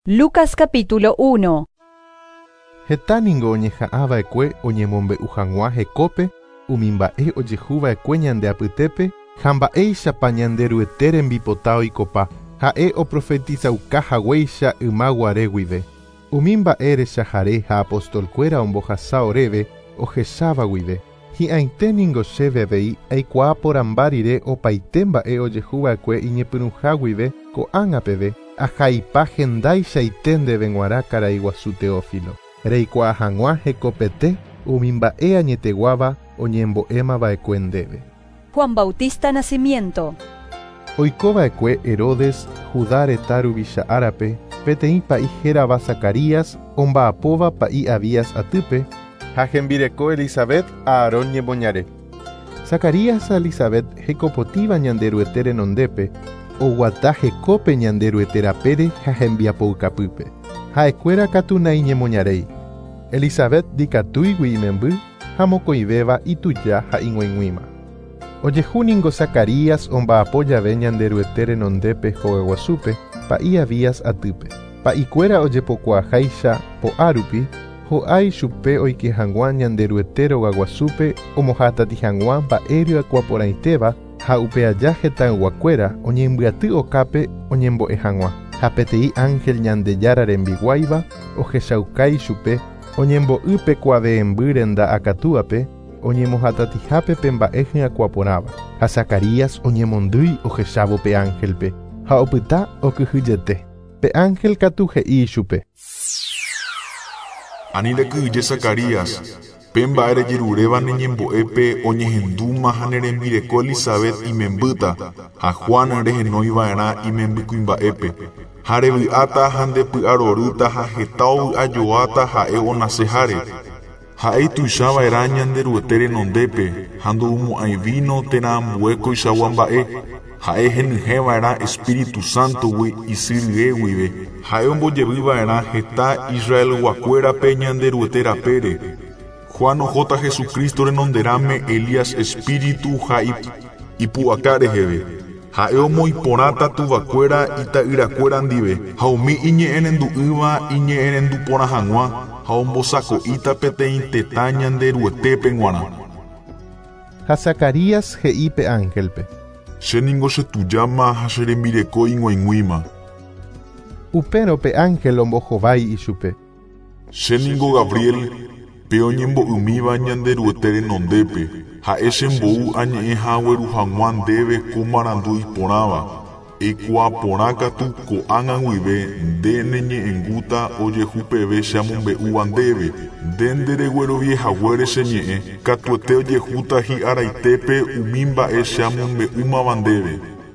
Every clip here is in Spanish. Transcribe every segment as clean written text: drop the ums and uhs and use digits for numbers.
Lucas capítulo 1. Hetaningo oñeha'ãva'ekue oñemombe'u hag̃ua hekópe, umi mba'e ojehuva'ekue ñande apytépe, ha mba'éichapa ñande ryete rembipota oikopa, ha'e oprofetizaukahaguéicha ymaguare guive. Umi mba'e rechahare ha apostolkuéra ombohasa oréve ohecháva guive. Hi'ãiténingo chéve avei aikuaa porãmba rire opaite mba'e ojehuva'ekue iñepyrũha guive ko'ág̃a peve, ahaipa hendaichaite ndéve g̃uarã karai guasu Teófilo. Reikuaa hag̃ua hekopete umi mba'e añeteguáva oñembo'émava'ekue ndéve. Juan Bautista nacimiento. Oikova'ekue Herodes Judá reta ruvicha árape, peteĩ pa'i hérava Zacarías omba'apóva pa'i Abías atýpe, ha hembireko Elisabet Aarón ñemoñare. Zacarías Elisabet hekopotíva ñande ryete renondépe, oguata hekópe ñande ryete rapére ha hembiapoukapýpe. Ha'ekuéra katunai ñemoñaréi. Elisabet ndikatúigui imemby ha mokõivéva ituja ha ig̃uaig̃uĩma. Ojehúningo Zacarías omba'apo jave ñande ryete renondépe hogaguasúpe pa'i Abías atýpe. Pa'ikuéra ojepokuaaháicha po'a rupi, ho'ái chupe oike hag̃ua ñande ryete rogaguasúpe omohátati hag̃ua mba'e ryakuaporãitéva ha upe aja hetãygua-kuéra oñembyatý okápe oñembo'e hag̃ua. Ha peteĩ ángel Ñandejára rembiguáiva ohechaukái chupe oñembo'y pe kuave'emby renda akatúvape oñemohatatihápe pe mba'e hyakuaporãva. Ha Zacarías oñemondýi ohechávo pe ángelpe ha opyta okyhyjete. Pe ángel katu he'i chupe: Ani reky'yje Zacarías, pe mba'e rejeruréva neñembo'épe oñehendúma ha nerembireko Elisabet imembýta, ha Juan rehenóiva'erã imembykuimba'épe. Ha revy'áta ha ndepy'arorýta ha heta ovy'ajoáta ha'e onaseháre. Ha'e tuichava'erã ñande ryete renondépe ha ndo'umo'ãi vino térã ambue koichagua mba'e. Ha'e henyhẽva'erã Espíritu Santogui isy rye guive. Ha'e ombojevýva'erã heta Israelguakuérape ñande ryete rapére. Juan ohóta Jesucristo renonderáme Elías Espíritu ha ipu'aka reheve. Ha'e omoiporãta tuvakuéra ita'yrakuéra ndive, ha umi iñe'ẽrendu'ýva iñe'ẽrenduporã hag̃ua, ha ombosako'íta peteĩ tetã ñande ryetépe g̃uarã. Ha Zacarías he'i pe ángelpe: Chéningo chetujáma ha cherembireko ig̃uaig̃uĩma. Upérõ pe ángel ombohovái ichupe: Chéningo Gabriel, pe oñembo'ymíva ñande ryete renondépe, ha'e chembou añe'ẽ ha gueru hag̃ua ndéve ko marandu iporãva. Eikuaaporã katu ko'ág̃a guive nde neñe'ẽngúta ojehu peve cheamombe'úva ndéve. Nde nderegueroviehaguére cheñe'ẽ, katuete ojehúta hi'araitépe umi mba'e cheamombe'úmava ndéve.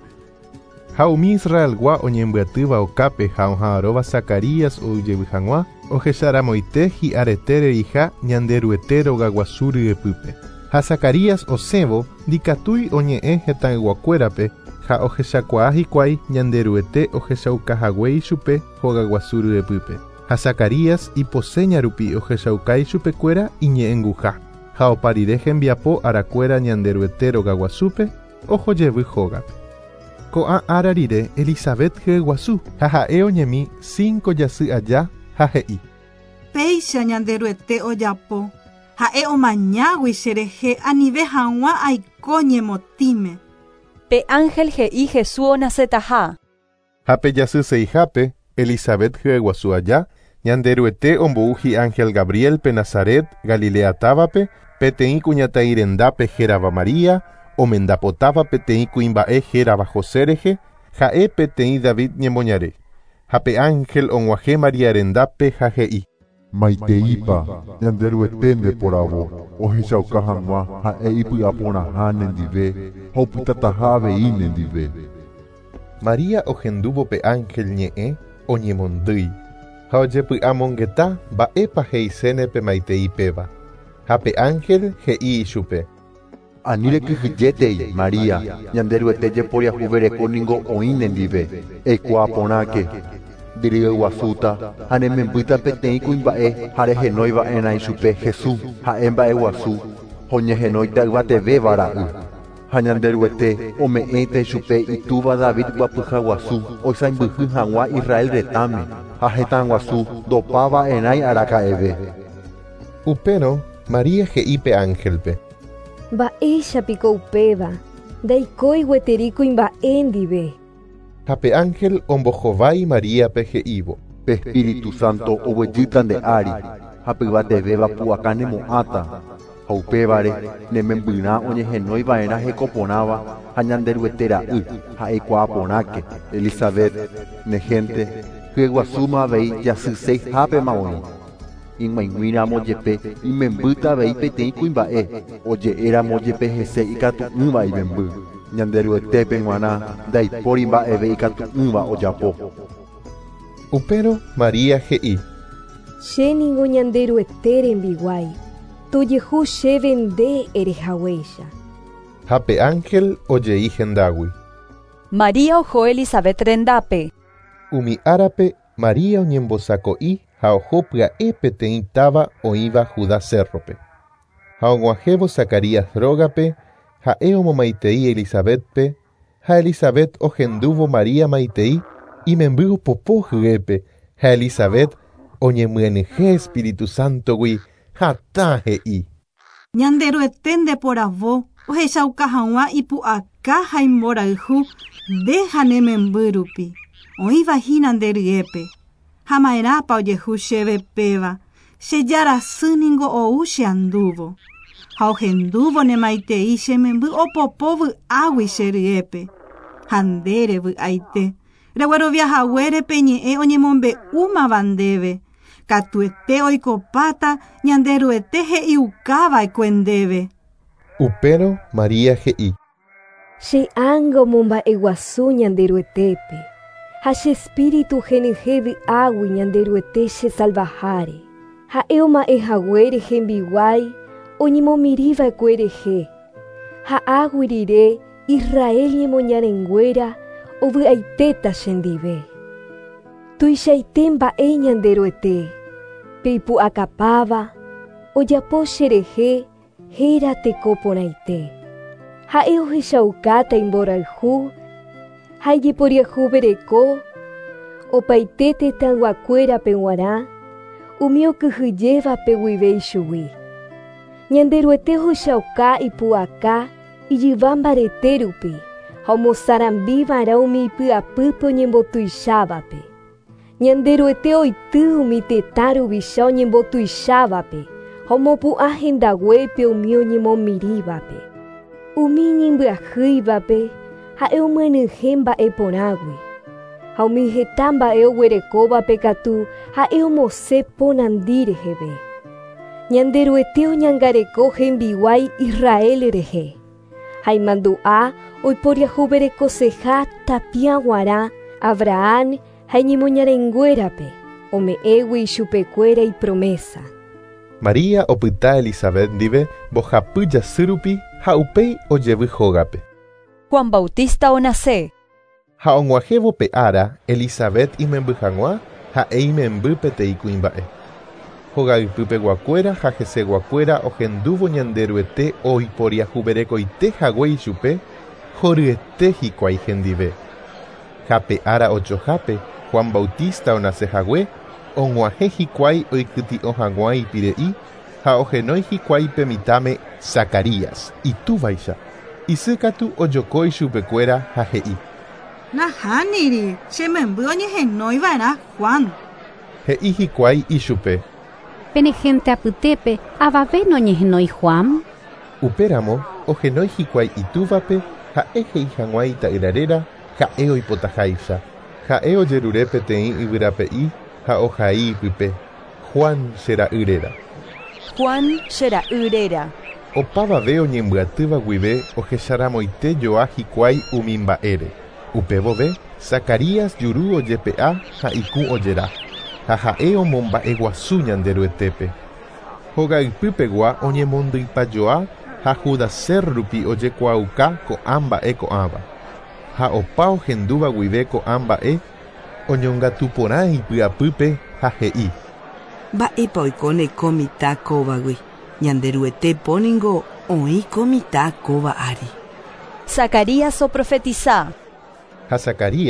Ha umi Israelgua oñembyatýva okápe ha oha'ãróva Zacarías oujevy hag̃ua ohecharamoite hi'arete reiha ñande ryete rogaguasu ryepýpe. Ha Zacarías osẽvo ndikatúi oñe'ẽ hetãygua-kuérape ha ohechakuaa hikuái ñande ryete ohechaukahaguéi chupe hogaguasu ryepýpe. Ha Zacarías iposeña rupi ohechaukái chupekuéra iñe'ẽnguha. Ha opa rire hembiapo arakuéra ñande ryete rogaguasúpe ohojevy hógape. Ko'ã ára rire Elisabet hyeguasu ha ha'e oñemi 5 jasy aja ha he'i: Péicha ñande ryete ojapo, ha'e omañágui cherehe anive hag̃ua aiko ñemotíme. Pe ángel he'i Jesús onasẽtaha. Ha pe jasy seihápe Elisabet hyeguasu aja ñande ryete ombouhi ángel Gabriel pe Nazaret Galilea távape, peteĩ kuñataĩ rendápe hérava Maria, omendapotáva peteĩ kuimba'e hérava José rehe, ha'e peteĩ David ñemoñare. Ha pe ángel og̃uahẽ Maria rendápe ha he'i: Maiteípa ñande ryete ndeporavo ohechauka hag̃ua ha'e ipy'aporãha nendive ha opytataha avei nendive. Maria ohendúvo pe ángel ñe'ẽ oñemondýi ha ojepy'amongeta mba'épa he'isẽne pe maiteípeva. Ha pe ángel he'i ichupe: Ani rekyhyjétei Maria ñande ryete jeporiahuvereko ningo oĩ nendive, eikuaaporãke. Ndiryeguasúta ha remembýta peteĩ kuimba'e ha rehenóiva'erã chupe Jesús ha'e mba'eguasu oñehenóita yvatevéva ra'y. Ha ñande ryete ome'ẽte chupe itúva David guapyhaguasu oisãmbyhy hag̃ua Israel retãme. ha hetãguasu ndopava'erãi araka'eve. Upérõ María he'ípe ángelpe. Mba'éichapiko upéva, ndaikói gueteri kuimba'e ndive. Ha pe ángel ombohovái Maríape he'ívo. Pe Espíritu Santo oguejýta nde ári, ha pyvatevéva pu'aka nemo'ãta. Ha upévare nemembyrã oñehenóiva'erã hekoporãva ha ñanderuete ra'y ha eikuaa porãke Elisabet negénte hyeguasúma avei jasyseihápema oĩ. Ig̃uaig̃uíramo jepe imembýta avei peteĩ kuimba'e oje'éramo jepe hese ikatu'ỹva imemby. Ñanderuetépe g̃uarã ndaipóri mba'eve ikatu'ỹva ojapo. Upérõ María he'i. Chéniko ñanderuete rembiguái. Tojehu chéve nde erehaguéicha. Ha pe ángel oje'i hendágui. María oho Elisabet rendápe. Umi árape María oñembosako'i ha oho pya'e peteĩ táva oĩva Judá cerrope. Ha og̃uahẽvo Zacarías rógape ha'e omomaitei Elisabetpe, ha Elisabet ohendúvo María maitei imemby opopo hyépe, ha Elisabet oñemyanyhẽ Espíritu Santogui hatã he'i. Ñanderuete ndeporavo ohechauka hag̃ua ipu'aka ha imborayhu nde ha nememby rupi. Oĩvahína nderyépe. Ha ma'erãpa ojehu chéve péva. Chejarasýniko ou cheandúvo. Ha ohendúvo nemaitei chememby opopo vy'águi cheryépe. Ha ndére vy'aite. Regueroviahaguére peñe'ẽ oñemombe'úmava ndéve. Katuete oikopáta ñanderuete he'iukáva'ekue ndéve. Upérõ María he'i. Che ánga omomba'eguasu ñanderuetépe. Ha che espíritu henyhẽ vy'águi ñanderuete che salvaháre. Ha'e oma'ẽhaguére hembiguái oñemomíriva'ekue rehe. Ha águi rire Israel ñemoñarenguéra ovy'aitéta chendive. Tuichaite mba'e ñanderuete. Peipu'akapáva ojapo cherehe héra tekoporãite. Ha'e ohechaukáta imborayhu ha ijeporiahuvereko opaite tetãguakuérape g̃uarã umi okyhyjévape guive ichugui. Ñanderuete ohechauka ipu'aka ijyva mbarete rupi ha omosarambiva'erã umi ipy'apýpe oñembotuichávape. Ñanderuete oity umi tetã ruvicha oñembotuichávape ha omopu'ã hendaguépe umi oñemomirívape. Umi iñimbyahýivape ha'e omyenyhẽ mba'e porãgui. Ha umi heta mba'e oguerekóvape katu ha'e omosẽ ponandi reheve. Ñanderuete oñangareko hembiguái Israel rehe. Ha imandu'a oiporiahuverekoseha tapĩa g̃uarã Abraham ha iñemoñarenguérape ome'ẽgui ichupekuéra ipromesa. María opyta Elisabet ndive mbohapy jasy rupi ha upéi ojevy hógape. Juan Bautista onase. Ha og̃uahẽvo pe ára Elisabet imemby hag̃ua ha'e imemby peteĩ kuimba'e. Hogaypypeguakuéra ha heseguakuéra ohendúvo ñanderuete oiporiahuverekoitehague ichupe horyete hikuái hendive. Ha pe ára ojohápe Juan Bautista onasehague og̃uahẽ hikuái oikyti'õ hag̃ua ipire'i ha ohenói hikuái pe mitãme Zacarías itúvaicha. Isy katu ojokói chupekuéra ha he'i. Nahániri, chememby oñehenóiva'erã Juan. He'i hikuái ichupe. Penegente apytépe avave noñehenói Juan. Upéramo ohenói hikuái itúvape ha'e he'i hag̃ua ita'yraréra ha'e oipotaháicha. Ha'e ojerure peteĩ yvyrape'i ha ohai ipype. Juan chera'yréra. Juan chera'yréra. Opavave oñembyatýva guive ohecharamoite joa hikuái umi mba'ére. Upevove Zacarías juru ojepe'a ha iku ojera. Ha ha'e omomba'eguasu ñanderuetépe. Hogaypypegua oñemondýipajoa ha Judaser rupi ojekuaauka ko'ã mba'e ko'ãva. Ha opa ohendúva guive ko'ã mba'e oñongatu porã ipy'apýpe ha he'i. Mba'épa oikóne ko mitã kóvagui. Ñanderuetépóningo oĩ ko mitã kóva ári. Zacarías oprofetizá. Ha Zacarías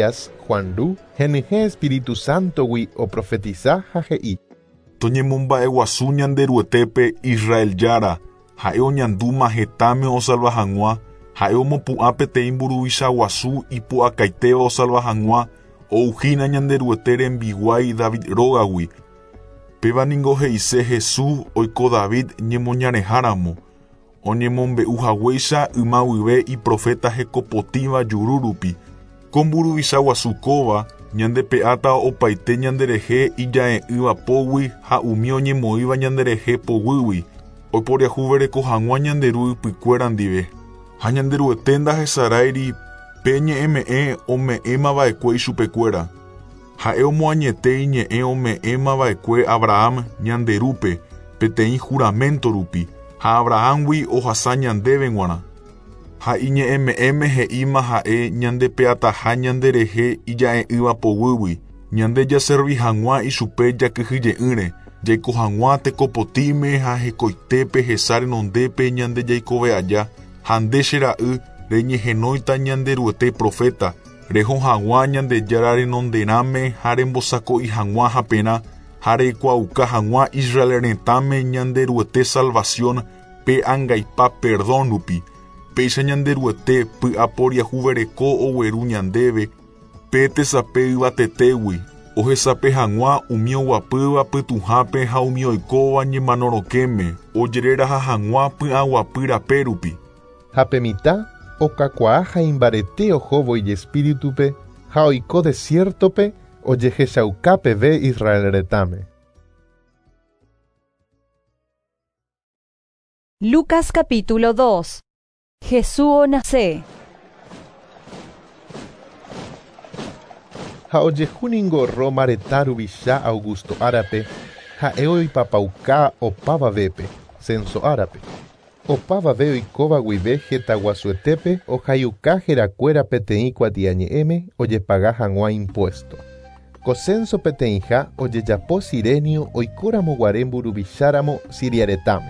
Juanru, Geneje Espíritu Santo wi o profetiza hajei. Toñemomba'e guasu ñanderuetépe Israel jára, ha'e oñandúma hetame osalva hag̃ua, ha'e omopu'ã peteĩ mburuvicha guasu ipu'akaitéva osalva hag̃ua, ouhína ñanderuete rembiguái David rógagui. Péva ningo he'ise Jesús oiko David ñemoñareháramo, oñemombe'uhaguéicha ymavyve iprofeta hekopotíva jururupi, ko mburuvicha guasu kóva, ñandepe'áta opaite ñanderehe ijae'ỹvapógui ha umi oñemoĩva ñanderehe poguýgui, oiporiahúvereko hag̃ua ñanderu ypykuéra ndive. Ha ñanderuete ndahesaráiri pe ñe'ẽme'ẽ ome'ẽmava'ekue ichupekuéra. Ha'e omoañete iñe'ẽ ome'ẽmava'ekue Abraham ñanderúpe peteĩ juramento rupi, ha Abrahamgui ohasa ñandéve g̃uarã. Ha iñe'ẽme'ẽme he'íma ha'e ñandepe'ataha ñanderehe ijae'ỹvapoguýgui, ñandejaservi hag̃ua ichupe jakyhyje'ỹre, jaiko hag̃ua tekopotíme ha hekoitépe hesa renondépe ñandejaikovea ha nde che ra'y reñehenóita ñanderuete profeta, reho hag̃ua ñandejára renonderãme ha rembosako'i hag̃ua hapérã, ha reikuauka hag̃ua Israel retãme ñanderuete salvación pe angaipa perdón rupi, péicha ñanderuete py'aporiahuvereko ogueru ñandéve pe tesape yvatetégui, ohesape hag̃ua umi oguapýva pytuhápe ha umi oikóva ñemanorokéme, ojereraha hag̃ua py'aguapy rape rupi. Hapemita okakuaa ha imbarete ohóvoi espíritupe ha oiko desiertope ojehechauka peve Israel retãme. Lucas capítulo 2. Jesús nace. Ha ojehúningo Roma retáruvicha Augusto árape ha'e oipapauka opavavépe, censo árape. Opavave oikóva guive heta guasuetépe ohayuka herakuéra peteĩ kuatiañe'ẽme ojepaga hag̃ua impuesto. Ko censo peteĩha ojejapo Cirenio oikóramoguare mburuvicharamo Siria retãme.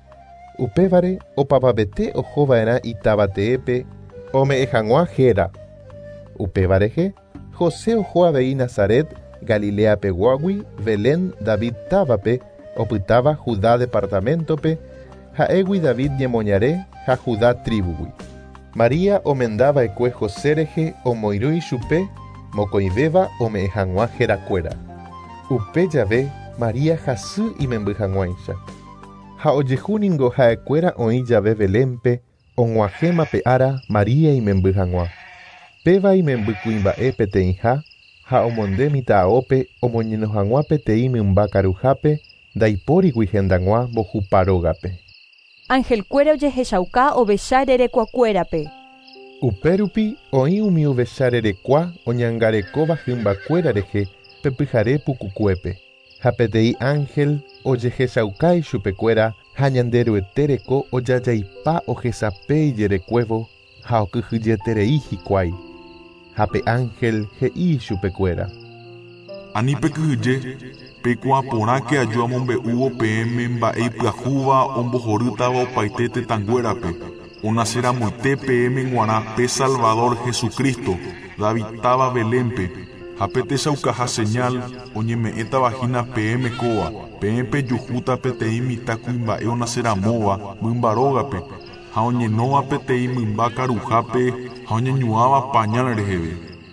Upévare opavavete ohova'erã itavateépe ome'ẽ hag̃ua héra. Upévarehe José oho avei Nazaret Galilea peguágui Belén David távape opytáva Judá departamentope ha'égui David ñemoñare ha Judá tribugui. María omendava'ekue Josérehe omoirũi chupe mokõivéva ome'ẽ hag̃ua herakuéra. Upe jave María hasy imemby hag̃uáicha. Ha ojehúningo ha'ekuéra oĩ jave Belénpe og̃uahẽma pe ára María imemby hag̃ua. Péva imemby kuimba'e peteĩha ha omonde mitã'ópe omoñeno hag̃ua peteĩ mymba karuhápe ndaipórigui hendag̃ua mbohupa rógape. Angelkuéra ojehechauka ovecha rerekuakuérape. Upérupi oĩ umi ovecha rerekua oñangarekóva hymbakuéra rehe pepyhare pukukuépe. Ha peteĩ ángel ojehechauka ichupekuéra ha ñanderuetéreko ojajaipa ohesape ijerekuévo ha okyhyjeterei hikuái. Ha pe ángel he'i ichupekuéra: Ani pekyhyje pekuaa porãke aju amombe'úvo peẽme mba'e ipyahúva ombohorýtava opaite tetãnguérape, onacherãmoite peẽme g̃uarã pe Salvador Jesucristo, David-táva Belénpe, ha petechaukaha señal oñeme'ẽtavahína peẽme kóva, peẽpe juhúta peteĩ mitã kuimba'e onacheramóva mymba rógape, ha oñenóva peteĩ mymba karuhápe ha oñeñuãva pañal reheve.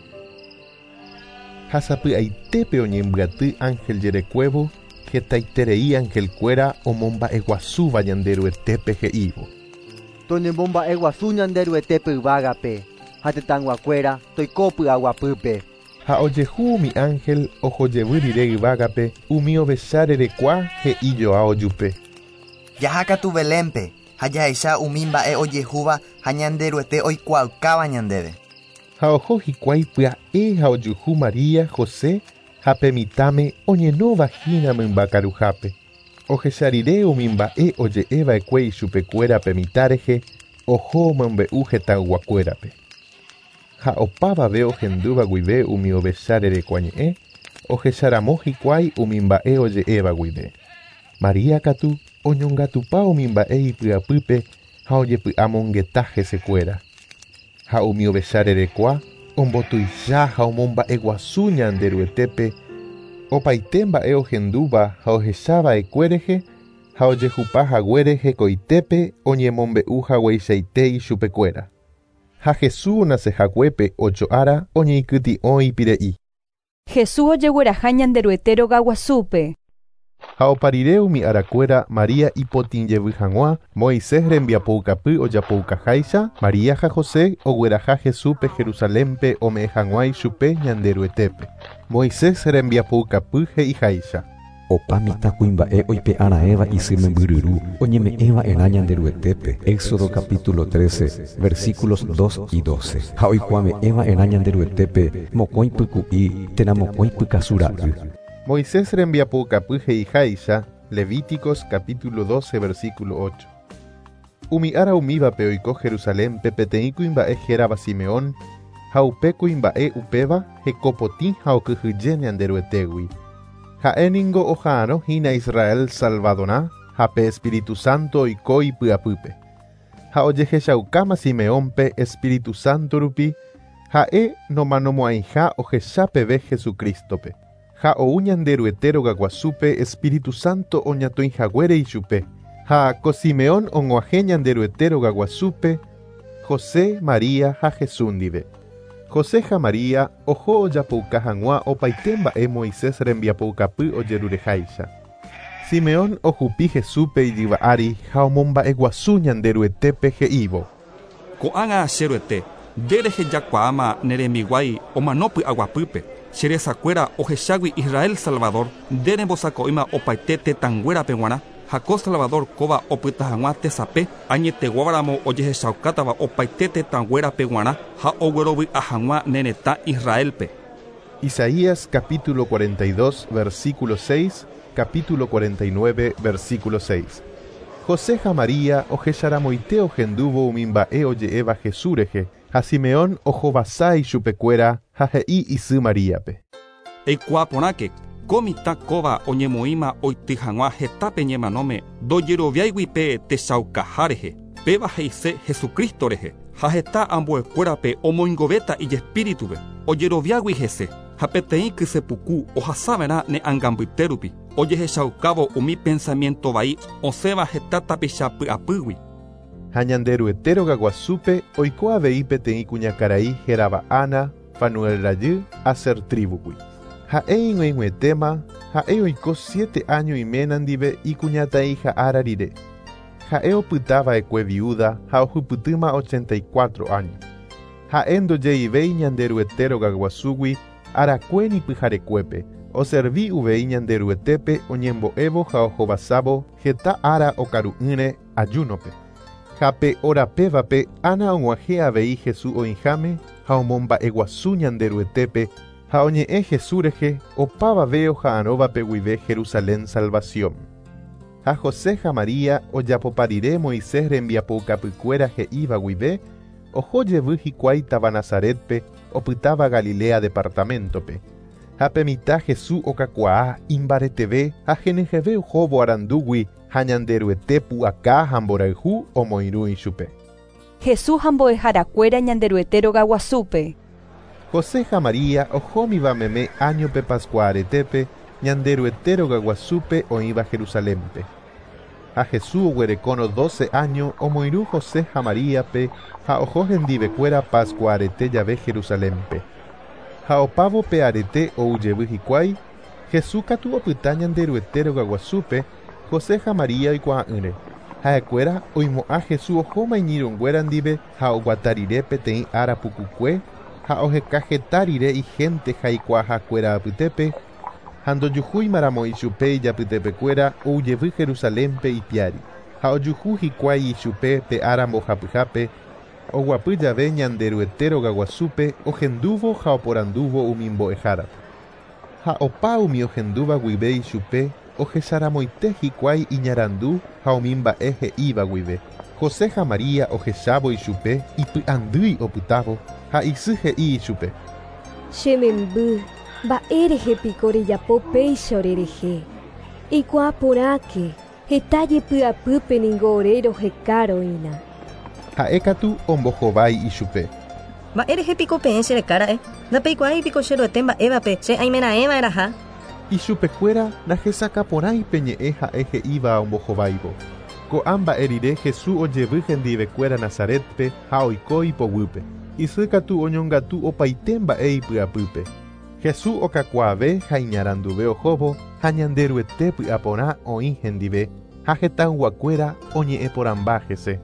Ha sapy'aitépe oñembyatý ángel jerekuévo hetaiterei angelkuéra omomba'eguasúva ñanderuetépe he'ívo: Toñemomba'eguasu ñanderuetépe yvágape ha tetãnguakuéra toiko py'aguapýpe. Ha ojehu umi ángel ohojevy rire yvágape umi ovecha rerekua he'i joa ojupe: Jahákatu Belénpe ha jahecha umi mba'e ojehúva ha ñanderuete oikuaukáva ñandéve. Ha oho hikuái pya'e ha ojuhu María José ha pe mitãme oñenovahína mymba karuhápe. Ohecharire umi mba'e oje'eva'ekue ichupekuéra pe mitã rehe oho omombe'u hetãguakuérape. Ha opavave ohendúva guive umi ovecha rerekuañe'ẽ ohecharamo hikuái umi mba'e oje'éva guive. María katu oñongatupa umi mba'e ipy'apýpe ha ojepy'amongeta hesekuéra. Ha umi ovecha rerekua ombotuicha ha omomba'e guasu ñanderuetépe opaite mba'e ohendúva ha ohechava'ekuérehe ha ojehupa haguére hekoitépe oñemombe'u hagueichaite ichupekuéra. Ha Jesús onasehaguépe ojo'ára oñeikyti'õ ipirei. Jesús ojegueraha ñanderuetéroga guasúpe. Ha oparire umi arakuéra María ipotinjevy hag̃ua Moisés rembiapoukapy ojapoukaháicha María ha José ogueraha Jesúpe Jerusalémpe ome'ẽ hag̃ua ichupe ñanderuetépe. Moisés rembiapoukapy he'iháicha. Opa mitãkuimba'e oipe'arãéva isy membyryru oñeme'ẽva'erã ñanderuetépe. Éxodo capítulo 13, versículos 2 y 12. Ha oikuaame'ẽva'erã ñanderuetépe mokõi pyku'i térã mokõi pykasura'y. Moisés rembiapoukapy he'iháicha. Levíticos capítulo 12, versículo 8. Umi ára umívape oiko Jerusalémpe peteĩ kuimba'e hérava Simeón ha upe kuimba'e upéva hekopotĩ ha okyhyje ñanderuetégui. Ha'éniko oha'ãrohína Israel salvadorã ha pe Espíritu Santo oiko ipy'apýpe. Ha ojehechaukáma Simeónpe Espíritu Santo rupi ha'e nomanomo'ãiha ohecha peve Jesukristope. Ha ou ñanderuetéroga guasúpe Espíritu Santo oñatoĩhaguére ichupe. Ha ko Simeón og̃uahẽ ñanderuetéroga guasúpe José, María ha Jesús ndive. José ha María oho ojapouka hag̃ua opaite mba'e Moisés rembiapoukapy ojerureháicha. Simeón ohupi Jesúpe ijyva ári ha omomba'e guasu ñanderuetépe he'ívo. Ko'ág̃a cheruete, nderehejakuaáma neremiguái omanópy aguapýpe. Cheresakuéra ohechágui Israel Salvador nderembosako'ýma opaite tetãnguérape g̃uarã. Ha ko Salvador kóva opyta hag̃ua tesape añeteguavaramo ojehechaukátava opaite tetãnguérape g̃uarã ha oguerovy'a hag̃ua neretã Israelpe. Isaías capítulo 42 versículo 6, capítulo 49 versículo 6. José ha María ohecharamoite ohendúvo umi mba'e oje'éva Jesúrehe ha Simeón ohovasa ichupekuéra ha he'i isy Maríape. Eikuaa porãke ko mitã kóva oñemoĩma oity hag̃ua hetápe ñemanóme ndojeroviáiguipe techaukaha rehe péva he'ise Jesukristo rehe ha heta ambuekuérape omoingovéta ijespíritupe ojeroviágui hese ha peteĩ kysepuku ohasava'erã ne ãngambyte rupi ojehechaukávo umi pensamiento vai osẽva heta tapicha py'apýgui. Ha ñanderuetéroga guasúpe oiko avei peteĩ kuñakarai hérava Ana Fanuel rajy Aser tribugui. Ha'e ig̃ueg̃uetéma ha'e oiko 7 años iména ndive ikuñatai ha'ára rire. Ha'e opytava'ekue viuda ha ohypytýma 84 años. Ha'e ndojeivéi ñanderuetéroga guasúgui arakuéni pyharekuépe. Oservi uvei ñanderuetépe oñembo'évo ha ohovasávo heta ára okaru'ỹre ajúnope. Ha pe orapévape Ana og̃uahẽ avei Jesús oĩháme ha omomba'e guasu ñanderuetépe ha oñe'ẽ Jesúrehe opavave oha'ãróvape guive Jerusalén salvación. Ha José ha María ojapoparire Moisés rembiapoukapykuéra he'íva guive ohojevy hikuáitava Nazaretpe opytáva Galilea departamentope. Ha pe mitã Jesús okakuaa imbareteve ha henyheve ohóvo arandúgui ha ñanderuete pu'aka ha mborayhu omoirũ ichupe. Jesús ha mbo'eharakuéra ñanderuetéroga guasúpe. José ha María ohómivameme añope Pascuaretépe ñanderuetéroga guasúpe oĩva Jerusalémpe. Ha Jesús oguerekóno 12 años omoirũ José ha Maríape ha oho hendivekuéra Pascuarete jave Jerusalémpe. Ha opávo pe arete oujevy hikuái Jesús katu opyta ñanderuetéroga guasúpe José ha María oikuaa'ỹre. Ha'ekuéra oimo'a Jesús ohóma iñirũnguéra ndive ha oguatarire peteĩ ára pukukue ha ohekaheta rire igénte ha ikuaahakuéra apytépe ha ndojuhúimaramo ichupe ijapytepekuéra oujevy Jerusalémpe ipiári ha ojuhu hikuái ichupe pe ára mbohapyhápe oguapy jave ñanderuetéroga guasúpe ohendúvo ha oporandúvo umi mbo'ehárape. Ha opa umi ohendúva guive ichupe ohecharamoite hikuái iñarandu ha umi mba'e he'íva guive. José ha María ohechávo ichupe ipy'andýi opytávo ha isy he'i ichupe. Che memby, mba'érehepiko rejapo péicha orerehe. Eikuaa porãke heta jepy'apýpe ningo ore rohekároína. Ha'e katu ombohovái ichupe. Mba'érehe piko peẽ che rekára'e. Ndapeikuaái piko che ro'ete mba'évape che aimenaẽva'eraha. Ichupekuéra ndahesakáporãi peñe'ẽ ha'e he'íva ombohováivo. Ko'ãmba'e rire Jesús ojevy hendivekuéra Nazaretpe ha oiko ipovýpe. Isy katu oñongatu opaite mba'e ipy'apýpe. Jesús okakuaave ha iñaranduve ohóvo ha ñande ryete py'aporã oĩ hendive ha hetãuguakuéra oñe'ẽporãmba hese.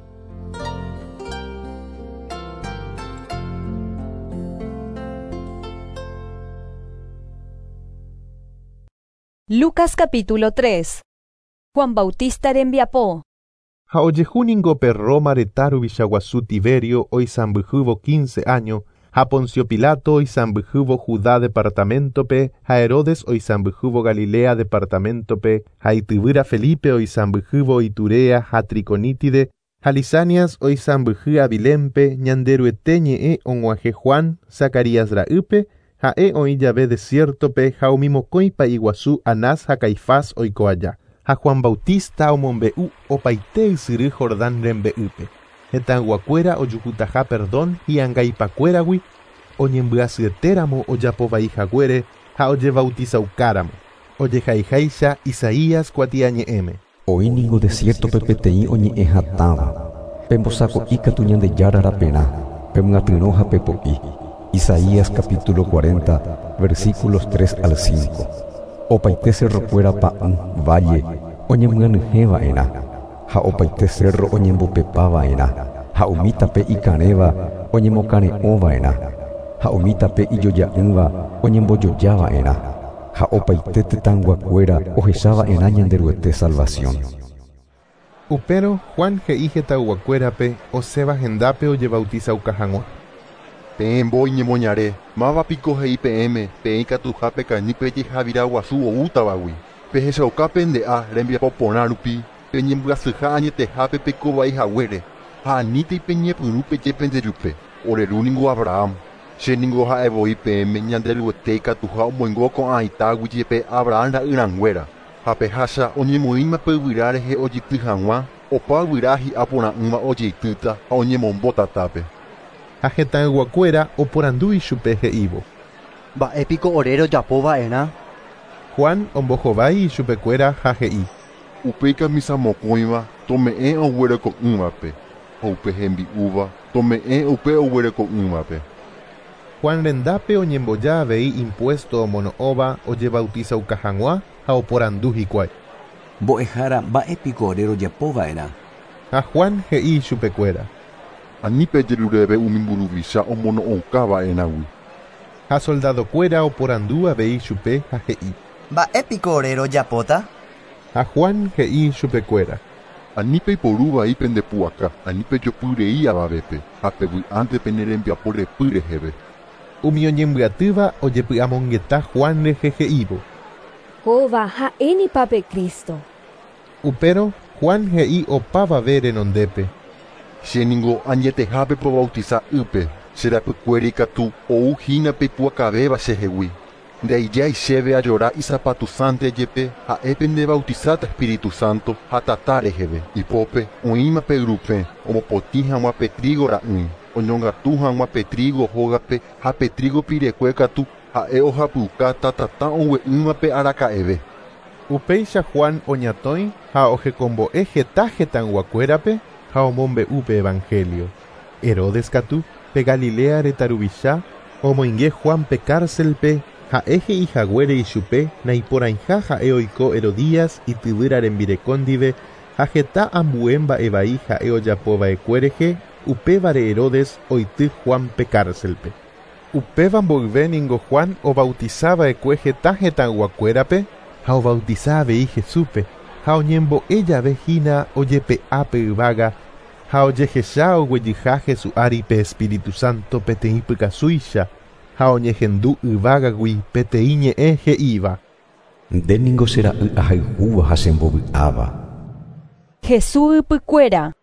Lucas capítulo 3. Juan Bautista rembiapó. Ha ojehúningope Roma retáru Vichaguasú Tiberio oisãmbyhývo 15 años, ha Poncio Pilato oisãmbyhývo Judá departamentope, ha Herodes oisãmbyhývo Galilea departamentope, ha ityvýra Felipe oisãmbyhývo Iturea ha Triconítide, ha Lisanias oisãmbyhy Abilémpe, ñande ryete ñe'ẽ og̃uahẽ Juan, Zacarías ra'ýpe, ha'e oĩ jave desiertope ha umi mokõipa iguasu Anás ha Caifás oiko aja. Ha Juan Bautista omombe'u opaite ysyry Jordán rembe'ýpe. Hetãguakuéra ojuhutaha perdón hi'angaipakuéragui, oñembyasyeteramo ojapovaihaguére ha ojebautizaukáramo. Ojehaiháicha Isaías kuatiañe'ẽme. Oĩniko desiertope peteĩ oñe'ẽ hatáva. Pembosako'i katu ñandejára raperã, pemyatyrõ ha pepo'i. Isaías capítulo 40, versículos 3 al 5. Opaite cerrokuéra pa'ũ, valle, oñemyanyhẽva'erã, ha opaite cerro oñembopepava'erã, ha umítape ikarẽva oñemokare'õva'erã, ha umítape ijoja'ỹva oñembojojava'erã, ha opaite tetãnguakuéra ohechava'erã ñande ryete salvación. Upérõ Juan he'i hetãguakuérape osẽva hendápe ojebautizaukahag̃ua. Peẽmbói ñemoñare, mávapiko he'i peẽme, peẽ katuha pekañy pejehavira guasu oútavagui. Pehechauka pende'a rembiapo porã rupi, peñembyasýha añetehápe pekovaihaguére, ha aníntei peñepyrũ pejepéntejupe, orerúningo Abraham. Chéningo ha'evoi peẽme ñande ryete ikatuha omoingo ko'ãitágui jepe Abraham ra'yranguéra. Ha pehácha oñemoĩma pe yvyra rehe ojity hag̃ua, opa yvyra hi'a porã'ỹva ojeitýta ha oñemombo tatápe. Ha hetãguakuéra oporandu ichupe he'ívo. Mba'épiko ore rojapóva'erã. Juan ombohovái ichupekuéra ha he'i. Upéi camisa mokõiva tome'ẽ oguereko'ỹvape, ha upe hembi'úva tome'ẽ upe oguereko'ỹvape. Juan rendápe oñemboja avei impuesto omono'õva ojebautizaukahag̃ua ha oporandu hikuái. Mbo'ehára mba'épiko ore rojapóva'erã. Ha Juan he'i ichupekuéra. Anípe jeruréve umi mburuvicha omono'õkava'erãgui. Ha soldadokuéra oporandu avei chupe ha he'i. Mba'épiko ore rojapóta? Ha Juan he'i chupekuéra. Anípe iporúvai pendepu'aka, anípe jopyrei avavépe, ha pevy'ánte nerembiapo repy reheve. Umi oñembyatýva ojepy'amongeta Juan rehe he'ívo. Hóva ha'énipape Cristo. Upérõ Juan he'i opavave renondépe. Chéningo añetehápe pobautiza ype, cherapykuéra ikatu ouhína peipuakavéva chehegui. Ndeijái chéve ajora isapatu sante jepe ha'épe ndebautizáta Espíritu Santo ha tata reheve. Ipópe oĩma pe yrupe omopotĩ hag̃ua pe trigo ra'ỹi, oñongatu hag̃ua pe trigo hógape ha pe trigo pirekue katu ha'e ohapyuka tatata ogue'ỹva pe araka'eve. Upéicha Juan oñatõi ha ohekombo'e heta hetãnguakuérape ha omombe'úpe evangelio. Herodes katu pe Galilea retaruvicha omoinge Juan pe cárcelpe ha'e he'ihaguére ichupe naiporãiha ha'e oiko Herodías ityvýra rembirekóndive ha heta ambue mba'evai ha'e ojapóva'ekuérehe upévare Herodes oity Juan pe cárcelpe. Upéva mboyvéningo Juan obautizava'ekue heta hetãguakuérape ha obautiza avei Jesúspe ha oñembo'e jave hína ojepe'ápe yvága ha ojehecha oguejyha Jesu'ári pe Espíritu Santo peteĩ pykasúicha ha oñehendu yvágagui peteĩ ñe'ẽ he'íva. Ndéningo chera'y ahayhúva ha chembovy'áva. Jesús ypykuéra.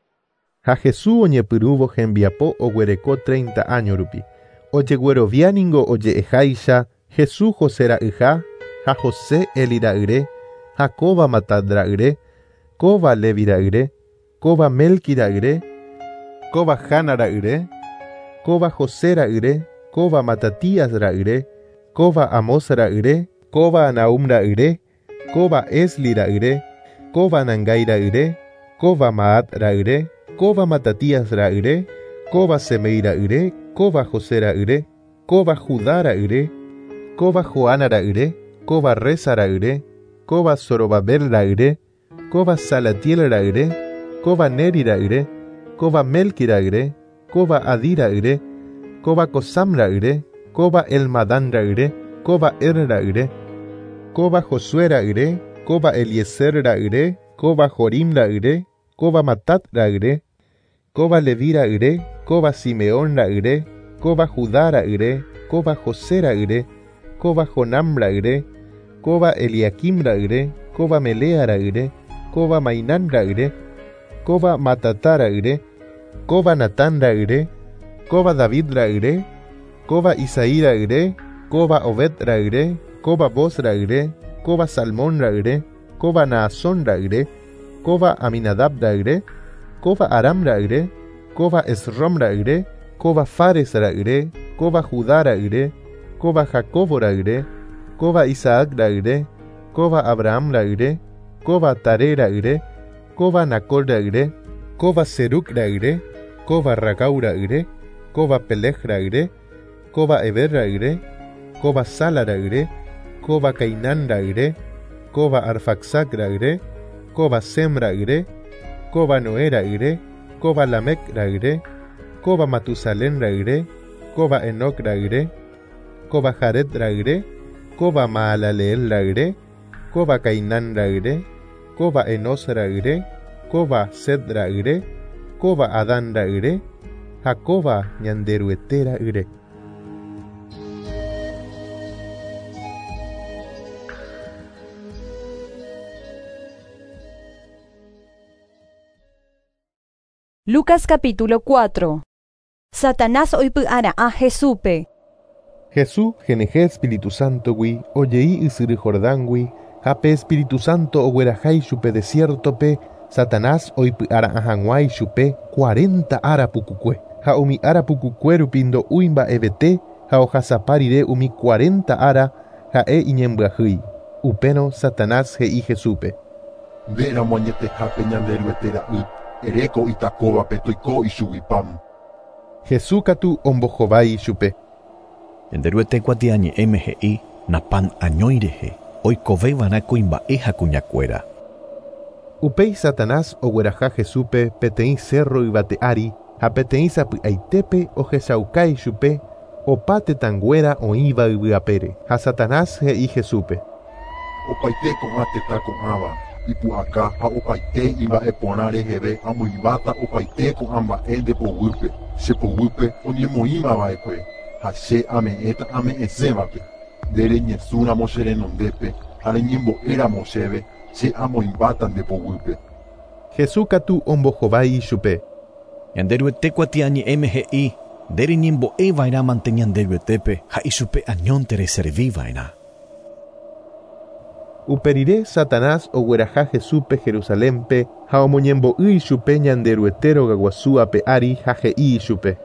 Ha Jesús oñepyrũvo hembiapo oguereko 30 años rupi. Ojegueroviáningo oje'eháicha Jesús José ra'yha ha José Eli ra'yre, Jacoba Matat ra'yre, Koba Levi ra'yre, Koba Melki ra'yre, Koba Jana ra'yre, kova José ra'yre, kova Matatías ra'yre, kova Amos ra'yre, kova Nahum ra'yre, kova Esli ra'yre, kova Nangai ra'yre, kova Maat ra'yre, kova Matatías ra'yre, kova Semei ra'yre, kova José ra'yre, kova Judá ra'yre, kova Joana ra'yre, kova Reza ra'yre, kova Zorobabel ra'yre, kova Salatiel ra'yre, kova Neri ra'yre, kova Melki ra'yre, kova Adi ra'yre, kova Kosam ra'yre, kova Elmadán ra'yre, kova ra'yre, kova Josué ra'yre, kova Eliezer ra'yre, kova Jorim ra'yre, kova Matat ra'yre, kova Levi ra'yre, kova Simeón ra'yre, kova Judá ra'yre, kova José ra'yre, kova Jonam ra'yre, kova Eliakim ra'yre, kova Melea ra'yre, kova Mainán ra'yre, kova Matatá ra'yre, kova Natán ra'yre, kova David ra'yre, kova Isaí ra'yre, kova Obed ra'yre, kova Boz ra'yre, kova Salmón ra'yre, kova Naasón ra'yre, kova Aminadab ra'yre, kova Aram ra'yre, kova Esrom ra'yre, kova Fares ra'yre, kova Judá ra'yre, kova Jacobo ra'yre, kova Isaac ra'yre, kova Abraham ra'yre, kova Tare ra'yre, kova Nacor ra'yre, kova Seruk ra'yre, kova Ragau ra'yre, kova Pelech ra'yre, kova Eber ra'yre, kova Sala ra'yre, kova Cainán ra'yre, kova Arfaxad ra'yre, kova Sem ra'yre, kova Noé ra'yre, kova Lamek ra'yre, kova Matusalén ra'yre, kova Enoch ra'yre, kova Jared ra'yre, kova Maalaleel ra'yre, kova Cainán ra'yre, kova Enos ra'yre, kova Sed ra'yre, kova Adán ra'yre, Jacoba ñanderuete ra'yre. Lucas capítulo 4. Satanás oipy'ara a Jesúpe. Jesús geneje Espíritu Santo gui, oyeí Isiri Jordán gui, jape Espíritu Santo oguerajai chupe desiertope, Satanás oipy'ara a hanguai chupe 40 ara pukukue. Ha umi ara pukukue rupindo uimba ebete, ha ohasaparire umi 40 ara, ha iñembyahýi. Upéno Satanás he'i Jesúpe. Vera moñete jape ñanderuete ra'y. Ereko itakóvape toiko ichugui-pam. Jesús katu ombohovái chupe. Ñanderuete kuatiañe'ẽme he'i napan añói rehe oikovéva'erã kuimba'e ha kuñakuéra. Upéi Satanás ogueraha Jesúpe peteĩ cerro yvate'ári ha peteĩ sapy'aitépe ohechaukai chupe opa tetãnguéra oĩva yvyapére. Ha Satanás he'i Jesúpe. Opaite ko'ã tetã ko'ãva ipu'aka ha opaite imba'e porã reheve amoĩváta opaite ko'ã mba'e ndepovýpe. Chepovýpe oñemoĩmava'ekue ha che ame'ẽta ame'ẽsévape. Nde reñesũramo che renondépe ha reñembo'éramo chéve che amoĩmbáta ndepovýpe. Jesús katu ombohovái chupe. Ñanderuete kuatiañe'ẽme he'i nde reñembo'eva'eramante ñanderuetépe ha ichupe añónte reservíva'erã. Uperire Satanás ogueraha Jesúpe Jerusalémpe ha omoñembo'ýi chupe ñanderuete rogaguasúape ári ha he'i chupe.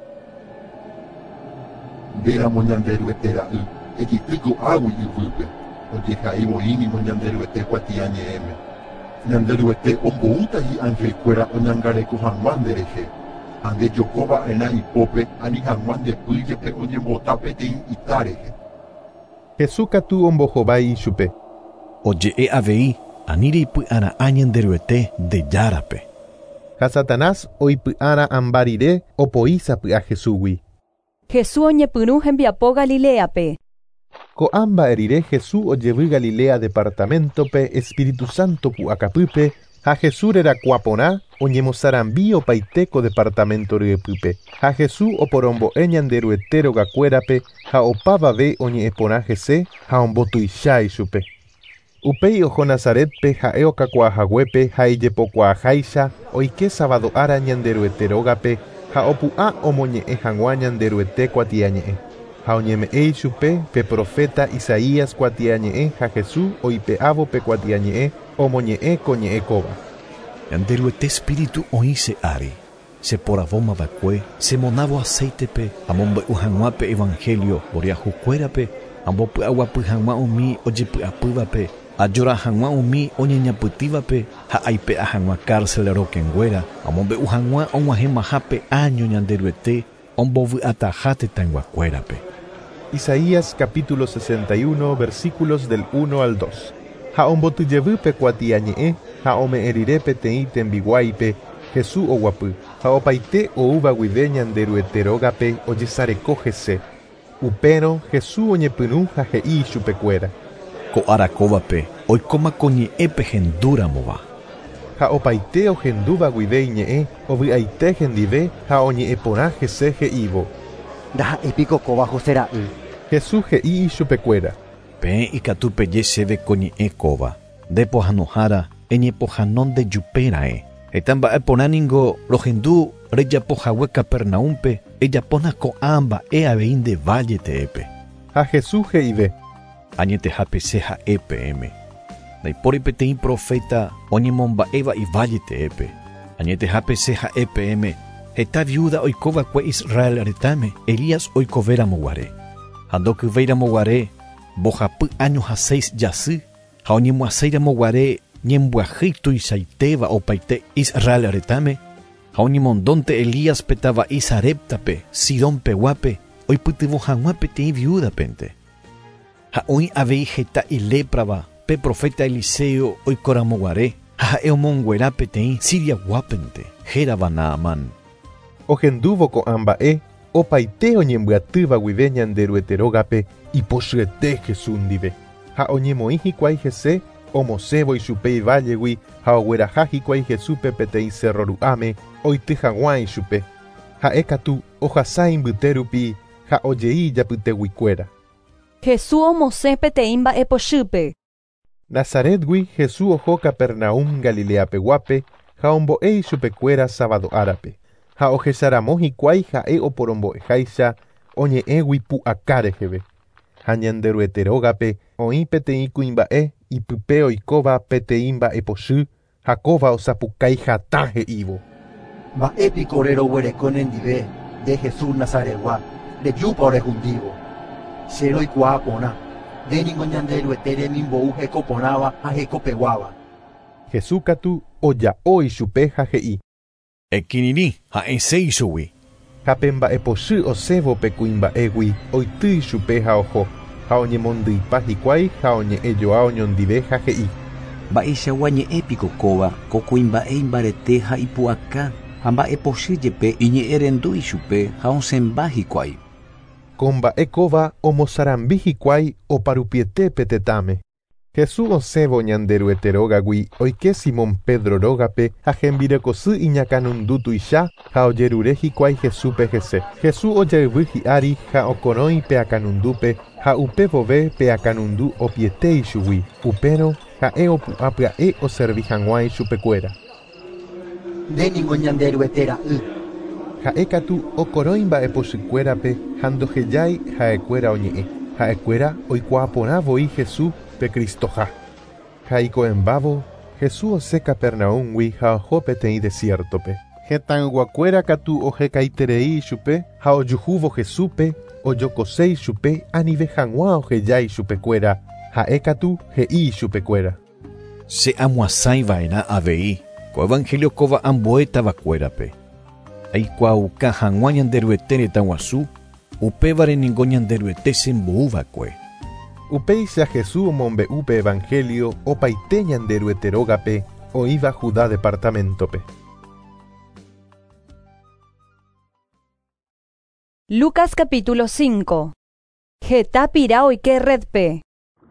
Ndéramo ñanderuete ra'y ejitýko águi yvýpe ojehaivoínimo ñanderuete kuatiañe'ẽme. Ñanderuete omboúta hi'ãngekuéra oñangareko hag̃ua nderehe. Ha ndejokova'erã ipópe ani hag̃ua ndepýjepe oñembota peteĩ itárehe. Jesús katu ombohovái chupe. Oje'e avei ani reipy'ara'ã ñanderuete ndejárape. Ha Satanás oipy'ára ambarire opoi sapy'a Jesúsgui. Jesús oñepyrũ hembiapo Galileape. Ko'ãmba'erire Jesús ojevy Galilea departamentope Espíritu Santo pu'akapýpe ha Jesús rerakuaporã oñemosarambi opaite ko departamento ryepýpe. Ha Jesús oporombo'e ñanderuete rogakuérape ha opavave oñe'ẽporã hese ha ombotuichái chupe. Upéi oho Nazaretpe ha'e okakuaahaguépe ha ijepokuaaháicha oike sábado ára ñanderuete rógape ha opu'ã omoñe'ẽ hag̃ua ñanderuete kuatiañe'ẽ. Ha oñeme'ẽi chupe pe profeta Isaías kuatiañe'ẽ ha Jesús oipe'ávo pe kuatiañe'ẽ omoñe'ẽ ko ñe'ẽ kóva. Ñanderuete espíritu oĩ che ári se poravoma vacue, se monavo aceitepe, amombe uhanguape evangelio, boria jucuerape, ambope aguapyhangua umi ojepy'apývape, ajora hangua umi oñeñapytývape, ha aipe ahangua cárcel rokenguera, amombe uhangua og̃uahẽmahápe año ñanderuete, ombovy'ataha tetãnguakuérape. Isaías capítulo 61 versículos del 1 al 2. Ha ombotyjevýpe kuatiañe'ẽ ha ome'ẽ peteĩ tembiguáipe Jesús oguapy, ha opaite oúva guive ñanderuete rógape ojesareko hese. Upérõ Jesús oñepyrũ ha he'i chupekuéra: Ko'arakóvape oikóma ko ñe'ẽpe hendúramova. Ha opaite ohendúva guive iñe'ẽ ovy'aite hendive ha oñe'ẽ porã hese he'ívo: Ndaha'épiko kóva hosera'y. Jesús he'i chupekuéra: Peẽ ikatupeje chéve ko ñe'ẽ kóva, ndepohãnohára eñepohanóndejupéra'e. Heta mba'e porãningo rohendu rejapohague Capernaúmpe ejapóna ko'ã mba'e avei nde Valle te'ẽpe. Ha Jesús he'ive: Añetehapese ha'e peẽme. Ndaipóri peteĩ profeta oñemomba'éva Valle te'ẽpe. Añetehapese ha'e peẽme. Heta viuda oikova'ekue Israel retãme Elías oikovéramo-guare. Ha ndokyvéramo-guare mbohapy año ha 6 jasy ha oñemoasãiramo-guare ñembyahýi tuichaitéva opaite Israel retãme ha oñemondonte Elías petava'i Sareptape Sidón peguápe oipytyvõ hag̃ua peteĩ viudapente. Ha oĩ avei heta iléprava pe profeta Eliseo oikóramo-guare ha ha'e omonguera peteĩ Siria guápente hérava Naamán. Ohendúvo ko'ã mba'e opaite oñembyatýva guive ñanderuete rógape ipochyete Jesús ndive. Ha oñemoĩ hikuái hese omosévo ichupe ivállegui ha ogueraha hikuái Jesúspe peteĩ Cerro Ru'áme oity hag̃uã ichupe. Ha'e katu ohasa imbyte rupi ha ojei ijapyteguikuéra. Jesús omosẽ peteĩ mba'e pochýpe. Nazaretgui Jesús oho Capernaum Galilea peguápe ha ombo'e ichupekuéra sábado árape. Ha ohecharamo hikuái ha'e oporombo'eháicha oñe'ẽgui pu'aka reheve. Ha ñanderuete rógape oĩ peteĩ kuimba'e ipype oikóva peteĩ mba'e pochy ha kóva osapukái hatã he'ívo: Mba'épiko oreroguereko nendive de Jesús Nazaregua rejúpa orehundivo. Che roikuaa porã ndéniko ñanderuete remimbo'u heko porãva ha heko peguáva. Jesús katu oja'o ichupe ha he'i: Ekirirĩ ha'esẽ ichugui. Ha pe mba'e pochy osévope kuimba'égui oity ichupe ha oho ha oñemondýipa hikuái ha oñe'ẽjoa oñondive ha he'i: Mba'eichagua ñe'ẽpiko kóva ko kuimba'e imbarete ha ipu'aka ha mba'e pochy jepe iñe'ẽrendu ichupe ha osẽmba hikuái. Ko mba'e kóva omosarambi hikuái oparupietépe tetãme. Jesús osẽvo ñanderuete rógagui oike Simón Pedro rógape ha hembirekosy iñakãnundu tuicha ha ojerure hikuái Jesúspe hese. Jesús ojayvy hi'ári ha okorõi pe akãnundúpe ha upe vove pe akãnundu opiete ichugui. Upérõ ha'e opu'ã pya'e oservi hag̃uã ichupekuéra: Ndéniko ñanderuete ra'y. Ha'e katu okorõi mba'e pochykuérape ha ndohejái ha'ekuéra oñe'ẽ. Ha'ekuéra oikuaa porãvoi Jesús pe Cristoha. Ha iko'ẽmbávo Jesús osẽ Capernaúmgui ha oho peteĩ desiertope. Hetãygua katu ohekaiterei ichupe ha ojuhúvo Jesúspe ojokose ichupe anive hag̃uã ohejái ichupekuéra. Ha'e katu he'i ichupekuéra: Se amoasãiva'erã avei ko evangelio kóva amboetavakuérape. Aikuaauka hag̃uã ñanderuete retãguasu upévare ningo ñanderuete sembo'uvakue. Upéicha Jesús omombe'úpe evangelio opaite ñanderuete rógape oĩva Judá departamentope. Lucas capítulo 5. Heta pira oike redpe.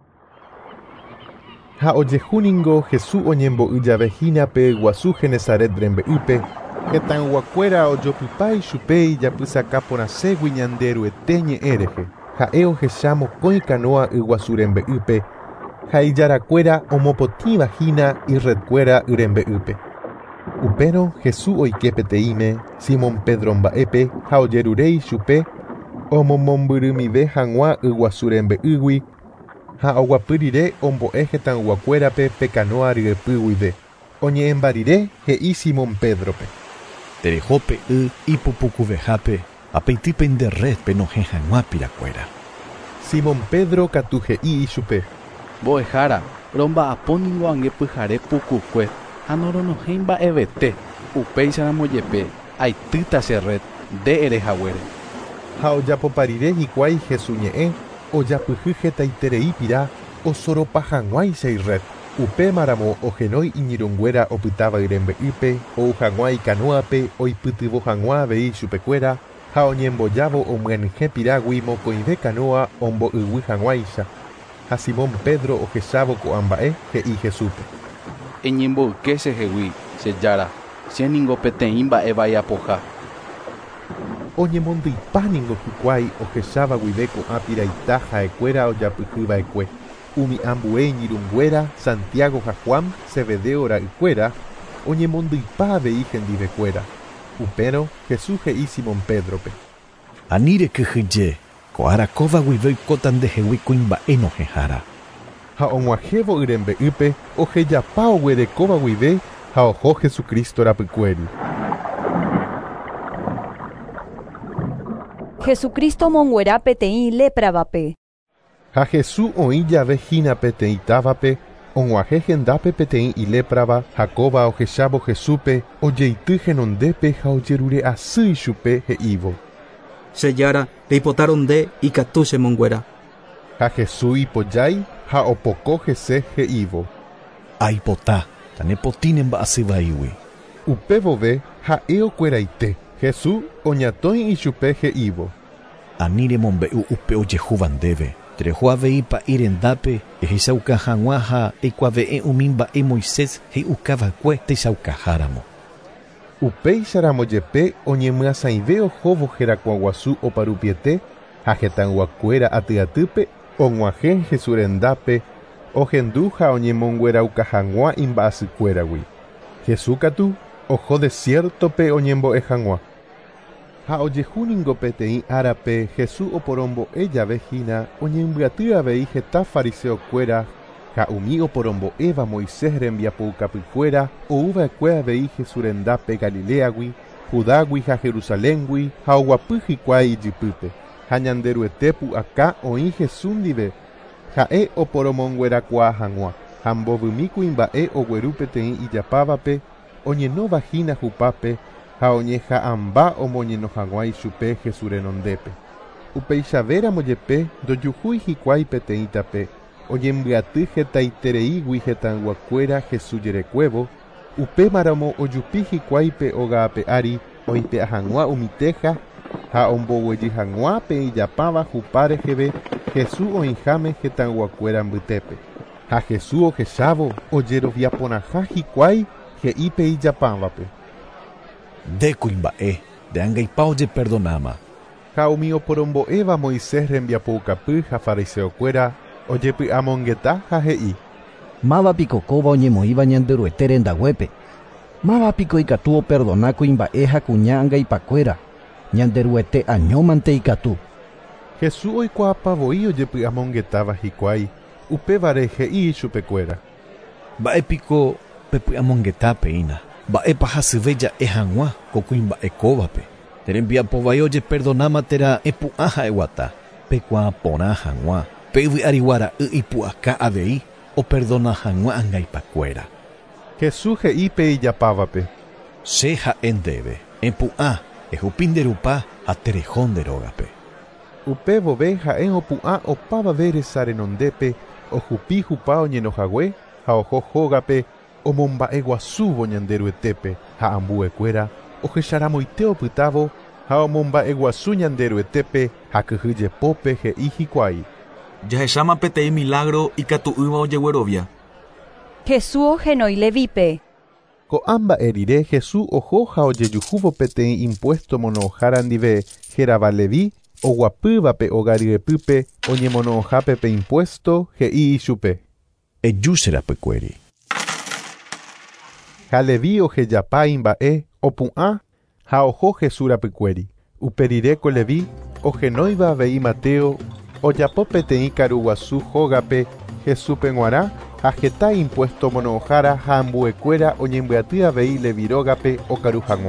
Ha ojehúningo Jesús oñembo'yjavehínape guasu Genesaret rembe'ýpe hetãnguakuéra ojopypa ichupe ijapysaka porãségui ñanderuete ñe'ẽ rehe. Ha'e ohecha mokõi canoa yguasu rembe'ýpe ha ijarakuéra omopotĩvahína iredkuéra yrembe'ýpe. Upérõ Jesús oike peteĩme Simón Pedro mba'épe ha ojerure ichupe omomombyrymive hag̃uã yguasu rembe'ýgui ha oguapy rire ombo'e hetãnguakuérape pe canoa ryepy guive. Oñe'ẽmba rire he'i Simón Pedrope: Terejópe ipupukuvehápe apeitípen de red penohẽhag̃ua pirakuéra. Simón Pedro katuhe'i ichupe. Mbo'ehára, romba'apóniko ange pyhare pukukue ha noronohéi mba'evete upéicharamo jepe aitýta che red nde erehaguére. Ha ojapoparire hikuái Jesús ñe'ẽ ojapyhy hetaiterei pira osoropahaguáicha red. Upémaramo ohenói iñirũnguéra opytávai rembe'ýpe ouhag̃ua ikanoape oipytyvohag̃ua avei chupekuéra ha oñembojávo omyenyhẽ pirágui mokõive kanoa ombo'yvy ha Simón Pedro ohechávo ko'ãmba'e he'i Jesúspe. Eñemboyke chehegui chejára chéniko peteĩ mba'e apoha. Oñemondýipaningo hikuái ohecháva guive ko'ã piraita ha'ekuéra ojapyhýva'ekue. Umi ambue iñirũnguéra Santiago ha Juan Zebedeo ra'ykuéra oñemondýipa avei hendivekuéra. Upérõ Jesús he'i Simón Pedrope. Ani rekyhyje ko'arakóva guive oikóta ndehegui kuimba'e nohẽhára. Ha og̃uahẽvo yrembe'ýpe ohejapa oguerekóva guive ha oho Jesukristo rapykuéri. Jesucristo monguera peteĩ lépravape. Ha Jesús oĩ jave hína peteĩ távape, og̃uahẽ hendápe peteĩ iléprava ha kóva ohechávo Jesúpe ojeity henondépe ha ojerure asy ichupe he'ívo. Chejára reipotáronde ikatu chemonguera. Ha Jesús ipojái ha opoko hese he'ívo. Aipota, tanepotíne mba'asy vaígui. Upe vove ha'e okueraite. Jesús oñatõi ichupe he'ívo. Ani remombe'u upe ojehúva ndéve. Tereho avei pa'i rendápe ehechaukahag̃ua ha eikuaave'ẽ umi mba'e Moisés he'ukavakue techaukaháramo. Upéicharamo jepe oñemyasãive ohóvo herakuã guasu oparupiete ha hetãnguakuéra atyatýpe og̃uahẽ Jesús rendápe ohendu ha oñemongueraukahag̃ua imba'asykuéragui. Jesús katu oho desiertope oñembo'ehag̃ua. Ha ojehúningo peteĩ árape Jesús oporombo'e jave hína oñembyatý avei heta fariseokuéra ha umi oporombo'éva Moisés rembiapoukapykuéra ouva'ekue avei Jesús rendápe Galileagui, Judágui ha Jerusaléngui ha oguapy hikuái ijypýpe. Ha ñande ruete pu'aka oĩ Jesús ndive ha'e oporomonguerakuaa hag̃ua ha mbovymi kuimba'e ogueru peteĩ ijapávape oñenóva hína hupápe ha oñeha'ãmba omoñenohag̃ua ichupe Jesús renondépe. Upeichavéramo jepe ndojuhúi hikuái peteĩ tape oñembyaty hetaitereígui hetãnguakuéra Jesús jerekuévo. Upémaramo ojupi hikuáipe oga'ape ári oipe'ahag̃ua umi teja ha omboguejy pe ijapáva hupa reheve Jesús oĩháme hetãnguakuéra mbytépe. Ha Jesús ohechávo ojeroviaponaha hikuái he'ípe ijapávape. Ndékuimba'e ndeangaipa ojeperdonáma. Ha umi oporombo'éva Moisés rembiapoukapy ha fariseokuéra ojepy'amongeta ha he'i. Mávapiko kóva oñemoĩva ñande ruete rendaguépe. Mávapiko ikatu operdona kuimba'e ha kuña angaipakuéra. Ñande ruete añómante ikatu. Jesús oikuaapavoi ojepy'amongetáva hikuái. Upévare he'i chupekuéra. Mba'épiko pepy'amongetápeína. Mba'épa hasyve ja'e hag̃ua ko kuimba'e kóvape. Terembiapovai ojeperdonáma térã epu'ã ha'eguata. Pekuaa porã hag̃ua. Pe yvy'ariguara'y ipu'aka avei operdona hag̃ua angaipakuéra. Jesús he'ípe ijapávape. Che ha'e ndéve. Epu'ã ehupinderupa ha tereho nderógape. Upe vove ha'e opu'ã opáva resa renondépe ohupi hupa oñenohague ha oho hógape omomba'e guasúvo ñande ruetépe ha ambuekuéra ohecharãmoite opytávo ha omomba'e guasu ñande ruetépe ha kyhyjepópe he'i hikuái. Jahecháma peteĩ milagro ikatu'ýva ojeguerovia. Jesús ohenói Levípe. Ko'ãmba'e rire Jesús oho ha ojejuhúvo peteĩ impuesto mono'ohára ndive hérava Leví oguapývape ogaryepýpe oñemono'ohápe pe impuesto he'i ichupe. Ejúcherapykuéri. Ha Leví ohejapa imba'e opu'ã ha oho Jesús rapykuéri. Uperireko Leví ohenóiva avei Mateo ojapo peteĩ karuguasu hógape Jesúspe g̃uarã ha heta impuesto mono'ohára ha ambuekuéra oñembyaty avei Levírógape okaru hag̃ua.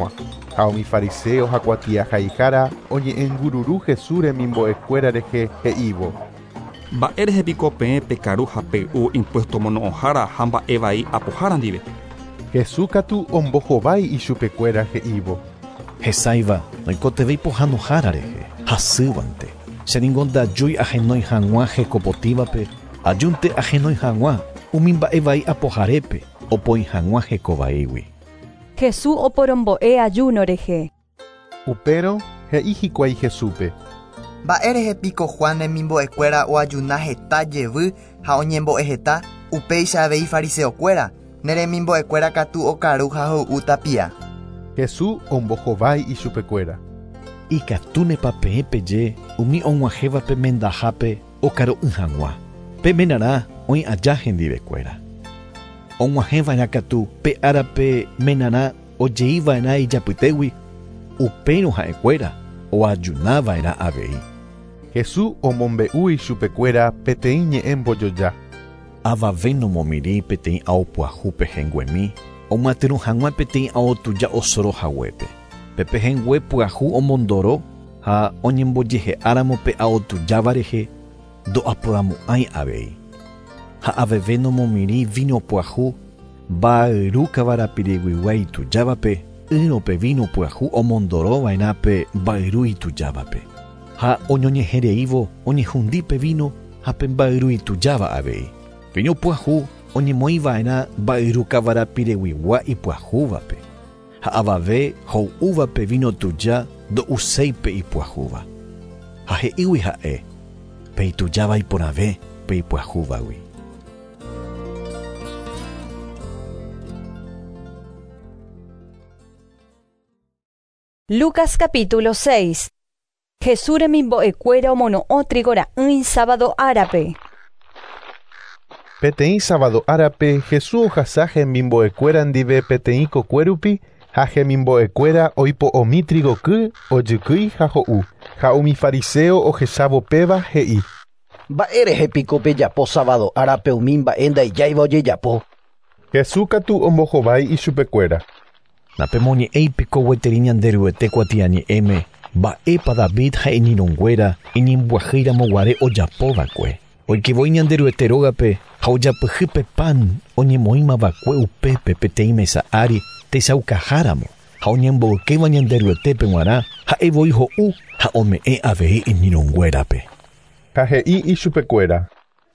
Haomi fariseo hakuatia haihara oñe engururu Jesús remimbo'ekuéra rehe he'ívo. Mba'érehepiko peẽ pekaru ha pe'u impuesto mono'õhára ha mba'e vai apohára ndive. Jesús katu ombohovái ichupekuéra he'ívo. Hesáiva noikotevei pohãnohára rehe hasývante. Chéngo ndajúi ahenói hag̃ua hekopotívape, ajúnte ahenói hag̃ua umi mba'e vai apoharépe opoi hag̃ua hekovaígui. Jesús oporombo'e ajúno rehe. Upérõ he'i hikuái Jesúpe. Mba'érehepiko Juan remimbo'ekuéra oajuna heta jevy ha oñembo'e heta upéicha avei fariseokuéra neremimbo'ekuéra katu okaru ha ho'u tapia. Jesús ombohovái ichupekuéra. Ikatúnepa peẽpeje umi og̃uahẽvape mendahápe okaro'y hag̃ua. Pemenarã oĩ aja hendivekuéra. Og̃uahẽva'erã katu pe árape menarã ojeiva'erã ijapytégui upérõ ha'ekuéra oajunava'erã avei. Jesús omombe'u ichupekuéra peteĩ ñe'ẽ mbojoja. Avave nomomiri peteĩ ao pyahu pehenguemi omatyru hag̃ua peteĩ ao tuja osorohaguépe. Pe pehengue pyahu omondoro ha oñembojehe'áramo pe ao tujáva rehe ndo'aporamo'ãi avei. Ha aveve nomomiri vino pyahu mba'yru kavarapiriguigua itujávape ýrope vino pyahu omondorova'erã pe mba'yru itujávape. Ha oñoñehereívo oñehundípe vino ha pe mba'yru itujáva avei. Vino pyahu oñemoĩva'erã mba'yru kavarapireguigua ipyahúvape. Ha avave ho'úvape vino tuja ndo'uséipe ipyahúva. Ha he'ígui ha'e pe itujáva iporãve pe ipyahúvagui. Lucas capítulo 6. Jesús remimbo'ekuéra omono'õ trígora'ỹi sábado árape. Peteĩ sábado árape Jesús ohasa hemimbo'ekuéra ndive peteĩ kokuérupi ha hemimbo'ekuéra oipo'omi trigoky, ojykýi ha ho'u. Ha umi fariseo ohechávo péva he'i. Mba'érehepiko pejapo sábado árape umi mba'e ndaijáiva ojejapo. Jesús katu ombohovái ichupekuéra. Napemoñe'ẽipiko gueteri ñande ryguete kuatiañe'ẽme mba'épa David ha'eñirũnguéra inimbuahýramo guare ojapova'ekue. Oikivoi ñande ryguete rógape ha ojapyhýpe pan oñemoĩmava'ekue upépe peteĩ mesa ári tesaukaháramo ha oñembo'ykéva ñande ryetépe g̃uarã ha'evoi ho'u ha ome'ẽ avei iñirũnguérape. Ha he'i ichupekuéra.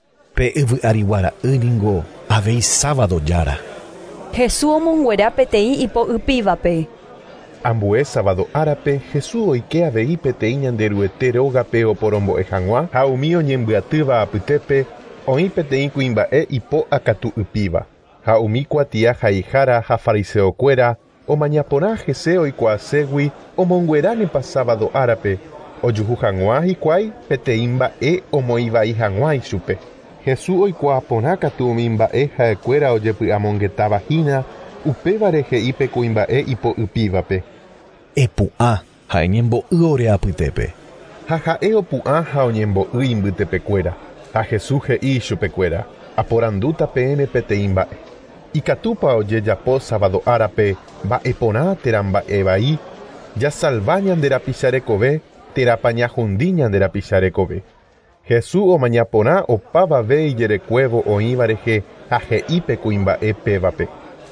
Pe yvy'ári guara'ýringo avei sábado jára. Jesús omonguera peteĩ ipo'ypívape. Ambue sábado árape Jesús oike avei peteĩ ñande ryguete rógape oporombo'e hag̃ua ha umi oñembyatýva apytépe oĩ peteĩ kuimba'e ipo'a katu ýpíva. Ha umi kuatia haihára ha fariseokuéra omañaporã hese oikuaaségui omongueránepa sábado árape ojuhu hag̃ua hikuái peteĩ mba'e omoĩvai hag̃ua ichupe. Jesús oikuaa porã katu umi mba'e ha'ekuéra ojepy'amongetavahína upévare he'ípe kuimba'e ipo'ypívape. Epu'ã ha eñembo'y ore apytépe. Ha ha'e opu'ã ha oñembo'y imbytepekuéra. Ha Jesús he'i chupekuéra. Aporandúta peẽme peteĩ mba'e. Ikatúpa ojejapo sábado árape mba'e porã térã mba'e vai. Jasalva ñande rapicharekove terápa ñahundi ñande rapicharekove. Jesús omaña porã opavave ijerekuévo oĩva rehe ha he'ípe kuimba'e pévape.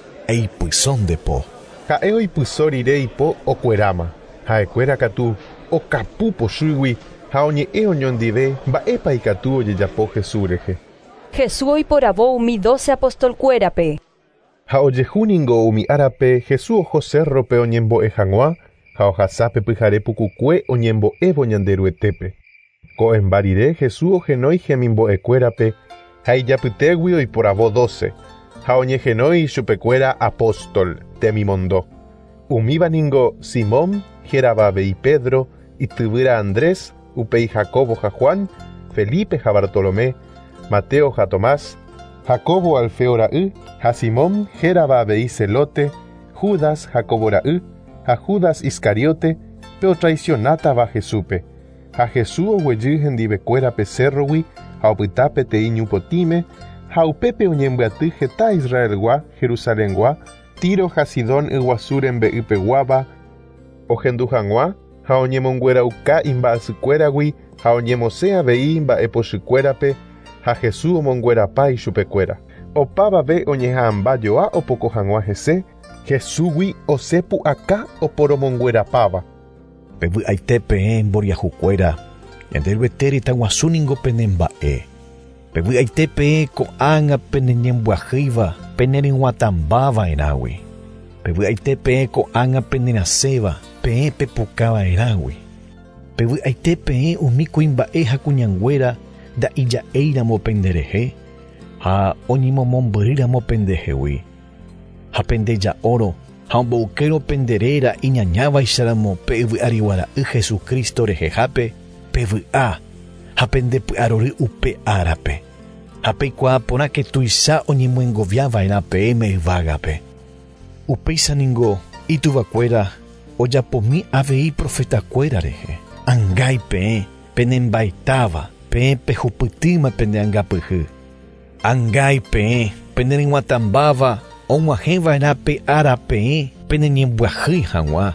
Eipysóndepo. Ha'e oipyso rire ipo okueráma. Ha'ekuéra katu okapu pochýgui ha oñe'ẽ oñondive mba'épa ikatu ojejapo Jesús rehe. Jesús oiporavo umi 12 apostolkuérape. Ha ojehúningo umi árape Jesús oho cerrope oñembo'e hag̃ua ha ohasápe pyhare pukukue oñembo'évo ñande ryetépe. Ko'ẽmba rire Jesús ohenói hemimbo'ekuérape ha ijapytégui oiporavo 12 ha oñehenói ichupekuéra apóstol temimondo. Umívaningo Simón hérava avei Pedro, ityvýra Andrés, upéi Jacobo ha Juan, Felipe ha Bartolomé, Mateo ha Tomás, Jacobo Alfeo ra'y, ha Simón hérava avei Celote, Judas Jacobo ra'y, ha Judas Iscariote, pe otraicionátava Jesúpe. Ha Jesús oguejy hendivekuérape cerrogui ha opyta peteĩ ñupotĩme ha upépe oñembyatý heta Israelgua, Jerusalengua, Tiro ha Sidón yguasu rembe'ypeguáva, ohendu hag̃ua ha oñemonguerauka imba'asykuéragui ha oñemosẽ avei mba'epochýkuérape ha Jesús omonguerapa ichupekuéra. Opavave oñeha'ãmbajoa opoko hag̃ua hese, Jesúsgui osepu'aka oporomonguerapáva. Pevy'aite peẽ mboriahukuéra ñanderuete rytaguasúningo pene mba'e. Pevy'aite peẽ ko'ág̃a peneñembyahýiva peneryguatãmbava'erãgui. Pevy'aite peẽ ko'ág̃a peneraséva peẽ pepukava'erãgui. Pevy'aite peẽ umi kuimba'e ha kuñanguéra nda'ija'éiramo penderehe ha oñemomombyryamo pendehegui. Ha pendeja'óro ha ombo'ukérõ penderéra iñañavaicharamo pe yvy'ariguara'y Jesukristo rehehápe pevy'a ha pendepy'arory upe árape. Ha peikuaa porã ke tuicha oñemoengoviava'erã peẽme yvágape. Upéichaningo ituvakuéra ojapomi avei profetakuéra rehe. Ãngai peẽ penembaetáva peẽ pehupytýma pendeangapyhy. Ãngai peẽ peneryguatãmbáva og̃uahẽva'erã pe ára peẽ peneñembyahýi hag̃ua.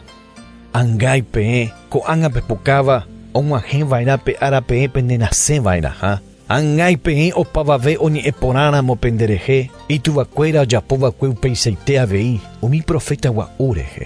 Ãngai peẽ ko'ág̃a pepukáva og̃uahẽva'erã pe ára peẽ penerasẽva'erãha. Ãngai peẽ opavave oñe'ẽporãramo penderehe ituvakuéra ojapóvakue upeichaite avei umi profeta gua'u rehe.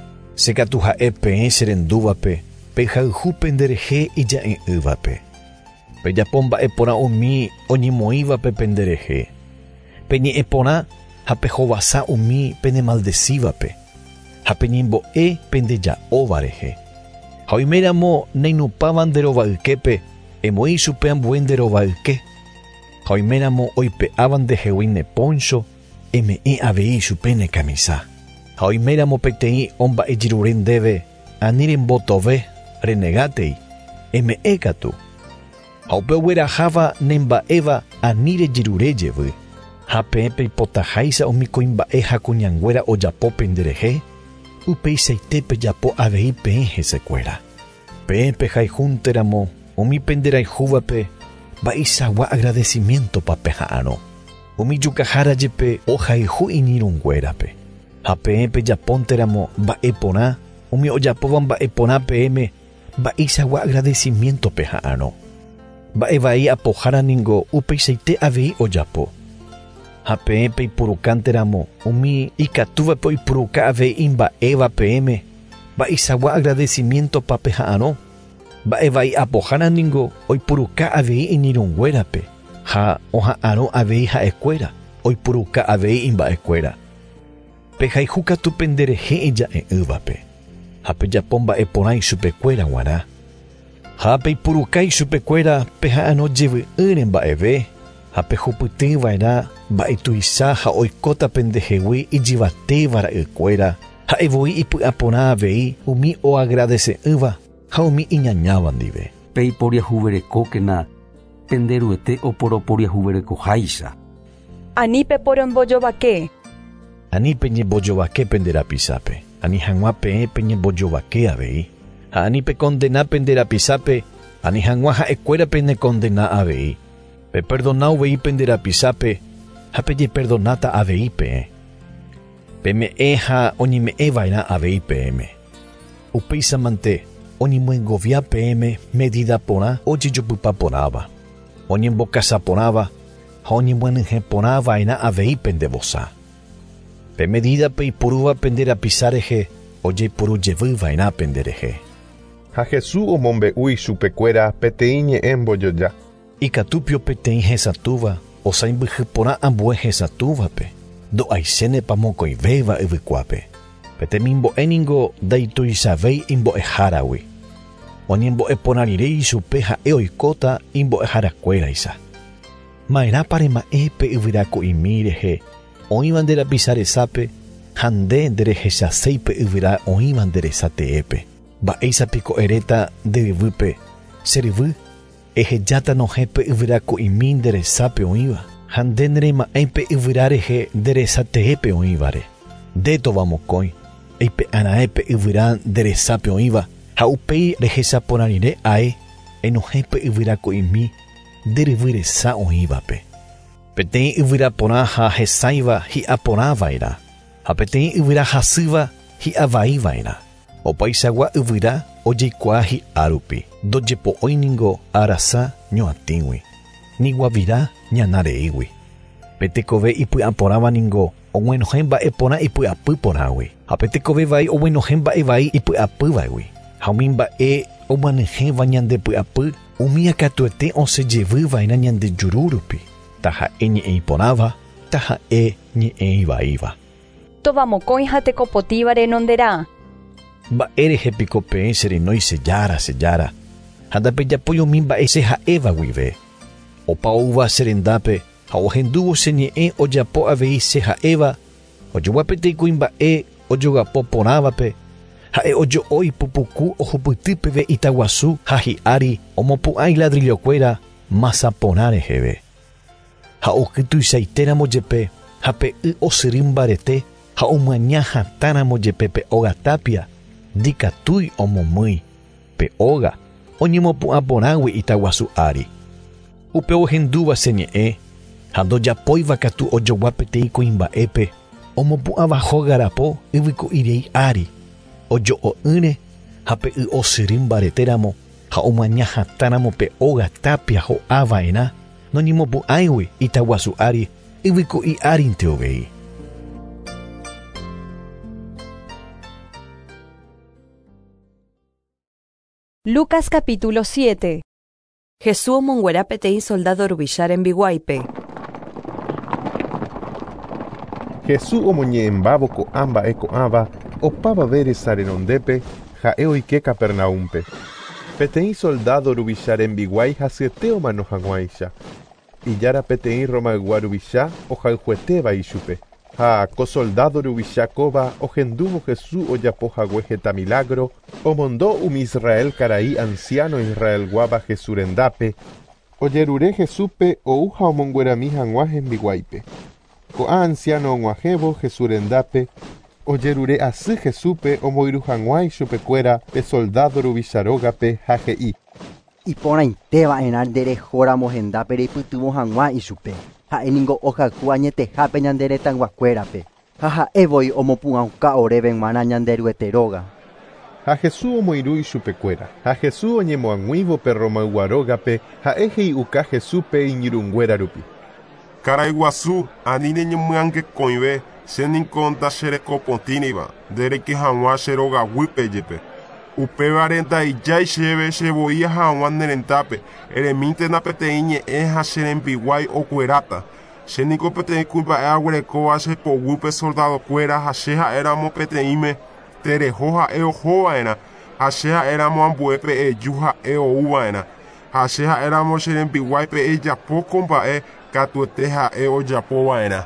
Sekatu ha'e peẽ cherendúvape pehayhu penderehe ija'e yvápe. Pejapo mba'eporã umi oñemoĩvape penderehe. Peñe'ẽporã ha pehovasa umi penemaldecívape. Ha peñembo'e pendeja'óva rehe. Ha oiméramo neinupáva nderova'yképe emoĩ chupe ambue nderova'yke. Ha oiméramo oipe'áva ndehegui ne poncho eme'ẽ avei chupe ne camisa. Ha oiméramo peteĩ omba'ejirure ndéve ani rembotove renegáte'i eme'ẽ katu. Ha upe ogueraháva nemba'éva ani rejirure jevy. Ha peẽ peipotaháicha umi kuimba'e ha kuñanguéra ojapo penderehe upeichaite pejapo avei peẽ hesekuéra. Peẽ pehayhúnteramo umi penderayhúvape mba'eichagua agradecimientopa peha'ãrõ. Umi jukahára jepe ohayhu iñirũnguérape. Ha peẽ pejapónteramo mba'eporã umi ojapóva mba'eporã peẽme mba'eichagua agradecimiento peha'ãrõ. Mba'e apohára ningo upeichaite avei ojapo. Ha peẽ peipurukánteramo umi ikatúvape oipuruka avei imba'éva peẽme mba'eichagua agradecimiento pa peha'ãrõ. Mba'e apohára ningo oipuruka avei iñirũnguérape ha oha'ãrõ avei ha'ekuéra oipuruka avei imba'ekuéra. Pehayhu katu penderehe ija'e yvápe. Ha pejapo mba'eporã ichupekuéra g̃uarã. Ha peipuruka ichupekuéra peha'ãrõ jevy'ỹre mba'eve ha pehupytýva'erã mba'etuicha ha oikóta pendehegui ijivatéva ra'ykuéra ha'evoi ipy'aporã avei umi oagradese'ỹva ha umi iñañáva ndive. Peiporiahuverekókena penderuete oporoporiahuverekoháicha. Ani peporõmbojovake. Ani peñembojovake penderapisápe. Ani hag̃ua peẽ peñembojovake avei. Ha ani pekondena penderapisápe. Ani hag̃ua ha'ekuéra penekondena avei. Peperdona uvei penderapisápe ha pejeperdonáta avei peẽ. Peme'ẽ ha oñeme'ẽva'erã avei peẽme. Upéichamante oñemoengovia peẽme medida porã ojejopypa porãva. Oñembokasa porãva ha oñemyenyhẽ porãva'erã avei pendevosa. Pe medida peipurúva penderapisa rehe ojeipurujevýva'erã penderehe. Ha Jesús omombe'úi chupekuéra peteĩ ñe'ẽ mbojoja. Ikatúpio peteĩ hesatúva osãimbyhy porã ambue hesatúvape ndo'aisénepa mokõivéva yvykuápe. Petemimbo'éningo ndaituichavéi imbo'eháragui. Oñembo'eporãrirei chupe ha'e oikóta imbo'eharakuéraicha. Ma'erãpa rema'e pe yvyra ko'imi rehe oĩva nderapisa resápe ha nde nderehechaséi pe yvyra oĩva nderesa teépe. Mba'éichapiko eréta nderyvýpe cheryvy ehejáta nohẽ pe yvyra ko'imi nderesápe oĩva ha nde nderema'ẽ pe yvyra rehe nderesa teépe oĩvare. Nde tova mokõi eipe'ara'e pe yvyra nderesápe oĩva ha upéi rehechaporãrire ae enohẽ pe yvyra ko'imi nderyvyresa oĩvape. Peteĩ yvyra porã ha hesãiva hi'aporãva'erã ha peteĩ yvyra hasýva hi'avaíva'erã. Opaisagua yvyra ojeikuaa hi'árupi ndojepo'óiningo arasa ño'ãtígui niguavira ñanareígui petekove ipy'aporãvaningo og̃uenohẽ mba'e porã ipy'apy porãgui ha petekove vai og̃uenohẽ mba'e vai ipy'apývagui ha umi mba'e omanyhẽva ñande py'apy umi akatuete osẽjevýva'erã ñande jururupi taha'e ñe'ẽ porãva taha'e ñe'ẽ ivaíva. Tovamokõi ha tekopotĩva renonderã. Mba'e rehépiko peẽ che renói chejára ha ndapejapo umi mba'e cheha'éva guive. Opa oúva che rendápe ha ohendúvo che ñe'ẽ ojapo avei cheha'éva ojoguapetei kuimba'e ojogapo porãvape ha'e ojo'o ipupuku ohupyty peve itaguasu ha hi'ári omopu'ãi ladrillokuéra masa porã reheve. Ha okytuichaitéramo jepe ha pe'y osyry mbarete ha omaña hatãramo jepe pe óga tápia ndikatúi omomýi pe óga oñemopu'ã porãgui itaguasu ári. Upe ohendúva che ñe'ẽ ha ndojapóiva katu ojoguapetei kuimba'épe omopu'ãva hógarapo yvyku'irei ári ojo'o'ỹre ha pe'y osyry mbaretéramo ha omaña hatãramo pe óga tápia ho'áva'erã noñemopu'ãigui itaguasu ári yvyku'i árinte ovei. Lucas capítulo 7. Jesús omonguera peteĩ soldado ruvichár embiguáipe. Jesús omoñe'ẽmbávo ko'ã mba'e ko'ãva opavave resa renondépe ha'e oike Capernaúmpe. Peteĩ soldado ruvichár embiguái hasyete omano hag̃uáicha. Ijára peteĩ romaygua ruvicha ohayhuetéva ichupe. Ha ko soldado ruvicha kóva ohendúvo Jesús ojapohague heta milagro omondo umi Israel karai anciano Israel guava Jesús rendápe ojerure Jesúspe ouha omonguerami hag̃ua hembiguáipe. Ko'ã anciano og̃uahẽvo Jesús rendápe ojerure asy Jesúspe omoiru hag̃ua ichupekuéra pe soldado ruvicharógape ha he'i: Iporãiteva'erã nderehóramo hendápe reipytyvõ hag̃ua ichupe. Ha'éniko ohaku añetehápe ñande retãnguakuérape. Ha ha'evoi omopu'ãuka oréve g̃uarã ñande rygueteróga. Ha Jesús omoiru ichupekuéra. Ha Jesús oñemoag̃uívo pe romayguarógape ha'e he'iuka Jesúspe iñirũnguéra rupi: Karai guasu, ani neñomyangekõive chéniko ndacherekopotĩriva ndereike hag̃ua che rogaguýpe jepe. Upévare ndaijái chéve chevoi hag̃ua nerendápe eremíntena peteĩ ñe'ẽ ha cherembiguái okueráta. Chéniko peteĩ kuimba'e aguerekóva chepoguýpe soldadokuéra ha che ha'éramo peteĩme tereho ha'e ohova'erã ha che ha'éramo ambuépe eju ha'e oúva'erã ha che ha'éramo cherembiguáipe ejapóko mba'e katuete ha'e ojapova'erã.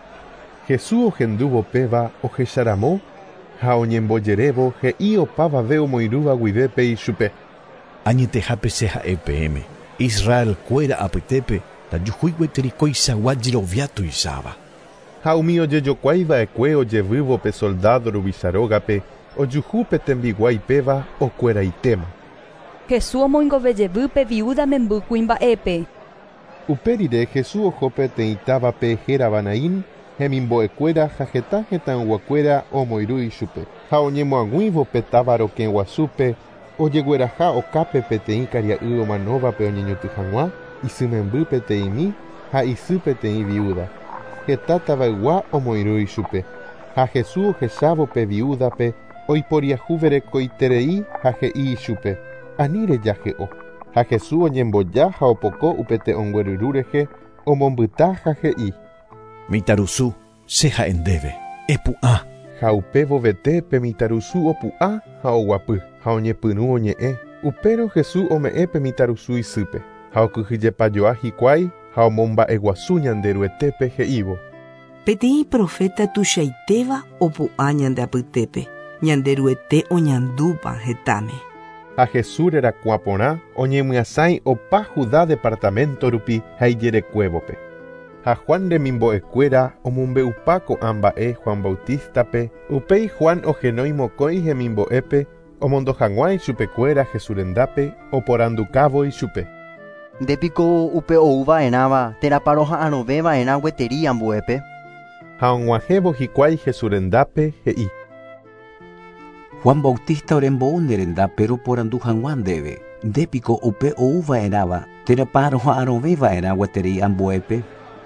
Jesús ohendúvo péva ohecharamo ha oñembojerévo he'i opavave omoirúva guivépe ichupe: Añetehápe che ha'épeme Israelkuéra apytépe ndajuhúigueteri koichagua jirovia tuicháva. Ha umi ojejokuaiva'ekue ojevývo pe soldado ruvicharógape ojuhu pe tembiguái péva okueraitéma. Jesús omoingovejevy pe viuda memby kuimba'épe. Uperire Jesús oho peteĩ távape Heravanaín hemimbo'ekuéra ha heta hetãnguakuéra omoiru ichupe. Ha oñemoag̃uívo pe távarokẽ guasúpe ojegueraha okápe peteĩ karia'y omanóvape oñeñotỹ hag̃ua isymemby peteĩmi ha isy peteĩ viuda. Heta tavaygua omoiru ichupe. Ha Jesús ohechávo pe viudape oiporiahuverekoiterei ha he'i ichupe: Ani rejahe'o. Ha Jesús oñemboja ha opoko upete ongueryrũ rehe omombyta ha he'i: Mitarusu, che ha'endéve, epu'ã. Ha upévo vete pe mitarusu opu'ã ha oguapy ha oñepyrũ oñe'ẽ. Upérõ Jesús ome'ẽ pe mitarusu isýpe ha okyhyjepajoa hikuái ha omomba'eguasu ñande ryetépe he'ívo: Peteĩ profeta tuichaitéva opu'ã ñande apytépe ñande ryete oñandúpa hetáme. Ha Jesús rerakuã porã oñemyasãi opa Judá departamento rupi ha ijerekuévope. Ha Juan remimbo'ekuéra omombe'upa ko'ã mba'e Juan Bautístape upéi Juan ohenói mokõi hemimbo'épe omondohag̃ua ichupekuéra Jesús rendápe oporandukávo ichupe: Ndépiko upe ouva'erãva teraparoha'ãroveva'erã gueteri ambuépe. Ha og̃uahẽvo hikuái Jesús rendápe he'i: Juan Bautista orembou nerenda pero porandu hangwan debe. Dépiko upe ouva erava, teraparo arove era guateri amboepe.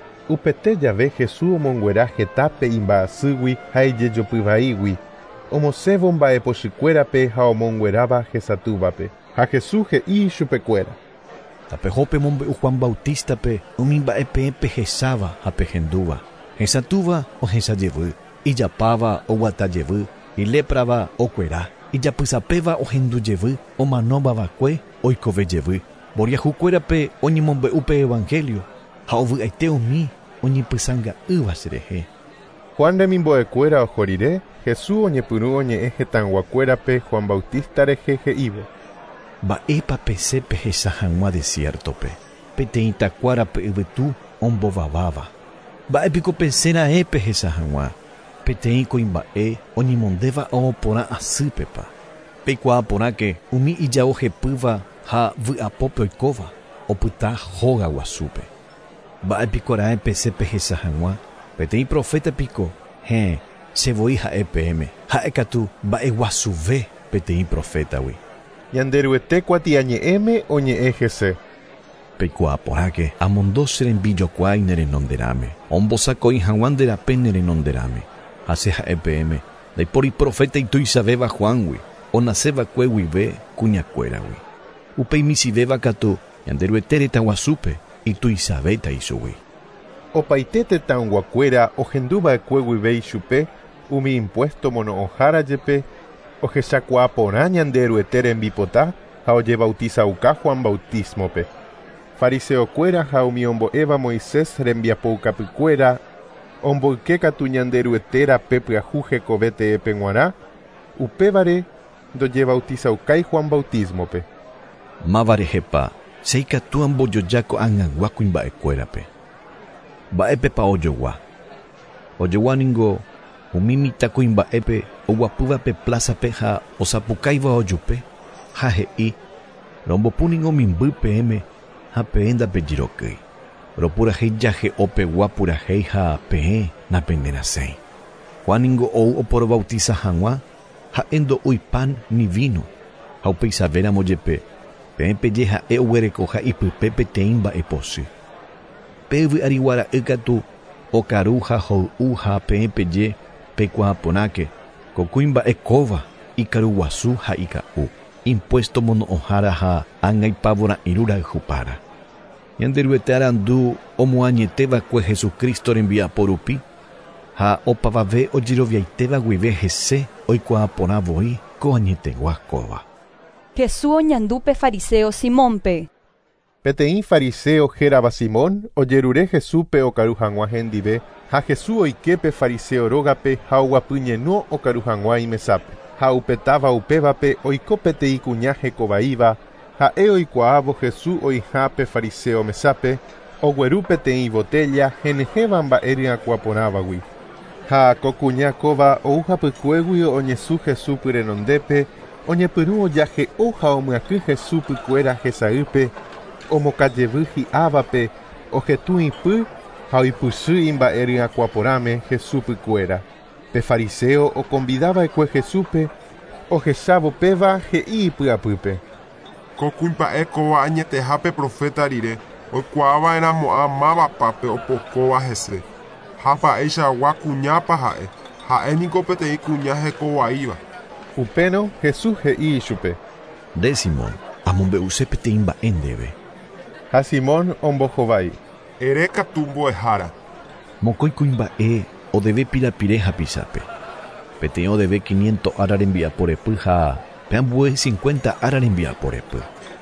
Upete jave Jesús omonguera jetape imba'asýgui ha ijejopyvaígui. Omosévo mba'epochykuérape ha omongueráva hesatúvape. Ha Jesús he'i chupekuéra. Tapehope mombe'u Juan Bautistape umi mba'epe'ẽpe hesáva ha pehendúva. Hesatúva ohesajevy, ijapáva oguatajevy, iléprava okuera, ijapysapéva ohendujevy, omanóvavakue oikovejevy. Mboriahukuérape oñemombe'úpe evangelio ha ovy'aite umi oñepysanga'ýva cherehe. Juan remimbo'ekuéra ohorire, Jesús oñepyrũ oñe'ẽ hetãnguakuérape Juan Bautista rehe he'ívo. Mba'épa pese pehesa hag̃ua desiertope, peteĩ takuárape yvytu ombovaváva. Mba'épiko peséra'e pehesa hag̃ua, peteĩ koimba'e oñemondéva oporã asýpepa. Peikuaa porãke umi ijao hepýva ha vy'apópe oikóva, opyta hóga guasúpe. Mba'épikora'e pese pehesa hag̃ua, peteĩ profetapiko, chevoi ha'e ha'ekatu mba'e guasuve peteĩ profétagui. Ñanderuete kuatiañe'ẽme oñe'ẽ hese. Peikuaa porãke amondo che rembijokuái nerenonderãme, ombosakói hag̃ua nderape nerenonderãme. Ha che ha'e ndaipóri profeta ituichavéva Juangui, onasẽvakue guive kuñakuéragui. Upe misivéva katu ñanderuete retãguasúpe ituichavéta ichugui. Opaite tetãnguakuéra ohenduva'ekue guive ichupe umi impuesto mono'õhárajepe ohechakuaa porã ñanderuete rembipota ha ojebautizauka Juan Bautismope. Fariseokuéra ha umi ombo'éva Moisés rembiapoukapykuéra omboyke katu ñanderuete rape pyahu hekove te'ẽpe g̃uarã upévare ndojebautizaukái Juan Bautismope. Mávarehepa cheikatu ambojoja ko'ag̃agua kuimba'ekuérape. Mba'épepa ojogua. Ojogua ningo umi mitã kuimba'épe oguapývape plázape ha osapukáiva ojupe ha he'i rombopu ningo mimby peẽme ha peẽ ndapejirokýi. Ropurahéi jahe opegua purahéi ha peẽ napenderasẽi. Juan ningo ou oporobautiza hag̃ua ha'e ndo'úi pan ni vino ha upeichavéramo jepe peẽpeje ha'e oguereko ha ipype peteĩ mba'eposy. Pe yvy'ari guara'y katu okaru ha hoy'u ha peẽpeje peikuaa porãke ko kuimba'ekóva ikaru guasu ha ika'u impuesto mono'õhára ha ág̃aipavora'ỹ rurayhupára. Ñanderuete arandu omoañeteva'ekue Jesukristo rembiapo rupi ha opavave ojiroviaitéva guive hese oikuaa porãvoi ko añetegua kóva. Jesús oñandúpe fariseo Simónpe. Peteĩ fariseo hérava Simón ojerure Jesúspe okaru hag̃ua hendive ha Jesús oikepe fariseo rógape ha oguapyñeno okaru hag̃ua imesápe. Ha upetáva upévape oiko peteĩ kuña hekovaíva ha'e oikuaávo Jesús oihápe fariseo mesápe ogueru peteĩ botella henehéva mba'e ryakuaporãvagui. Ha ko kuña kóva ouhapykuégui oñesũ Jesús pyrenondépe oñepyrũ ojahe'o ha omyaky Jesús pykuéra hesayýpe omokajevy hi'ávape ohetu ipy ha oipychy imba'e ryakuaporãme Jesús pykuéra. Pe fariseo okonvidava'ekue Jesúspe ohechávo péva he'i ipy'apýpe. Ko kuimba'ékova añetehápe profeta rire oikuaava'erã mo'ã mávapápe opokóva hese. Ha mba'eichagua kuñápa ha'éniko peteĩ kuña hekovaíva. Upéno Jesús he'i ichupe. Nde Simón amombe'use peteĩ mba'e ndéve. Ha Simón ombohovái. Ere katu mbo'ehára. Mokõi kuimba'e odeve pirapire hapisápe. Peteĩ odeve 500 ára rembiaporepy ha peambue 50 ára rembiaporepy.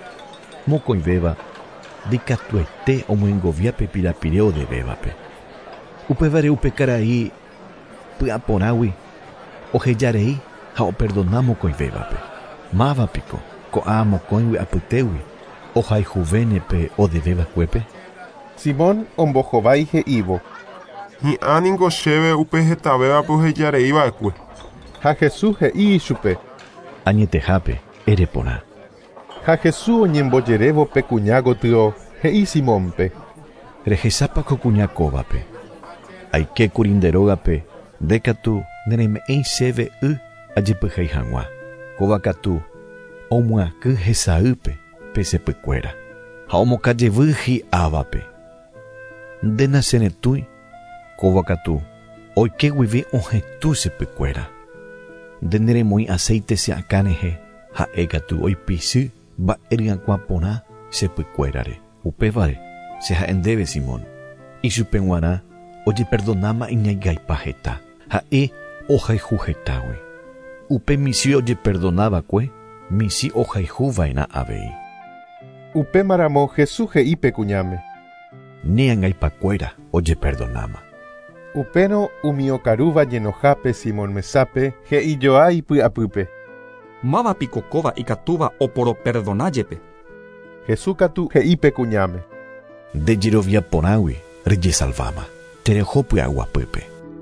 Mokõivéva ndikatuete omoingoviápe pirapire odevévape. Upévare upe karai py'aporãgui ohejarei ha operdona mokõivévape. Mávapiko ko'ã mokõigui apytégui ohayhuvénepe odevévakuépe. Simón ombohovái he'ívo. Hi'ãniko chéve upe hetavévape ohejareiva'ekue. Ha Jesús he'i ichupe. Añetehápe ere porã. Ha Jesús oñembojerévo pe kuña gotyo he'i Simónpe. Rehesápa ko kuña kóvape. Aikékuri nde rógape ndékatu nereme'ẽi chéve y ajepyhéi hag̃ua. kóva katu omuaky hesa'ýpe pe sepykuéra ha omokajevy hi'ávape. Ndéna cheretúi kóva katu oike guive ohetũ sepykuéra. Nde neremoĩ aceite che'akãrehe ha'e katu oipisy mba'ery'akuã porã sepykuérare. Upévare cheha'e ndéve Simón. Ichupe g̃uarã ojeperdonáma iñaigaipa heta ha'e ohayhu hetágui. Upe misi ojeperdonávakue misi ohayhuva'erã avei. Upémaramo Jesús he'ípe kuñáme. Ne'angaipakuéra ojeperdonáma. Upéno umi okarúva ñenohápe Simón mesápe he'ijoa ipy'apýpe. Mávapiko kóva ikatúva oporoperdonájepe. Jesús katu he'ípe kuñáme. Ndejerovia porãgui rejesalváma tereho py'aguapýpe.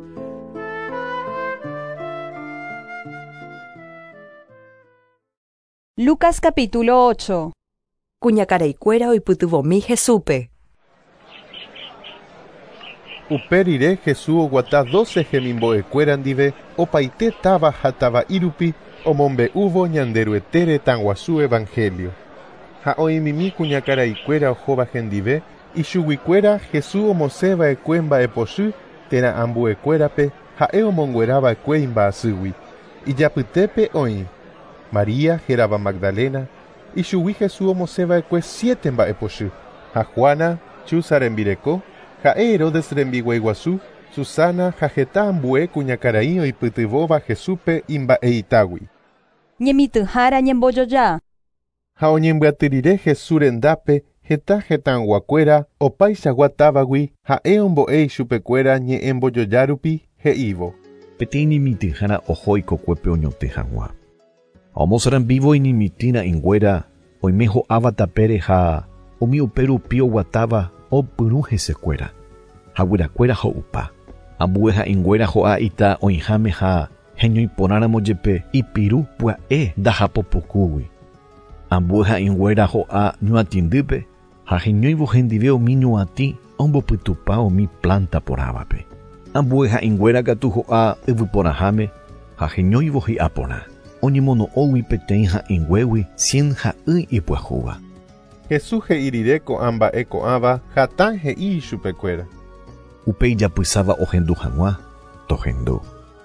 Lucas capítulo 8. Kuñakaraikuéra oipytyvomi Jesúpe. Uperire Jesús oguata 12 hemimbo'ekuéra ndive opaite táva ha tava'írupi omombe'úvo ñanderuetere tãguasu evangelio. Ha oĩmimi kuñakaraikuéra ohóva hendive ichuguikuéra Jesús omosẽva'ekue mba'epochy térã ambuekuérape ha'e omonguerava'ekue imba'asýgui. Ijapytépe oĩ María hérava Magdalena, ichugui Jesús omosẽva'ekue 7 mba'epochy, ha Juana Chuza rembireko, ha'e Herodes rembigua iguasu, Susana ha heta ambue kuñakarai oipytyvóva Jesúpe imba'eitágui. Ñemityhára ñembojoja. Ha oñembyatyrire Jesús rendápe heta hetãnguakuéra opaichagua távagui ha'e ombo'e ichupekuéra ñe'ẽmbojojárupi he'ívo. Peteĩ ñemityhára oho ikokuépe oñotẽ hag̃ua. Omosãrambivo inimitĩra inguéra oime ho'áva tapére ha umi upe rupi oguatáva opyru hesekuéra ha guirakuéra ho'upa. Ambue ha'inguéra ho'a ita oĩháme ha heñoiporãramo jepe ipiru pya'e ndahapopokúgui. Ambue ha'inguéra ho'a ñuatĩndýpe ha heñóivo hendive umi ñuatĩ ombopytupa umi planta porãvape. Ambue ha'inguéra katu ho'a yvyporãháme ha heñóivo hi'a porã. Oñemono'õgui peteĩ ha'inguégui 100 ha'ỹ ipyahúva. Jesús he'irire ko'ã mba'e ko'ãva ha tã he'i ichupekuéra. Upe ijapysáva ohendu hag̃ua tohendu.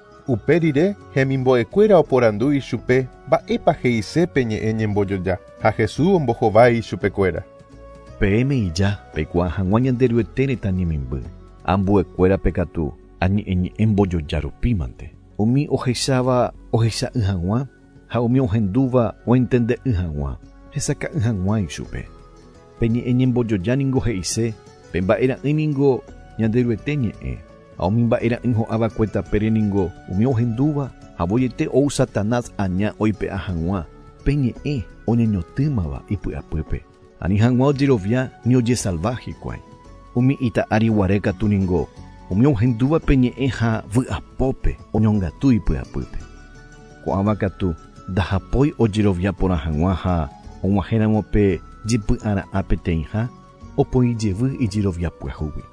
Uperire hemimbo'ekuéra oporandu ichupe mba'épa he'isépe ñe'ẽ ñembojoja ha Jesús ombohovái ichupekuéra. Pe'ẽme ija peikuaa hag̃ua ñanderuetéreta ñemimby. Ambuekuéra pekatu añe'ẽ mbojoja rupímante. Umi ohecháva ohecha'y hag̃ua ha umi ohendúva oentende'y hag̃ua hesaka'y hag̃ua ichupe. Peñe'ẽ ñembojoja ningo he'ise pe mba'era'ỹ ningo ñanderuete ñe'ẽ ha umi mba'era'ỹ ho'avakue tapére ningo umi ohendúva ha voiete ou Satanás aña oipe'a hag̃ua peñe'ẽ oñeñotýmava ipy'apýpe. Ani hag̃ua ojerovia ni ojesalva hikuái. Umi ita'ári guare katu ningo umi ohendúva peñe'ẽ ha vy'apópe oñongatu ipy'apýpe. Ko'ãva katu ndahapói ojerovia porã hag̃ua ha og̃uahẽramo pe jepy'ara'ã peteĩ ha opoijevy ijerovia pyahúgui.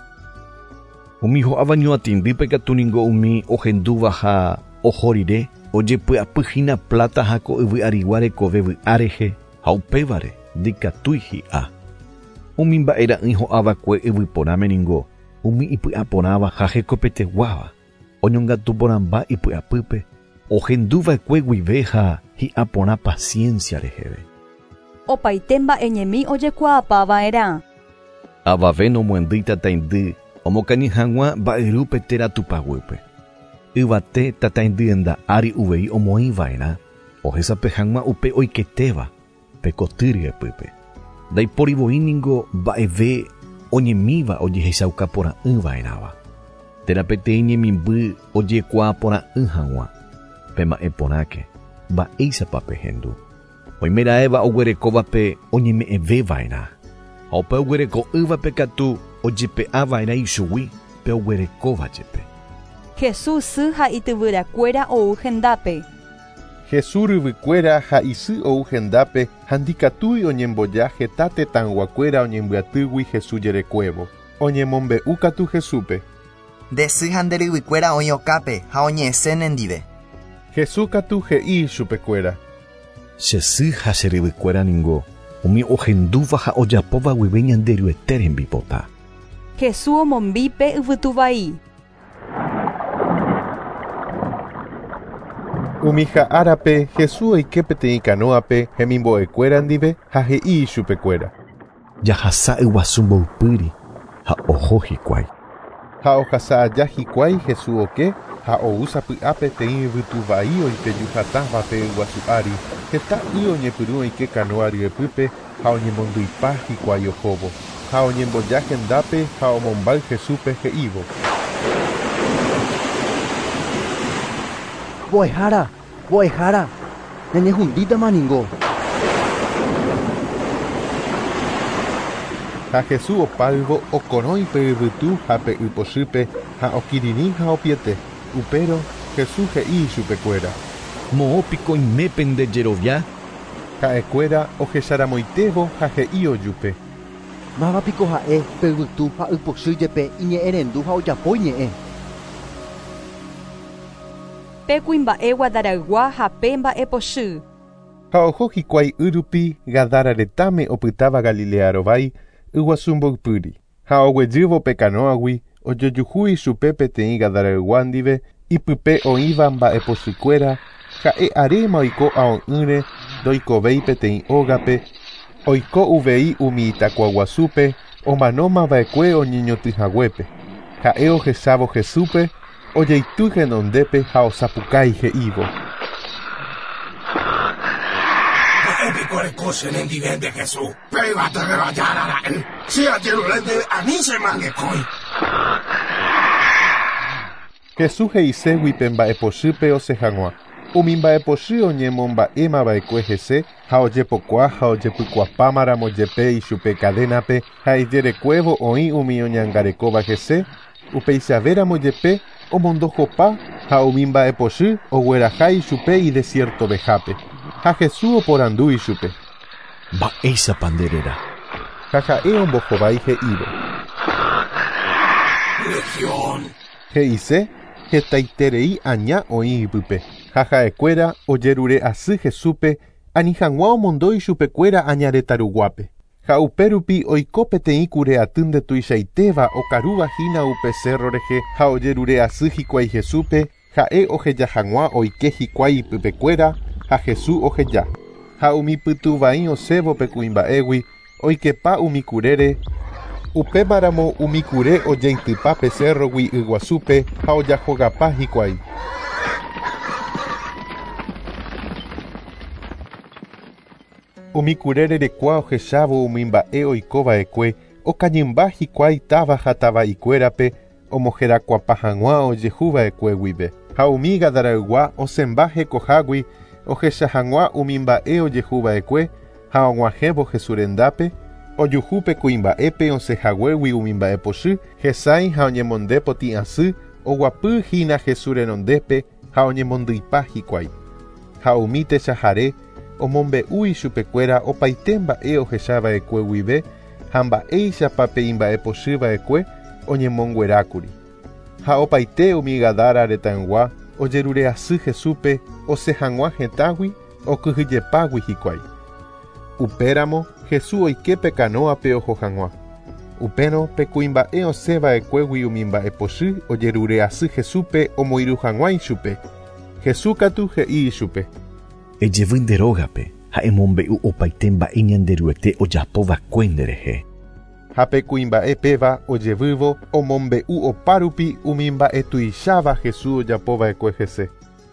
Umi ho'áva ñuatĩndýpe katu ningo umi ohendúva ha oho rire ojepy'apyhína plata ha ko yvy'arigua rekove vy'árehe ha upévare ndikatúi hi'a. Umi mba'era'ỹ ho'ávakue yvyporãme ningo umi ipy'aporãva ha hekopeteguáva oñongatu porãmba ipy'apýpe ohendúva'ekue guive ha hi'aporã paciencia reheve. Opaite mba'eñemi ojekuaapava'erã. Avave nomoendýi tataindy omokañy hag̃ua mba'yrúpe térã tupaguýpe. Yvate tataindyenda ári uvei omoĩva'erã ohesape hag̃ua upe oiketéva pe koty ryepýpe. Ndaiporivoi ningo mba'eve oñemíva ojehechauka porã'ỹva'eráva. Térã peteĩ ñemimby ojekuaa porã'ỹ hag̃ua pe mba'e porãke mba'éichapa pehendu. Oimeraẽva oguerekóvape oñeme'ẽvéva'erã ha upe oguereko ývape katu ojepe'ãva'erã ichugui pe oguerekóva jepe. Jesús sy ha ityvyrakuéra ou hendápe. Jesús ryvykuéra ha isy ou hendápe ha ndikatúi oñemboja heta tetãnguakuéra oñembyatýgui Jesús jerekuévo. Oñemombe'u katu Jesúpe. Nde sy ha nderyvykuéra oĩ okápe ha oñe'ẽse nendive. Jesús katu he'i chupekuéra. Che sy ha che ryvykuéra ningo umi ohendúva ha ojapóva guive ñanderyguete rembipota. Jesús omombípe yvytu Umi ha'árape Jesús oike peteĩ canoape hemimbo'ekuéra ndive ha he'i chupekuéra. Jahasa yguasu mboypýri ha oho hikuái. Ha ohasa'aja hikuái Jesús oke ha ou sapy'a peteĩ yvytuvai oipejuhatávape yguasu ári heta y oñepyrũ oike canoa ryepýpe ha oñemondypa hikuái ohóvo ha oñemboja hendápe ha omombáy Jesúspe he'ívo. Vo'ehára, ñañehũndítama ningo. Ha Jesús opáyvo okorõi pe yvytu ha pe ypochýpe ha okirirĩ ha opiete. Upéro Jesús he'i chupekuéra. Mo'õpiko oimépe ndejerovia. Ha'ekuéra ohecharamoitévo ha he'i ojúpe. Mávapiko ha'e pe yvytu ha ypochýjepe iñe'ẽrendu ha ojapo iñe'ẽ. Pe kuimba'e Guadaraygua ha pe mba'epochy. Ha oho hikuái yrupi Gadara retãme opytáva Galilea rovái yguasu mboypýri ha oguejývo pe canoagui ojojuhúi chupe peteĩ Gadaraygua ndive ipype oĩva mba'epochýkuéra ha'e aréma oiko ao'ỹre ndoikovéi peteĩ ógape oiko uvei umi itakuaguasúpe omanómava'ekue oñeñotỹhaguépe ha'e ohechávo Jesúpe ojeity henondépe ha osapukái he'ívo. De Jesús, pégate de la llanada, si ayer a mí se manguecoy. Jesús he'ise pe mba'epochýpe osehag̃ua. Umi mba'epochy oñemomba'émava'ekue hese ha ojepokua ha ojepykuapámaramo jepe ichupe cadenape ha ijerekuévo oĩ umi oñangarekóva hese upeichavéramo jepe omondohopa ha umi mba'epochy ogueraha ichupe idesierto vehápe. Ha Jesús oporandu ichupe. Mba'éichapa nderera. Ha ha'e ombohovái he'ívo. Legión. He'ise hetaiterei aña oĩ ipype. Ha ha'ekuéra ojerure asy Jesúpe ani hag̃ua omondói chupekuéra añaretaruguápe. Ha upérupi oiko peteĩ kure aty ndetuichaitéva okaruvahína upe cerro rehe ha ojerure asy hikuái Jesúpe ha'e oheja hag̃ua oike hikuái ipypekuéra ha Jesús oheja. Ha umi pytuvai osévo pe kuimba'égui oikepa umi kurére upémaramo umi kure ojeitypa pe cerrogui yguasúpe ha ojahogapa hikuái. Umi kure rerekua ohechávo umi mba'e oikova'ekue okañymba hikuái táva ha tava'ikuérape omoherakuapa hag̃ua ojehuva'ekue guive. Ha umi Gadaraygua osemba hekohágui ohecha hag̃ua umi mba'e ojehuva'ekue ha og̃uahẽvo Jesús rendápe ojuhu pe kuimba'épe osẽhaguégui umi mba'epochy hesãi ha oñemonde potĩ asy oguapy hína Jesús renondépe ha oñemondýipa hikuái. Ha umi techahare omombe'úi chupekuéra opaite mba'e ohechava'ekue guive ha mba'éichapa pe imba'epochyva'ekue oñemonguerákuri. Ha opaite umi Gadara retãygua ojerure asy Jesúpe osehag̃ua hetãgui okyhyjepágui hikuái. Upéramo Jesús oike pe canoape oho hag̃ua. Upérõ pe kuimba'e osẽva'ekuégui umi mba'epochy ojerure asy Jesúpe omoiru hag̃ua ichupe. Jesús katu he'i ichupe. Ejevy nde rógape ha emombe'u opaite mba'e ñanderyguete ojapova'ekue nderehe. Ha pe kuimba'e péva ojevývo omombe'u opárupi umi mba'etuicháva Jesús ojapova'ekue hese.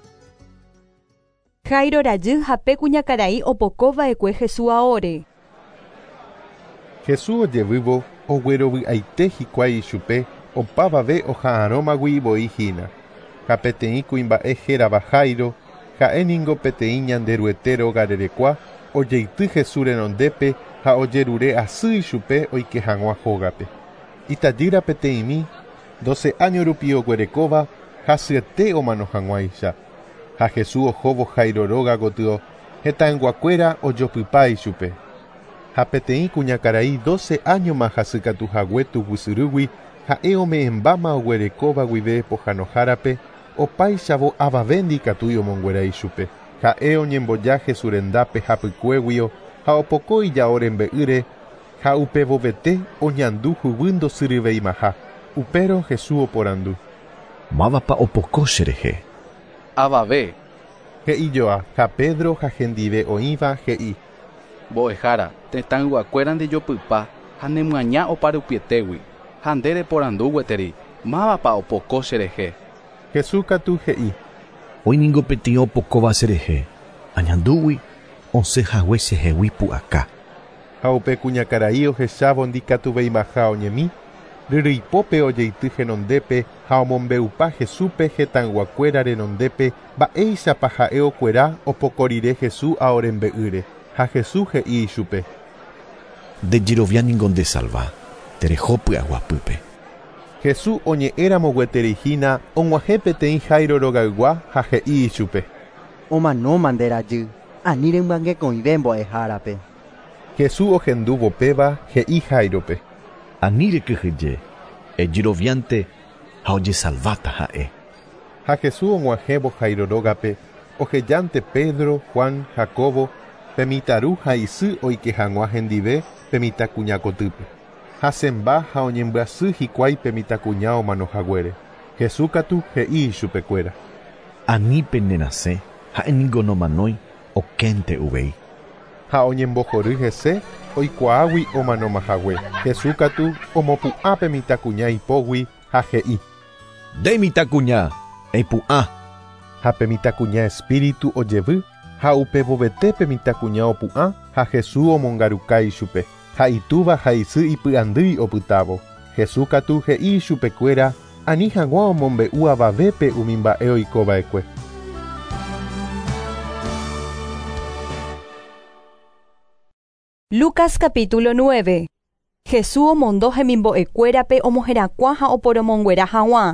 Jairo rajy ha pe kuñakarai opokova'ekue Jesús aóre. Jesús ojevývo oguerovy'aite hikuái ichupe opavave oha'ãrómagui ivoi hína. Ha peteĩ kuimba'e hérava Jairo ha'éningo peteĩ ñanderuete róga rerekua ojeity Jesús renondépe ha ojerure asy ichupe oike hag̃ua hógape. Itajýra peteĩmi 12 años rupi oguerekóva ha syete omano hag̃uáicha. Ha Jesús ohóvo Jairo róga gotyo hetãnguakuéra ojopypa ichupe. Ha peteĩ kuñakarai 12 años ma hasykatuhague tuguysyrýgui ha'e ome'ẽmbáma oguerekóva guive pohãnohárape opaichavo avavéndi katu omonguerai chupe. Ha'e oñemboja Jesurendápe hapykuéguio ha opoko ijao rembe'ýre ha upevovete oñandu hyvýndo syryveimaha. Upérõ Jesús oporandu. Mávapa opoko cherehe? Avave. He'ijoa ha Pedro ha hendive oĩva he'i. Mbo'ehára, tetãyguakuéra ndejopypa ha nemyaña oparupietegui. Ha ndereporandu gueteri. Mávapa opoko cherehe? Jesús katu he'i. Oiningo peteĩ opokóva cherehe. Añandúgui osẽhague chehegui pu'aka. Ha upe kuñakarai ohechávo ndikatuveimaha oñemi. Ryryipópe ojeity henondépe ha omombeupa Jesúspe hetãnguakuéra renondépe mba'éichapa ha'e okuera opokorire Jesús ao rembe'ýre. Ha Jesús he'i ichupe. Ndejeroviáningo ndesalva. Tereho py'aguapýpe. Jesús oñe'éramo gueterehína og̃uahẽ peteĩ Jairo rogaygua ha he'i ichupe. Omanóma nderajy. Ani remyangekõive mbo'ehárape. Jesús ohendúvo péva he'i Jairope. Ani rekyhyje, ejeroviánte ha ojesalváta ha'e. Ha Jesús og̃uahẽvo Jairo rógape, ohejánte Pedro, Juan, Jacobo, pemitaru ha isy oike hag̃ua hendive pemitakuña kotýpe. Ha semba ha oñembyasy hikuái pemitakuña omanohaguére. Jesús katu he'i ichupekuéra. Anípe nerasẽ ha'eningo nomanói okénte uvei. Ha oñembohory hese oikuaágui omanomahague. Jesús katu omopu'ã pemitakuña ipógui ha he'i. Ndé mitakuña, eipu'ã. Ha pemitakuña espíritu ojevy ha upevovete pemitakuña opu'ã ha Jesús omongaruka ichupe. Ha itúva ha isy ipy'andýi opytávo. Jesús katu he'i ichupekuéra ani hag̃ua omombe'u avavépe umi mba'e oikova'ekue. Lucas capítulo 9. Jesús omondo hemimbo'ekuérape omoherakua ha oporomonguera hag̃ua.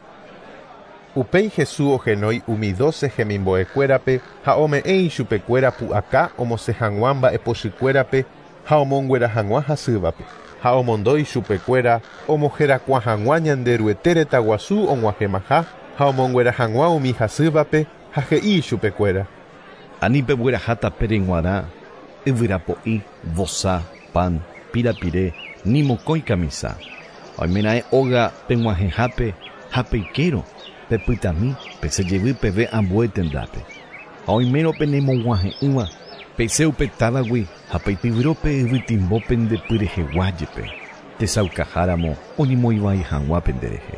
Upéi Jesús ohenói umi 12 hemimbo'ekuérape ha ome'ẽ ichupekuéra pu'aka omosẽ hag̃ua mba'epochýkuérape ha omonguera hag̃ua hasývape. Ha omondo ichupekuéra omoherakua hag̃ua ñande ryete retaguasu og̃uahẽmaha ha omonguera hag̃ua umi hasývape ha he'i ichupekuéra. Ani pegueraha tape reg̃uarã, yvyrapo'i, vosa, pan, pirapire, ni mokõi kamisa. Oimera'e óga peg̃uahẽhápe ha peikérõ, pepytami, pesejevy peve ambue tendápe. Ha oimérõ penemog̃uahẽ'ỹva, peise upetávagui ha peityvýrope yvytimbópe ndepyreheguájepe. Tesaukaháramo oñemoivai hag̃uápe nderehe.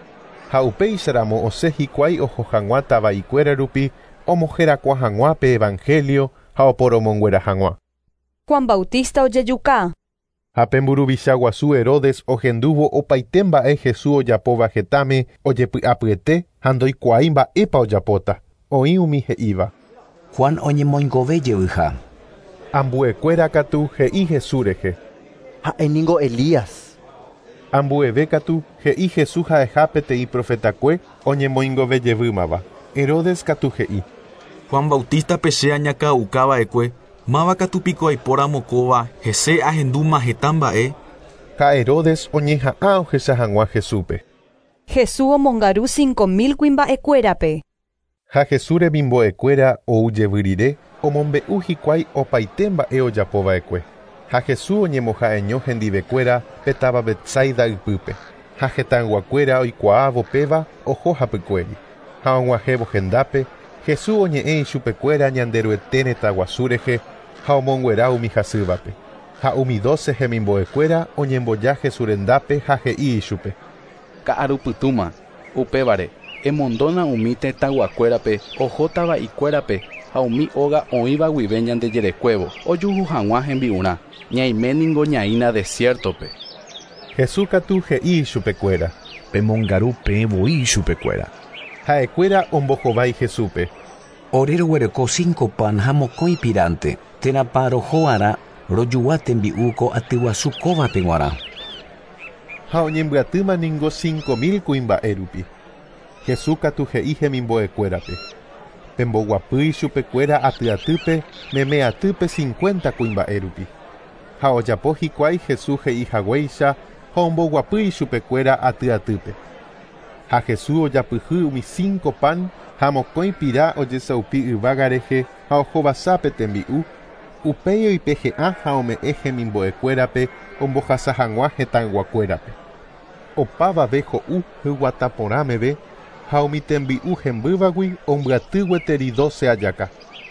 Ha upéicharamo osẽ hikuái oho hag̃ua tavaikuéra rupi omoherakua hag̃uápe evangelio ha oporomonguera hag̃ua. Juan Bautista ojejuka. Ha pemburuvicha guasu Herodes ohendúvo opaite mba'e Jesús ojapóva hetãme ojepy'apyete ha ndoikuaái mba'épa ojapóta. Oĩ umi he'íva. Juan oñemoingove jevyha. Ambuekuéra katu he'i Jesús rehe. Ha'eningo Elías. Ambueve katu he'i Jesús ha'eha peteĩ profetakue oñemoingovejevýmava. Herodes katu he'i. Juan Bautista peche añaka'ukava'ekue. Máva katupiko aiporamokóva hese ahendúma heta mba'e. Ha Herodes oñeha'ã ohecha hag̃ua Jesúspe. Jesús omongaru 5.000 kuimba'ekuérape. Ha Jesús remimbo'ekuéra oujevy rire omombe'u hikuái opaite mba'e ojapova'ekue. Ha Jesús oñemoha'eño hendivekuéra pe táva Betsaida ypýpe. Ha hetãnguakuéra oikuaávo péva oho hapykuéri. Ha og̃uahẽvo hendápe Jesús oñe'ẽ ichupekuéra ñande ryete retaguasu rehe ha omonguera umi hasývape. Ha umi 12 hemimbo'ekuéra oñemboja Jesurendápe ha he'i ichupe. Ka'arupytũma upévare emondóna umi tetãguakuérape ohótava'ikuérape ha umi óga oĩva guive ñandejerekuévo ojuhu hag̃ua hembi'urã ñaiméningo ñaína desiertope. Jesús katu he'i ichupekuéra. Pemongaru pevoi ichupekuéra. Ha'ekuéra ombohovái Jesúspe. Ore roguereko 5 pan ha mokõi pirante. Térãpa roho'arã rojua tembi'u ko atyguasu kóvape g̃uarã. Ha oñembyatýma ningo 5.000 kuimba'e rupi. Jesús katu he'i hemimbo'ekuérape. Pemboguapy ichupekuéra atyatýpe memeatýpe 50 kuimba'e rupi. Ha ojapo hikuái Jesús he'i haguéicha ha omboguapy ichupekuéra atyatýpe. Ha Jesús ojapyhy umi 5 pan, ha mokõi pira ojesaupi yvága rehe ha ohovasápe tembi'u, upéi oipehe'a ha ome'ẽ hemimbo'ekuérape ombohasa hag̃ua hetãnguakuérape. Opavave ho'u hyguata porãmeve ha umi tembi'u hembývagui ombyaty gueteri 12 ajaka.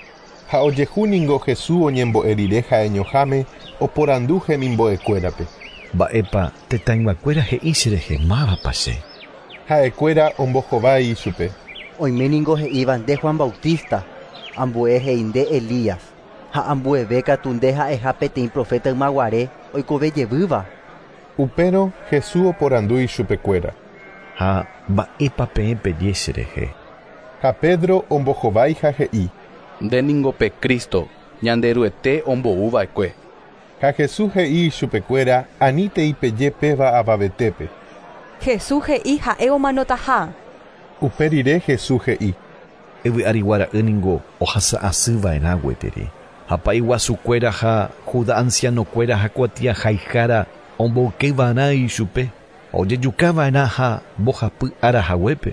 Ha ojehúningo Jesús oñembo'e rire ha'eñoháme oporandu hemimbo'ekuérape. Mba'épa tetãinguakuéra he'i cherehe mávapa che. Ha'ekuéra ombohovái ichupe. Oiméningo he'ívante Juan Bautista, ambue he'índe Elías, ha ambueve katu nde ha'eha peteĩ profeta ymaguare oikovejevýva. Upérõ Jesús oporandu ichupekuéra. Ha mba'épa peẽ peje cherehe. Ha Pedro ombohovái ha he'i. Ndéningope Cristo, ñanderuete ombouva'ekue. Ha Jesús he'i ichupekuéra aníte ipeje péva avavetépe. Jesús he'i ha'e omanotaha. Uperire Jesús he'i. Evy'ariguara'ýningo ohasa'asyva'erã gueteri. Ha paiguasukuéra ha Juda ancianokuéra ha kuatia haihára omboukévarã ichupe. Ojejukava'erã ha mbohapy arahaguépe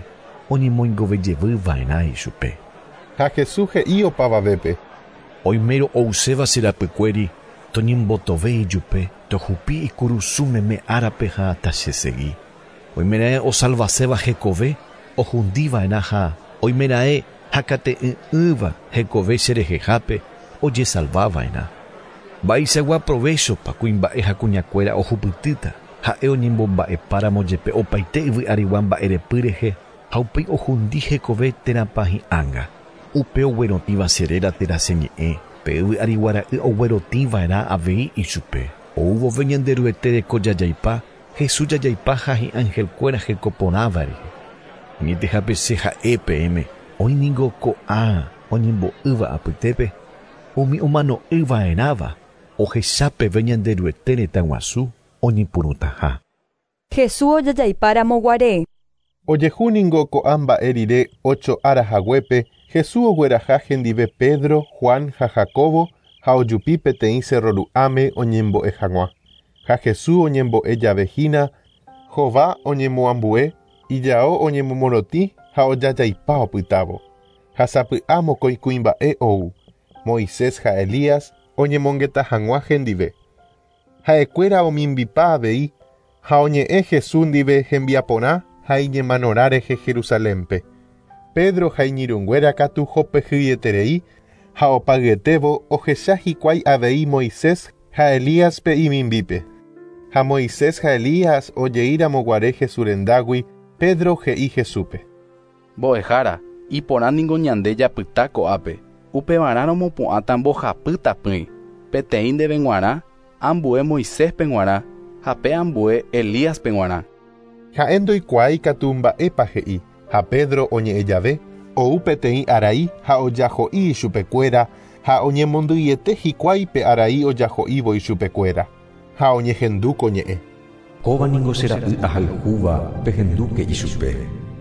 oñemoingovejevýva'erã ichupe. Ha Jesús he'i opavavépe. Oimérõ ouséva cherapykuéri toñembotove ijupe tohupi ikurusúmeme árape ha tachesegui. Oimeraẽ osalvaséva hekove ohundíva'erã ha oimeraẽ hakate'ỹ'ỹva hekove cherehehápe ojesalváva'erã. Mba'eichagua provéchopa kuimba'e ha kuñakuéra ohupytýta ha'e oñembomba'epáramo jepe opaite yvy'arigua mba'erepy rehe ha upéi ohundi hekove térãpa hi'ãnga. Upe oguerotíva cheréra teraseñe'ẽ pe yvy'ariguara'y oguerotívaerã avei ichupe. Oúvove ñanderuete reko jajaipa Jesús jajaipa ha hi'ãngelkuéra hekoporãva rehe. Añetehápe ha'e peẽme oiningo ko'ã oñembo'ýva apytépe umi omano'ỹva'eráva ohechápeve ñanderuete retãguasu oñepyrũtaha. Jesús ojajaipáramo guare. Ojehúningo ko'ã mba'e rire 8 arahaguépe Jesús ogueraha hendive Pedro, Juan ha Jacobo ha ojupi peteĩ Cerro Ru'ãme oñembo'e hag̃ua. Ha Jesús oñembo'e javehína, hova oñemoambue, ijao oñemomorotĩ ha ojajaipa opytávo. Ha sapy'a mokõi kuimba'e ou, Moisés ha Elías oñemongeta hag̃ua hendive. Ha'ekuéra omimbipa avei ha oñe'ẽ Jesús ndive hembiaporã ha iñemanóra rehe Jerusalémpe. Pedro ha iñirũnguéra katu hopehyeterei ha opagyetévo ohecha hikuái avei Moisés ha Elíaspe imimbípe. Ha Moisés ha Elías ojeíramoguare Jesúrendágui, Pedro he'i Jesúpe. Mbo'ehára, iporãniko ñande japyta ko'ápe. Upevarã mopu'ãta mbohapy tapỹi. Peteĩ ndeve g̃uarã, ambue Moisés pe g̃uarã ha pe ambue Elías pe g̃uarã. Ha'e ndoikuaái katu mba'épa he'i. Ha Pedro oñe'ẽ jave, ou peteĩ arai ha ojaho'i ichupekuéra ha oñemondyete hikuái pe arai ojaho'ívo ichupekuéra. Ha oñehendúko ñe'ẽ. Kóvaniko chera'y ahayhúva pehendúke ichupe.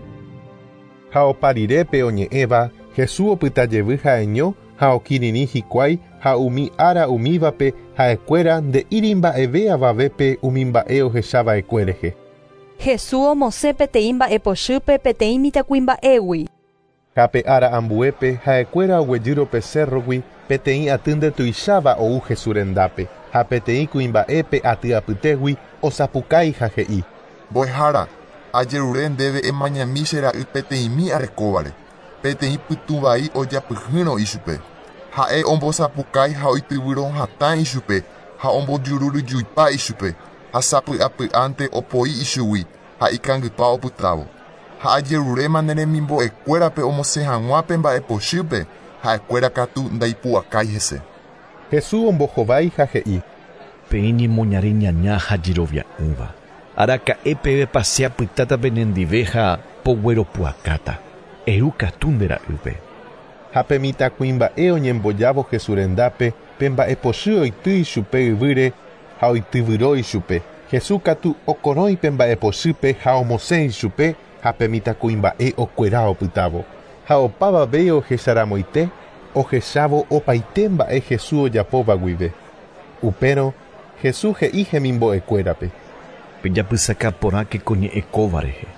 Ha opa rirépe oñe'ẽva Jesús opytajevy ha'eño ha okirirĩ hikuái ha umi ára umívape ha'ekuéra nde irimba'eve avavépe umi mba'e ohechava'ekue rehe. Jesús omosẽ peteĩ mba'epochýpe peteĩ mitãkuimba'égui. Ha pe ára ambuépe ha'ekuéra oguejýrope cerrogui peteĩ atýnte tuicháva ou Jesúrendápe ha peteĩ kuimba'épe atyapytégui osapukái ha he'i. Mbo'ehára, ajerure ndéve emañami chera'y peteĩmi arekóvare. Peteĩ pytũ vai ojapyhýrõ ichupe. Ha'e ombosapukái ha oityvýro hatã ichupe ha ombojururyjúipa ichupe ha sapy'apy'ánte opoi ichugui ha ikangypa opytávo. Ha ajeruréma ne remimbo'ekuérape omosẽ hag̃ua pe mba'epochýpe ha'ekuéra katu ndaipu'akái hese. Jesús ombohovái ha he'i. Peẽ ñemoñare ñaña ha jerovia'ỹva. Araka'e peve pase apytáta penendive ha pogueropuakáta. Eru katu ndera'ýpe. Ha pe mitãkuimba'e oñembojávo Jesúrendápe pe mba'epochy oity ichupe yvýre ha oityvýro ichupe. Jesús katu okorõi pe mba'epochýpe ha omosẽ ichupe ha pe mitãkuimba'e okuera opytávo. Ha opavave ohecharamoite ohechávo opaite mba'e Jesús ojapóva upérõ Jesús he'i hemimbo'ekuérape. Pejapysaka porã ke koñe'ẽkóva rehe.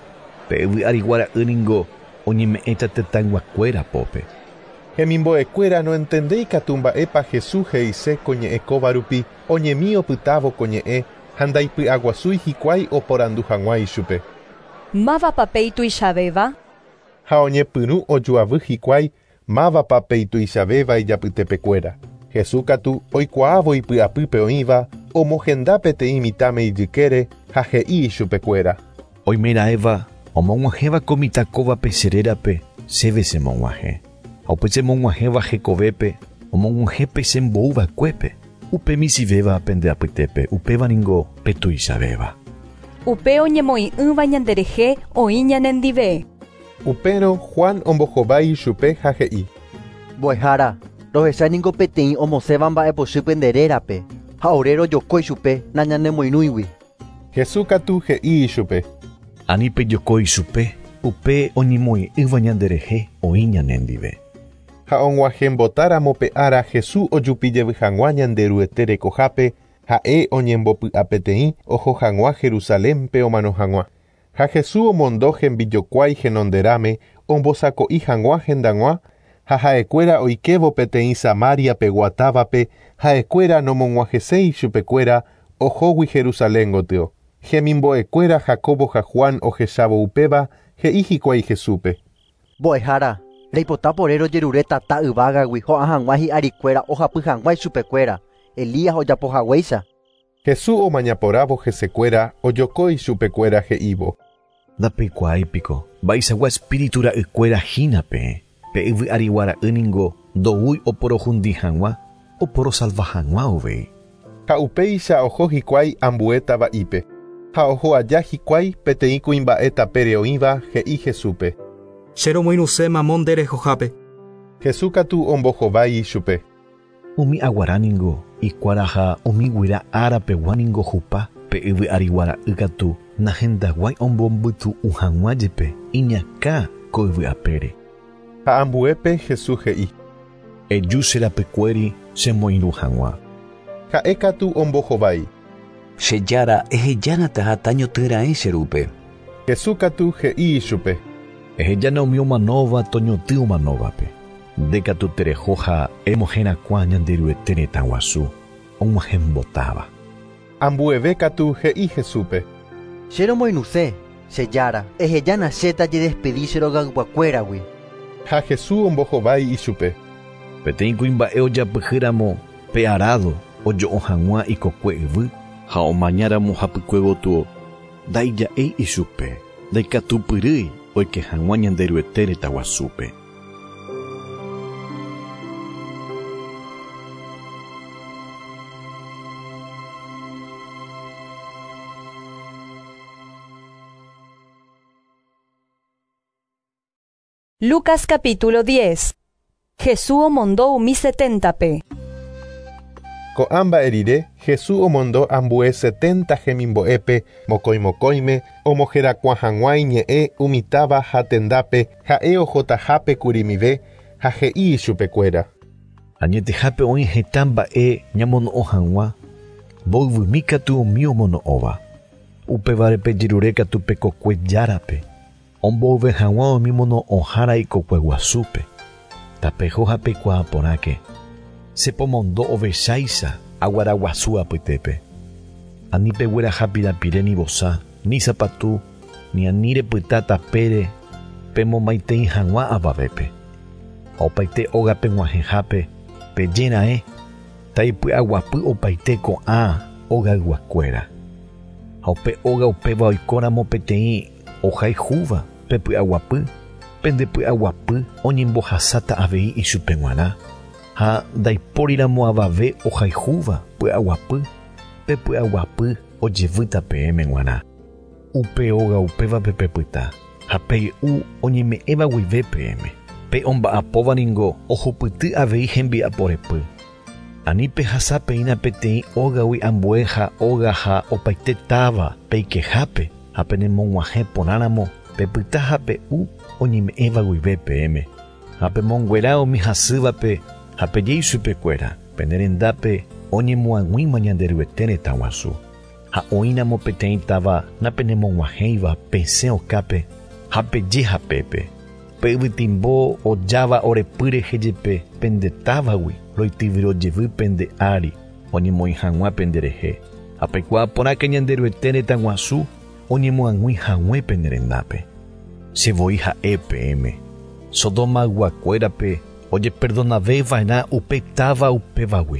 Pe'yvy ariguara yningo oñeme'ẽta tetãiguakuéra pópe. Hemimbo'ekuéra noentendéi katu mba'épa Jesús he'ise ko ñe'ẽ kóva rupi oñemi opytávo ko ñe'ẽ ha ndaipy'aguasúi hikuái oporandu hag̃ua ichupe. Mávapa peituichavéva? Ha oñepyrũ ojuavy hikuái mávapa peituichavéva ijapytepekuéra. Jesús katu oikuaávo ipy'apýpe oĩva omohenda peteĩ mitãme ijykére ha he'i ichupekuéra. Oimeraẽva omog̃uahẽva ko mitãkóvape cherérape chéve chemog̃uahẽ. Ha upe chemog̃uahẽva hekovépe omog̃uahẽpe chembo'uva'ekuépe. Upe misivéva pendeapytépe, upéva ningo petuichavéva. Upe oñemoĩ'ỹva ñanderehe oĩ ñanendive. Upérõ Juan ombohovái chupe ha he'i: Mbo'ehára, rohecha ningo peteĩ omosẽva mba'epochýpe nderérape ha ore rojokói chupe nañanemoirũigui. Jesús katu he'i ichupe: Ani pejokói chupe, upe oñemoĩ'ỹva ñanderehe oĩ ñanendive. Ha og̃uahẽmbotáramo pe ára Jesús ojupijevy hag̃ua ñande ryete rekohápe ha'e oñembopy'a peteĩ oho hag̃ua Jerusalémpe omano hag̃ua. Ha Jesús omondo hembijokuái henonderame ombosako'i hag̃ua hendag̃ua ha ha'ekuéra oikevo peteĩ Samaria-pe guatávape ha'ekuéra nomog̃uahẽséi chupekuéra ohógui Jerusalén gotyo. Hemimbo'ekuéra Jacobo ha Juan ohechávo upéva he'i hikuái Jesúspe: Mbo'ehára, reipota porére ojerure tata yvágagui ho'a hag̃ua hi'arikuéra ohapy hag̃ua ichupekuéra. Elías ojapohaguéicha. Jesús omañaporávo hesekuéra ojokói chupekuéra he'ívo: Ndapeikuaáipiko mba'eichagua espíritu ra'ykuéra hínape pe'yvy ariguara yningo ndoúi oporohundi hag̃ua oporosalva hag̃ua ovéi. Ha upéicha oho hikuái ambue tava'ípe ha oho aja hikuái peteĩ kuimba'e tapére oĩva he'i Jesúspe: Cheromoirusẽma monderehohápe. Jesús katu ombohovái ichupe: Umi aguaráningo ikuaraha umi guyra árapegua ningo hupa pe'yvy ariguara ykatu nahendaguái ombombytu'u hag̃uájepe iñakã ko yvy apére. Ha ambuépe Jesús he'i: Eju cherapekuéri chemoirũ hag̃ua. Ha'e katu ombohovái: Chejára ehejánata ha tañotyra'e cherúpe. Jesús katu he'i ichupe: Ehejána umi omanóva toñotỹ omanóvape. Ndekatu tereho ha emohẽrakuã ñande ryete retã guasu og̃uahẽmbotáva. Ambueve katu he'i Jesúspe: Cheromoinuse, chejára, ehejána chétaje despedí cherogayguakuéragui. Ha Jesús ombohovái ichupe: Peteĩ kuimba'e ojapyhýramo pe arado ojo'o hag̃ua ikokue yvy ha omañáramo hapykue gotyo ndaija'éi ichupe ndaikatupyrýi oike hag̃ua ñande ryete retã guasúpe. Lucas capítulo 10. Jesús omondó umi 70pe. Ko'ãmba erire Jesús omondó ambue 70 hemimbo'épe mokõi-mokõime omoherakuã hag̃uái ñe'ẽ umitáva ha tendápe ha'e ohotahápe kurimive ha he'i ichupekuéra: Añetehápe oĩ heta mba'e ñamono'õ hag̃ua mboyvymi katu umi omono'õva. Upevarepe jerure katu pe kokue járape ombouve hag̃ua umi mono'õhára ikokue guasúpe. Tapeho ha peikuaa porãke sepomondo ovecháicha aguara guasu apytépe. Ani pegueraha pirapire ni vosa, ni sapatu, ni ani repyta tapére pemomaiteĩ hag̃ua avavépe. Ha opaite óga peg̃uahẽhápe pejéra'e taipy'aguapy opaite ko'ã ogayguakuéra. Ha upe óga upéva oikóramo peteĩ ohaihúva pepy'aguapy pendepy'aguapy oñembohasáta avei ichupe g̃uarã ha ndaipóriramo avave ohaihúva py'aguapy pepy'aguapy ojevýta peẽme g̃uarã. Upe óga upévape pepyta ha pey'u oñeme'ẽva guive peẽme. Pe omba'apóva ningo ohupyty avei hembi'aporepy. Ani pehasa peína peteĩ ógagui ambue ha óga ha opaite táva peikehápe ha penemog̃uahẽ porãramo pepyta ha pe'u oñeme'ẽva guive peẽme. Ha pemonguera umi hasývape ha pejey chupekuéra penerendápe oñemoag̃uíma ñande ryete retã guasu. Ha oĩramo peteĩ táva napenemog̃uahẽiva pesẽ okápe Hapeje hapépe. Pevytimbo ojáva orepyre hejepe pendetávagui roityvyrojevy pende ári oñemoĩ hag̃ua penderehe. Apekuaa porãke ñanderuete retãguasu oñemoãgui hag̃uẽ penderendápe. Chevoi ha'e PM. Sodomaguakuérape ojeperdonavéva'erã upe táva upevagui.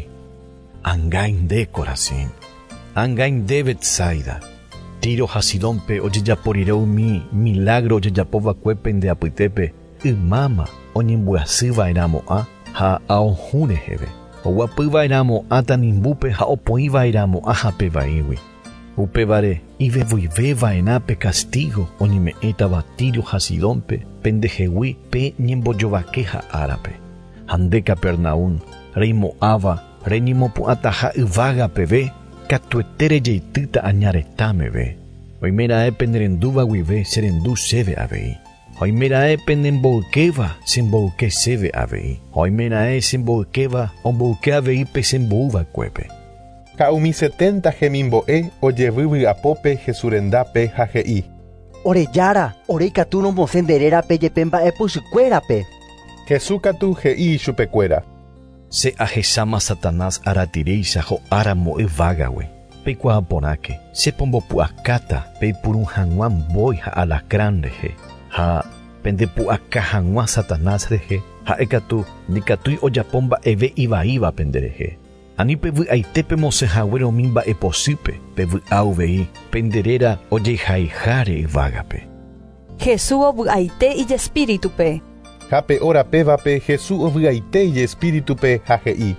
Angainde Corazín, angainde Betsaida. Tiro ha Sidónpe ojejaporire umi milagro ojejapóva'ekue pende apytépe ymáma oñembyasýva'eramo'ã ha aohũ reheve. Oguapýva'eramo'ã tanimbúpe ha opoĩva'eramo'ã hapevaígui. Upévare ivevoivéva'erã pe castigo oñeme'ẽtava Tiro ha Sidónpe pendehegui pe ñembojovake ha árape. Ha nde Capernaum reimo'ãva reñemopu'ãtaha yvága peve katuete rejeitýta añaretãmeve. Oimeraẽ penderendúva guive cherendu chéve avei. Oimeraẽ penemboykéva chemboyke chéve avei. Oimeraẽ chemboykéva omboyke avei pe chembo'uva'ekuépe. Ka'umi 70 hemimbo'e ojevy apópe Jesurendápe ha he'i. Orejára, oreikatu nomosẽnderérape jepe mba'epychykuérape. Jesús katu he'i chupekuéra. Se ahecháma Satanás aratirýicha ho'áramo yvágague. Peikuaa porãke, chepombopu'akáta peipuru hag̃ua mbói ha alacrán rehe. Ha pendepu'aka hag̃ua Satanás rehe. Ha'ekatu ndikatúi ojapo mba'eve ivaíva penderehe. Ani pevy'aitépe mosehaguére umi mba'epochýpe pevy'auvei penderéra ojehaiháre yvágape. Jesús ovy'aite ijespíritupe. Hape ora pévape Jesús ovy'aite ijespíritupe ha he'i.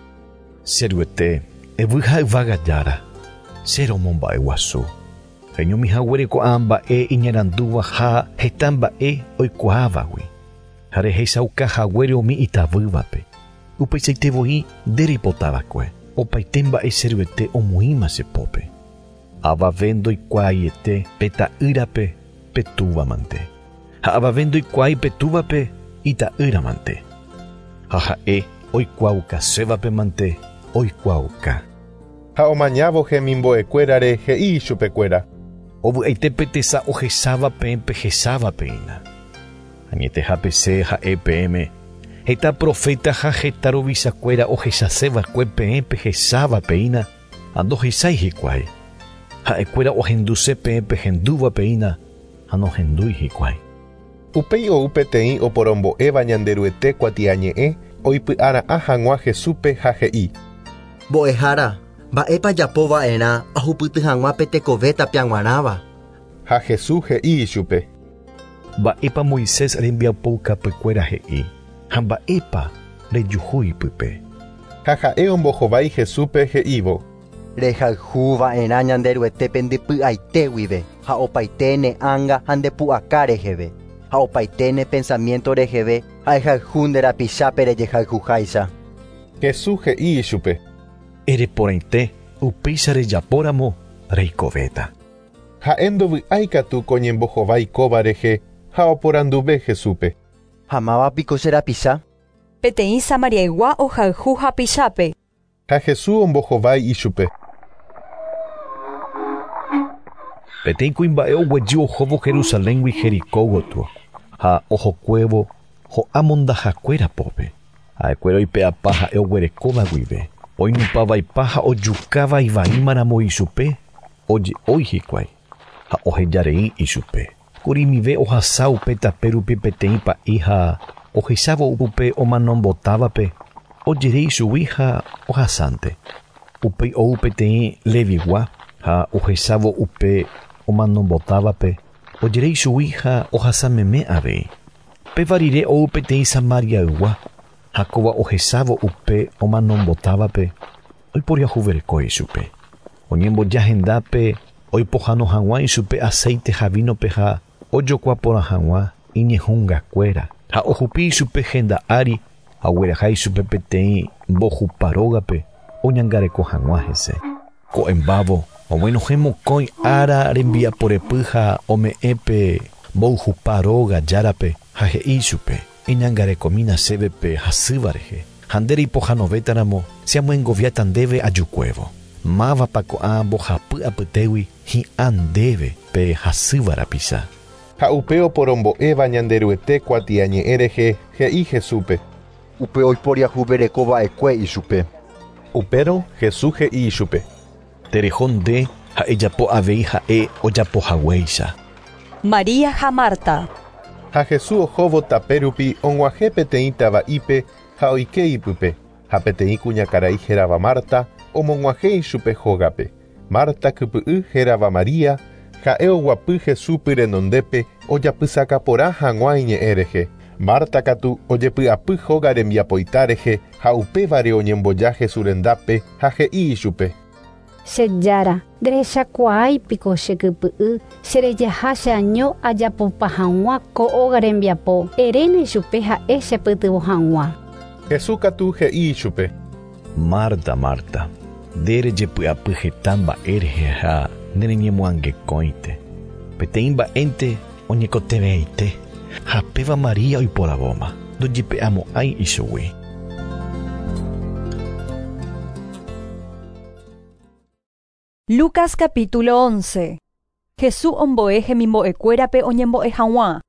Cheryete evyha yvágajára cheromomba'eguasu. Heñomihaguére ko'ã mba'e iñarandúva ha heta mba'e oikuaávagui. Ha rehechaukahaguére umi itavývape. Upeichaitevoi nderipotavakue. Opaite mba'e cheryete omoĩma chepópe. Avave ndoikuaaiete pe ta'ýrape petúvamante. Ha avave ndoikuaái petúvape ita'ýramante. Ha ha'e oikuauka chévape mante oikuauka. Ha omañávo hemimbo'ekuérare he'i chupekuéra. Ovy'aite petesa ohecháva pépe hechávapeína. Añetehápe che ha'e PM. Heta profeta ha heta rovichakuéra ohechaseva'ekue pépe hechávapeína andohechái hikuái. Ha'ekuéra ohenduse pépe hendúvapeína anohendúi hikuái. Upéi ou peteĩ oporombo'éva ñanderuete kuatiañe'ẽ oipy'ara'ã hag̃ua Jesúspe ha he'i. Mbo'ehára, mba'épa japova'erã ahupyty hag̃ua pe tekove tapiaguaráva. Ha Jesús he'i chupe. Mba'épa Moisés rembiapoukapykuéra he'i. Ha mba'épa rejuhúi pype. Ha ha'e ombohovái Jesúspe he'ívo. Rehayhúva'erã ñanderuetépe ndepy'aite guive ha opaite ne'ãnga ha ndepu'aka reheve. Ha opaite ne pensamiento reheve ha ehayhu nde rapichápe rejehayhuháicha. Jesús he'i chupe. Ereporãite upéicha rejapóramo reikovéta. Ha'e ndovy'ái katu ko ñembohovái kóva rehe ha oporanduve Jesúspe. Ha mávapiko che rapicha? Peteĩ Samariaigua ohayhu hapichápe. Ha Jesús ombohovái ichupe. Peteĩ kuimba'e oguejy ohóvo Jerusaléngui Jericó gotyo ha ohokuévo ho'amondahakuéra pópe. Ha'ekuéra oipe'apa ha'e oguerekóva guive. Oinupavaipa ha ojukáva ivaímaramo ichupe oje'ói hikuái ha ohejarei ichupe. Kurimive ohasa upe tape rupi peteĩ pa'i ha ohechávo upe omanombotávape ojerei chugui ha ohasánte. Upéi ou peteĩ Levigua ha ohechávo upe omanombotávape ojerei chugui ha ohasameme avei. Péva rire ou peteĩ Samariaygua ha kóva ohechávo upe omanombotávape oiporiahuverekói ichupe. Oñembojahendápe oipohãno hag̃ua ichupe aceite ha vínope ha ojokuapórã hag̃ua iñehũngakuéra ha ohupi ichupe henda ári ha ogueraha ichupe peteĩ mbohuparógape oñangareko hag̃ua hese. Ko'ẽmbávo oguenohẽ mokõi ára rembiaporepy ha ome'ẽpe mbo'uhuparóga járape ha he'i ichupe eñangarekomína chévepe hasýva rehe. Ha nde reipohanovétaramo cheamoengoviáta ndéve ajukuévo. Mávapa ko'ã mbohapy apytégui hi'ã ndéve pe hasýva rapicha. Ha upe oporombo'éva ñanderuete kuatiañe'ẽrehe he'i Jesúpe. Upe oiporia huverekova'ekue ichupe. Upérõ Jesús he'i ichupe. Tereho nde ha'ejapo avei ha'e ojapohaguéicha. María ha Marta. Ha Jesús ohóvo tapérupi og̃uahẽ peteĩ tava'ípe ha oike ipype. Ha peteĩ kuñakarai hérava Marta omog̃uahẽ ichupe hógape. Marta kypy'y hérava María ha'e oguapy Jesús renondépe ojapysaka porã hag̃ua iñe'ẽrehe. Marta katu ojepy'apy hóga rembiapoitárehe ha upévare oñemboja Jesús rendápe ha he'i ichupe. Chejára, nderechakuaáipiko chekypy'y, cherejaha cheaño ajapopa hag̃ua ko óga rembiapo. Eréne ichupe ha'e chepytyvõ hag̃ua. Jesús katu he'i ichupe. Marta, Marta, nderejepy'apy heta mba'érehe ha nereñemoangekóinte. Peteĩ mba'énte oñekoteveite. Ha péva María oiporavóma. Ndojepe'amo'ãi ichugui. Lucas capítulo 11. Jesús ombo'e hemimbo'ekuérape oñembo'e hag̃ua.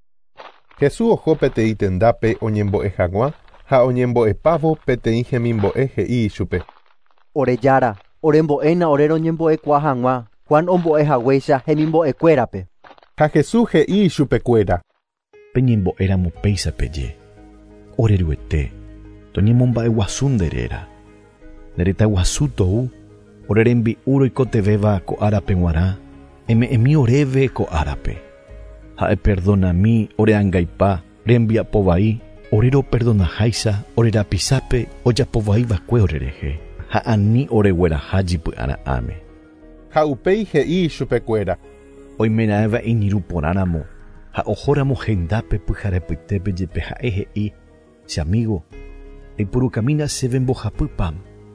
Jesús oho peteĩ tendápe oñembo'e hag̃ua ha oñembo'epávo peteĩ hemimbo'e he'i ichupe. Orejára, orembo'éna ore roñembo'ekua hag̃ua. Juan ombo'ehaguéicha hemimbo'ekuérape. Ha Jesús he'i ichupekuéra. Peñembo'éramo péichapeje. Oreruete. Toñemomba'eguasu nderéra. Nderetaguasu tou. Ore rembi'u roikotevéva ko árape g̃uarã. Eme'ẽmi oréve ko árape. Ha'e perdonami ore angaipa rembiapo vai. Orero perdonaháicha ore rapisápe ojapovaivakue orerehe. Ha ani oregueraha jipy'ara'ãme. Ha upéi he'i ichupekuéra. Oimera'ẽva iñirũ porãramo ha ohóramo hendápe pyharepytépe jepe ha'e he'i che amigo eipurukamína chéve mbohapýpam.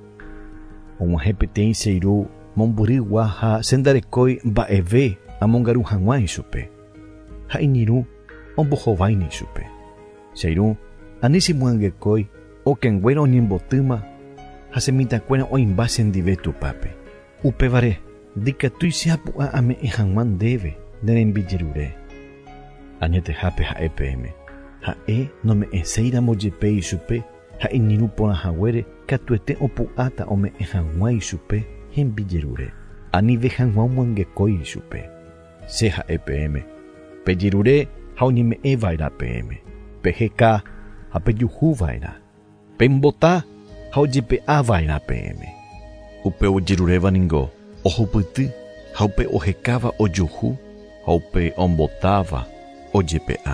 Og̃uahẽ peteĩ che irũ mombyrygua ha chendarekói mba'eve amongaru hag̃ua ichupe. Ha iñirũ ombohováine ichupe. Che irũ ani chimoangekói okenguéra oñembotýma ha chemitakuéra oĩmba chendive tupápe. Upévare ndikatúi che apu'ã ame'ẽ hag̃ua ndéve nerembijerure. Añetehápe ha'épeme. Ha'e nome'ẽséiramo jepe ichupe ha iñirũ porãhaguére katuete opu'áta ome'ẽ hag̃ua ichupe hembijerure. Anive hag̃ua omoangekói ichupe. Che ha'épeme. Pejerure ha oñeme'ẽva'erã peẽme. Peheka ha pejuhúva'erã. Pembota ha ojepe'ãva'erã peẽme. Upe ojeruréva ningo ohupyty ha upe ohekáva ojuhu ha upe ombotáva ojepe'a.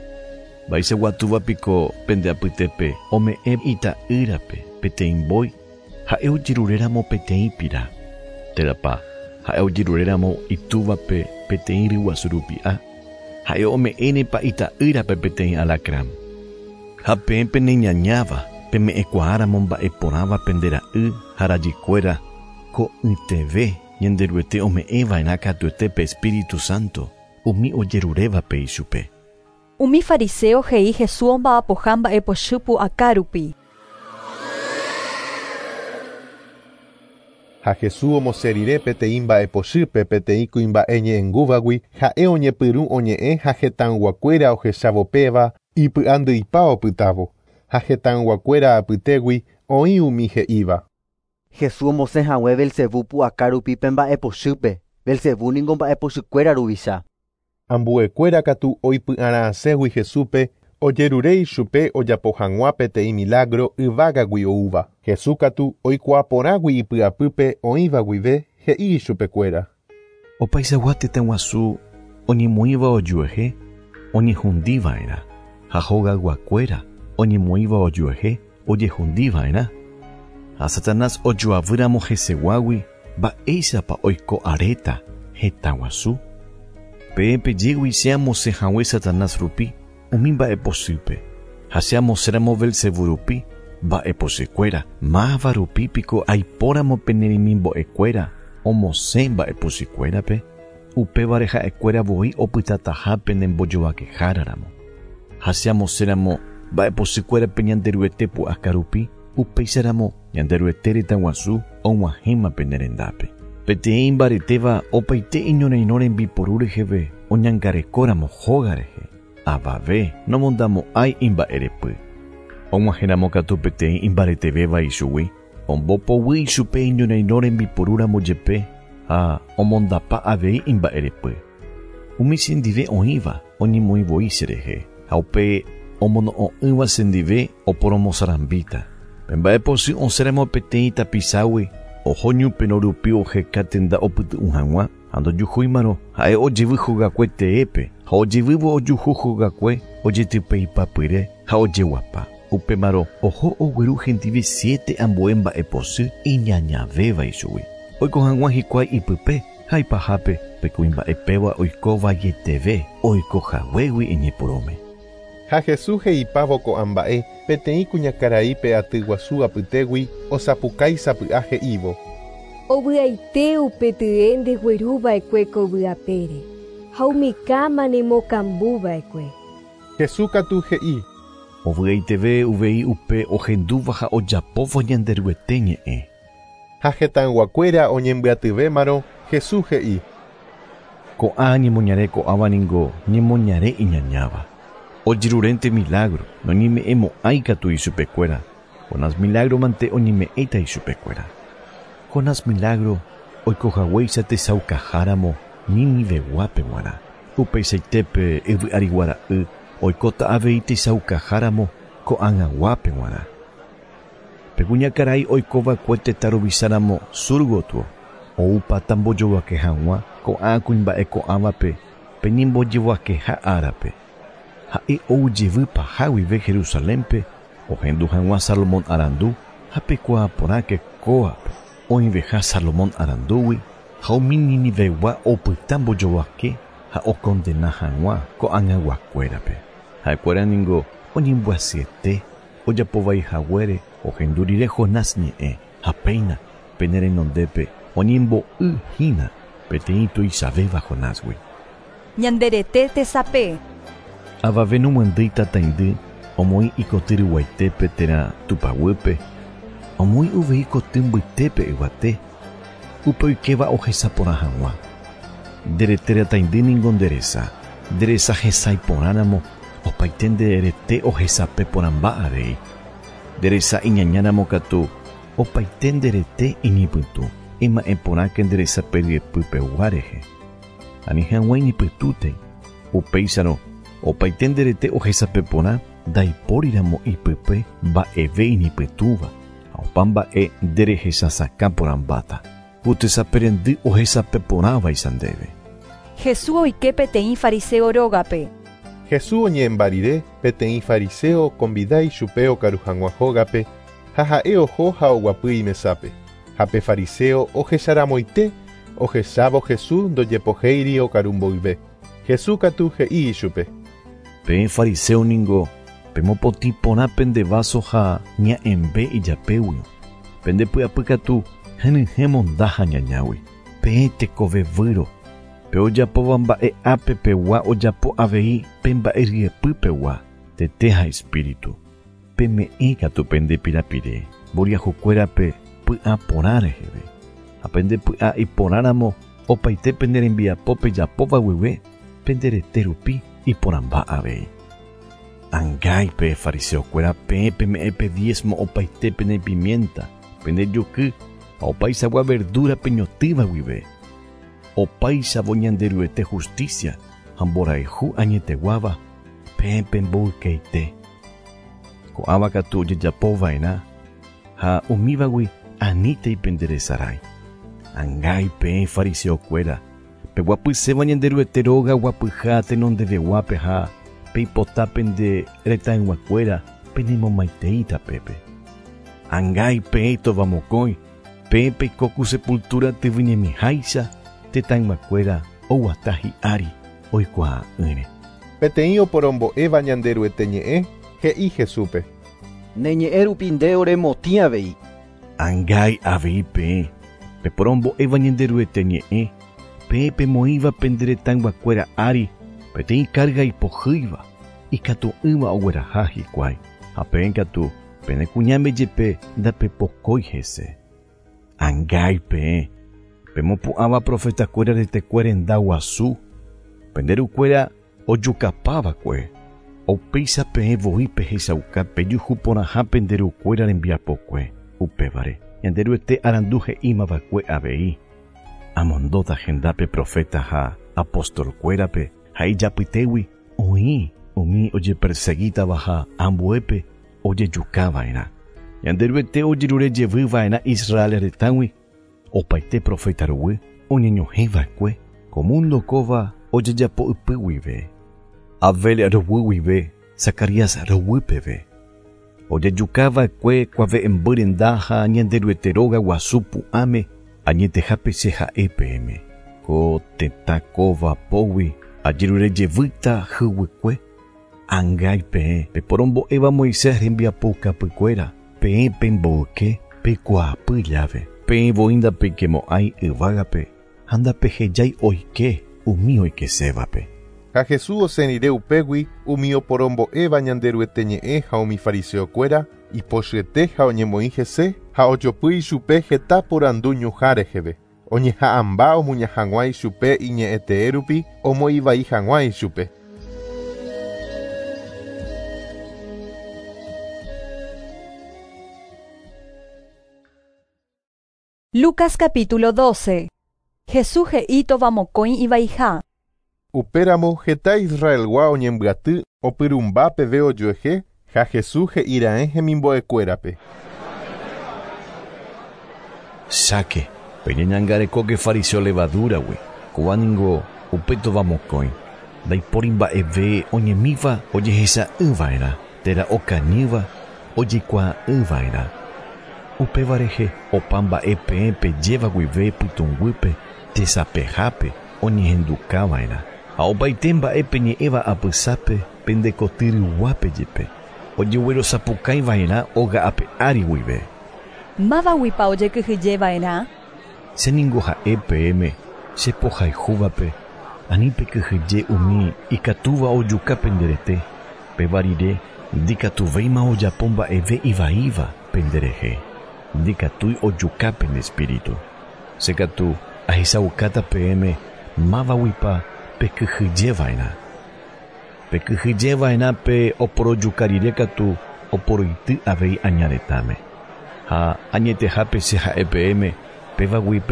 Vaicháguatúvapiko pendeapytépe ome'ẽ ita'ýrape peteĩ mbói ha'e ojeruréramo peteĩ pira. Térapa ha'e ojeruréramo itúvape peteĩ ryguasu rupi'a. Ha'e ome'ẽnepa ita'ýrape peteĩ alacrán. Ha pépe neñañáva peme'ẽkuaáramo mba'e porãva pendera'y ha rajykuéra ko yteve ñanderuete ome'ẽva'erã katuetépe Espíritu Santo umi ojerurévape ichupe. Umi fariseo he'i Jesús omba'apoha mba'epochy pu'akárupi. Ha Jesús omosẽrire peteĩ mba'epochýpe peteĩ kuimba'e ñe'ẽngúvagui ha'e oñepyrũ oñe'ẽ ha hetãnguakuéra ohechavopéva ipy'andýipa opytávo. Ha hetãnguakuéra apytégui oĩ umi he'íva. Jesús omosẽ hag̃uẽ Belzebú pu'akárupi pe mba'epochýpe. Belzebú ningo mba'epochýkuéra ruvicha. Ambuekuéra katu oipy'arãasẽgui Jesúpe ojerure ichupe ojapo hag̃ua peteĩ milagro yvágagui oúva. Jesús katu oikuaa porãgui ipy'apýpe oĩva guive he'i ichupekuéra. Opaisagua tetãguasu oñemoĩva ojuehe oñehundíva'erã ha hogaguakuéra oñemoĩva ojuehe ojehundíva'erã. Ha Satanás ojoavýramo heseguágui mba'éichapa oiko aréta hetãguasu. Pejégui che amosẽ hag̃uẽ Satanás rupi umi mba'epochýpe ha che amoséramo Belzebú rupi mba'epochýkuéra. Máva rupípiko aipóramo penerimimbo'ekuéra omosẽ mba'epochýkuérape. Upévare ha'ekuéra voi opytataha penembojoakeháraramo. Ha che amoséramo mba'epochýkuérape ñanderuete pu'aka rupi upéicharamo ñanderuete retãguasu og̃uahẽma penerendápe. Peteĩ mbaretéva opaite iñorairõ rembiporu reheve oñangarekóramo hógarehe. Avave nomondamo ai imba'erepy. Og̃uahẽramo katu peteĩ imbareteve ichugui. Ombopowýi chupe iñorairõ rembiporúramo jepe ha omondapa avei imba'erepy. Umi chendive oĩva oñemoĩvoi cherehe ha upe omono'õ'ỹva chendive oporomosarambíta. Pemba'eposy osẽramo peteĩ tapiságui oho ñupeno rupi oheka tenda opytu'ũ hag̃ua ha ndojuhúimaro ha'e ojevy hogakue teépe ha ojevývo ojuhu hogakue ojetypei papyre ha ojeguapa. Upémarõ oho ogueru hendive 7 ambue mba'eposy iñañavéva ichugui. Oiko hag̃ua hikuái ipype ha ipahápe pe kuimba'epéva oikovajeteve oikohaguégui iñeporõme. Ha Jesús he'ipávo ko'ãmba'e peteĩ kuñakarai pe aty guasu apytégui osapukái sapy'a he'ívo. Ovy'aite upetye ndegueruva'ekue ko vy'apére ha umikámane mokambuva'ekue. Jesús katu he'i. Ovy'aiteve uvei upe ohendúva ha ojapóvo ñanderyete ñe'ẽ. Ha hetãnguakuéra oñembyatývemaro Jesús he'i. Ko'ã ñemoñare ko'ãva ningo ñemoñare iñañáva. Ojerurénte milagro noñeme'ẽmo'ãi katu ichupekuéra. Jonás milagro mante oñeme'ẽta ichupekuéra. Jonás milagro oikohaguéicha tesaukaháramo Níniveguápe g̃uarã. Upeichaitépe yvy'ári guara'y oikóta avei tesaukaháramo ko'ag̃aguápe g̃uarã. Pekuñakarai oikova'ekue tetãrovicharamo Surgotuo oupa tambojovake hag̃ua ko'ã kuimba'e ko'ãvape peñembojevoakeha árape. Ha'e oujevy paháguive Jerusalénpe ohendu hag̃ua Salomón arandu ha pekuaa porãke kóape oĩveha Salomón arandúgui ha umi Ninivegua opyta mbojovake ha okondena hag̃ua ko'ag̃aguakuérape. Ha'ekuéra ningo oñembyasyeté ojapovaihaguére ohendu rire Jonás ñe'ẽ ha péina pene renondépe oñembo'yhína peteĩ tuichavéva Jonásgui. Ñanderete tesape. Avave nomyendy tataindy omoĩ ikotyryguaitépe térã tupaguýpe omoĩ uvei kotymbytépe yvate upe oikéva ohesa porã hag̃ua. Nderete retaindy ningo nderesa hesãi porãramo opaite nderete ohesape porãmba avei. Nderesa iñañáramo katu opaite nderete iñipytũ ema'ẽ porãke nderesa peryepy pegua rehe. Ani hag̃ua iñipytũte upéicharõ opaite nderete ohesape porã ndaipóriramo ipype mba'eve iñipytũva ha opa mba'e nderehechasakã porãmbáta. Kutysaperendy ohesape porãvaicha ndéve. Jesús oike peteĩ fariseo rógape. Jesús oñe'ẽmbarire peteĩ fariseo convidái chupe okaru hag̃ua hógape ha ha'e oho ha oguapy imesápe. Ha pe fariseo ohecharamoite ohechávo Jesús ndojepohéiri okaru mboyve. Jesús katu he'i chupe. Pe fariseo ningo pemopotĩ porã pende vaso ha ña'ẽmbe ijapégui. Pende py'apy katu henyhẽ monda ha ñañágui. Pe tekove výro. Pe ojapóva mba'e ápe pegua ojapo avei pe mba'e ryepy pegua tete ha espíritu. Peme'ẽ katu pende pirapire mboriahukuérape py'a porã reheve. Ha pende py'a iporãramo opaite pende rembiapópe japóva guive penderete rupi iporãmba avei. Angái pe fariseokuéra peme'ẽpe diezmo opaite pende pimienta pende juky ha opaichagua verdura peñotýva guive. Opaichavo ñanderyete justicia ha mborayhu añeteguáva pe mboykeite. Ko'ãva katu ojejapóva'erã ha umívagui aníte ipenderesarái. Angái pe fariseokuéra peguapyséva ñanderyete róga guapyha tenondeveguápe ha peipota pende retãyg̃uakuéra penemomaiteĩ tapépe. Angái pe tovamokõi pe peiko kusepultura tyvyñemiháicha tetãyg̃uakuéra oguata hi'ári oikuaa'ỹre. Peteĩ oporombo'éva ñanderyete ñe'ẽ he'i Jesúpe. Neñe'ẽ rupi nde oremotĩ avei. Angái avei peporombo'éva ñanderyete ñe'ẽ pemoĩva penderetãyg̃uakuéra ári peteĩ karga ipohýiva ikatu'ỹva ogueraha hikuái ha peẽkatu penekuñáme jepe ndapepokói hese. Angái pemopu'ãva profetakuéra retekuerenda guasu penderukuéra ojukapávakue, opéicha peẽ voípe hesauka pejuhuporãha penderukuéra rembiapokue upévare. Ñanderuete arandu he'ímavakue avei. Amondóta hendápe profeta ha apostolkuérape ha ijapytégui oĩ umi ojeperseguítava ha ambuépe ojejukava'erã. Ñanderuete ojerurejevýva'erã Israel retãgui opaite profeta roguy oñeñohẽva'ekue komundokóva ojejapo'ypy guive. Abel roguy guive Zacarias roguy peve. Ojejukava'ekue kuave'embyrenda ha ñanderueteróga guasu pu'ãme añetehápe che ha'e peẽme. Ko tetã kóva pógui ajerurejevýta hyguykue ángai peẽ peporombo'éva Moisés rembiapokapykuéra peẽ pemboyke pekuaapy llave peẽ voíndapekemo'ãi yvágape ha ndapehejái oike umi oikesévape. Ha Jesús osẽrire upégui umi oporombo'éva ñanderuete ñe'ẽ ha umi fariseokuéra ipochyete ha oñemoĩ hese ha ojopy ichupe heta porandu ñuhã reheve. Oñeha'ãmba omuñahag̃ua ichupe iñe'ẽtee rupi omoivai hag̃ua ichupe. Lucas capítulo 12. Jesús he'íto mokõi ivaiha. Upéramo heta Israelgua oñembyaty opyrumba peve ojuehe ha Jesús he'iraẽ hemimbo'ekuérape. Cháke peñeñangarekóke fariseo levaduragui kóvaniko upétova mokõi ndaipóri mba'eve oñemíva ojehecha'ỹva'erã térã okañýva ojekuaa'ỹva'erã. Upévarehe opa mba'e peẽ pejéva guive pytũnguýpe tesapehápe oñehendukava'erã ha opaite mba'e peñe'ẽva apysápe pendekotyryguápe jepe ojeguerosapukãiva'erã oga'ape ári guive. Mávagui ojekyhyjeva'erã? Cheningo ha'e peẽme chepohayhúvape ani pekyhyje umi ikatúva ojuka penderete péva rire ndikatuvéima ojapo mba'eve ivaíva penderehe ndikatúi ojuka pende espíritu. Chekatu ahechaukáta peẽme mávagui pekyhyjeva'erã. Pekyhyjeva'erã pe oporojuka rire katu oporoity avei añaretãme. Ha añetehápe che ha'e peẽme pévagui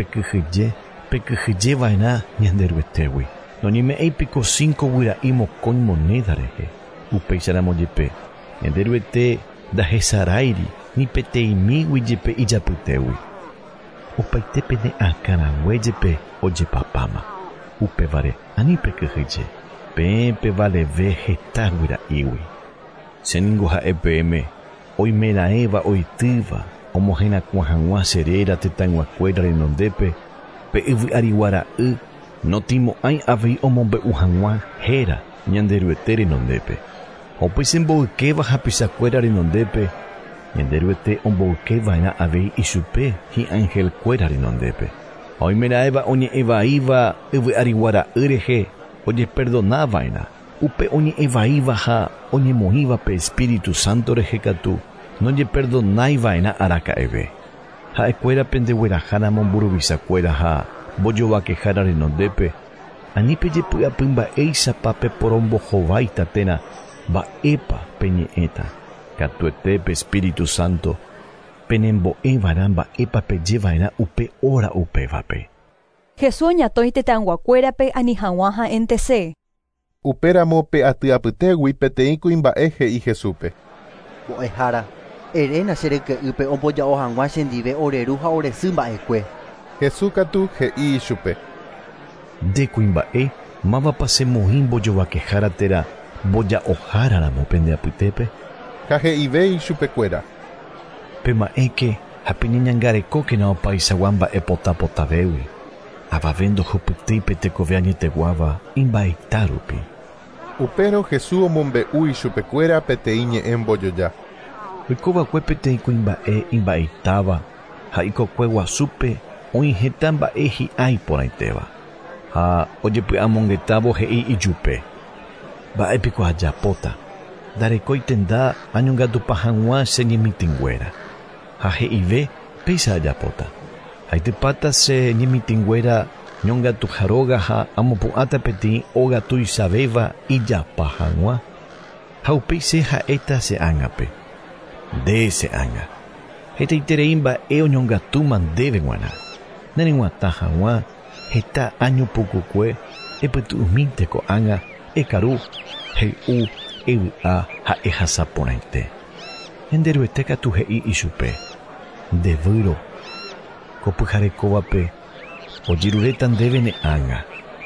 pekyhyjeva'erã ñanderuetégui. Noñeme'ẽipiko 5 guyra'i mokõi moneda rehe. Upéicharamo jepe ñanderuete ndahesaráiri ni peteĩmígui jepe ijapytégui. Opaite pene akãrague jepe ojepapáma. Upévare ani pekyhyje péva leve heta guyra'ígui. Cheningo ha'e peẽme oimeraẽva oitýva omohẽrakua hag̃ua cheréra tetãnguakuéra renondépe pe yvy'ariguara'y notimo'ãi avei omombe'u hag̃ua héra ñanderuete renondépe. Opyse mboykéva hapichakuéra renondépe ñanderuete omboykéva'erã avei ichupe hi'ãngelkuéra renondépe. Oimeraẽva oñe'ẽvaíva yvy'ariguara'y rehe ojeperdonáva'erã upe oñe'ẽvaíva ha oñemoĩva pe Espíritu Santo rehe katu nojeperdonáiva'erã araka'eve. Ha'ekuéra pendeguerahára momburuvichakuéra ha mbojovakehára renondépe anípe jepy'apy mba'éichapa peporombohováita térã mba'épa peñe'ẽta katuete pe Espíritu Santo penembo'ẽva'erã mba'épa pejeva'erã upe óra upévape. Jesús oñatói tetãnguakuérape ani hag̃ua ha'éntese. Upéramo pe atyapytégui peteĩ kuimba'e he'i Jesúspe. Mbo'ehára eréna chereke'ýpe omboja'o hag̃ua chendive oreru ha oresy mba'ekue. Jesús katu he'i ichupe. Nde kuimba'e mávapa chemoĩ mbojovakehára térã mboja'oháraramo pendeapytépe. Ha he'ive ichupekuéra. Pema'ẽke ha peñeñangarekókena opaichagua mba'e potapotavégui. Avave ndohupytýi petekove añeteguáva imba'eita rupi. Upérõ Jesús omombe'u ichupekuéra peteĩ ñe'ẽ mbojoja. Oikova'ekue peteĩ kuimba'e imba'eitáva ha ikokue guasúpe oĩ heta mba'e hi'ã iporãitéva. Ha ojepy'amongetávo he'i ijupe. Mba'épiko ajapóta. Ndarekóitenda añongatupa hag̃ua cheñemitĩnguéra. Ha he'ive péicha ajapóta. Aitypáta che ñemitĩnguéra Ñongatu haroga ha amopu'ata peteĩ ogatu isavéva ijapa hag̃ua. Ha upéi se ha'éta se ágape. Nde se ága. Hetaiterei mba'e oñongatúma ndéve g̃uarã. Nereguata hag̃ua heta añopokokue epytu'umínte ko ága ekaru hey'u evy'a ha ehasa porãite. Henderuete katu he'i ichupe. Ndevýro ko pyharekóvape ojeruréta ndéve ne ága.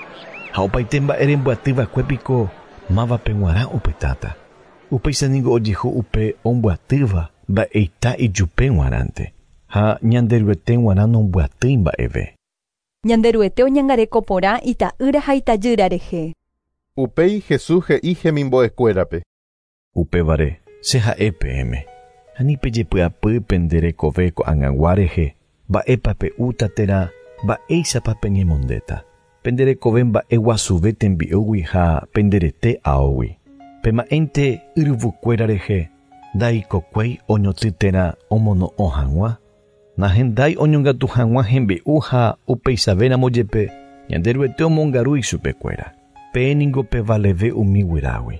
Ha opaite mba'e rembyatývakuépiko mávape g̃uarã opytáta. Upeichaningo ojehu upe ombyatyva mba'eita ijupe g̃uarãnte. Ha ñanderuete g̃uarã nombyatýi mba'eve. Ñanderuete oñangareko porã ita'ýra ha itajýra rehe. Upéi Jesús he'i hemimbo'ekuérape. Upévare se ha'épeme. Anípe jepy'apy penderekove ko'ag̃agua rehe. Mba'épa pe'úta térã mba'éichapa peñemondéta. Penderekove mba'e guasuve tembi'úgui ha penderete aógui. Pema'ẽnte yryvukuéra rehe ndaikokuéi oñotỹtérã omono'õ hag̃ua. Nahendái oñongatu hag̃ua hembe'u ha upeichavéramo jepe ñanderuete omongaru ichupekuéra. Péningo pe valeve umi guyrágui.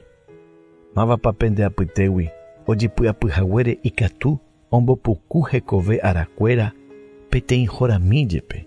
Mávapa pendeapytégui ojepy'apyhaguére ikatu ombopuku hekove arakuéra peteĩ horami jepe.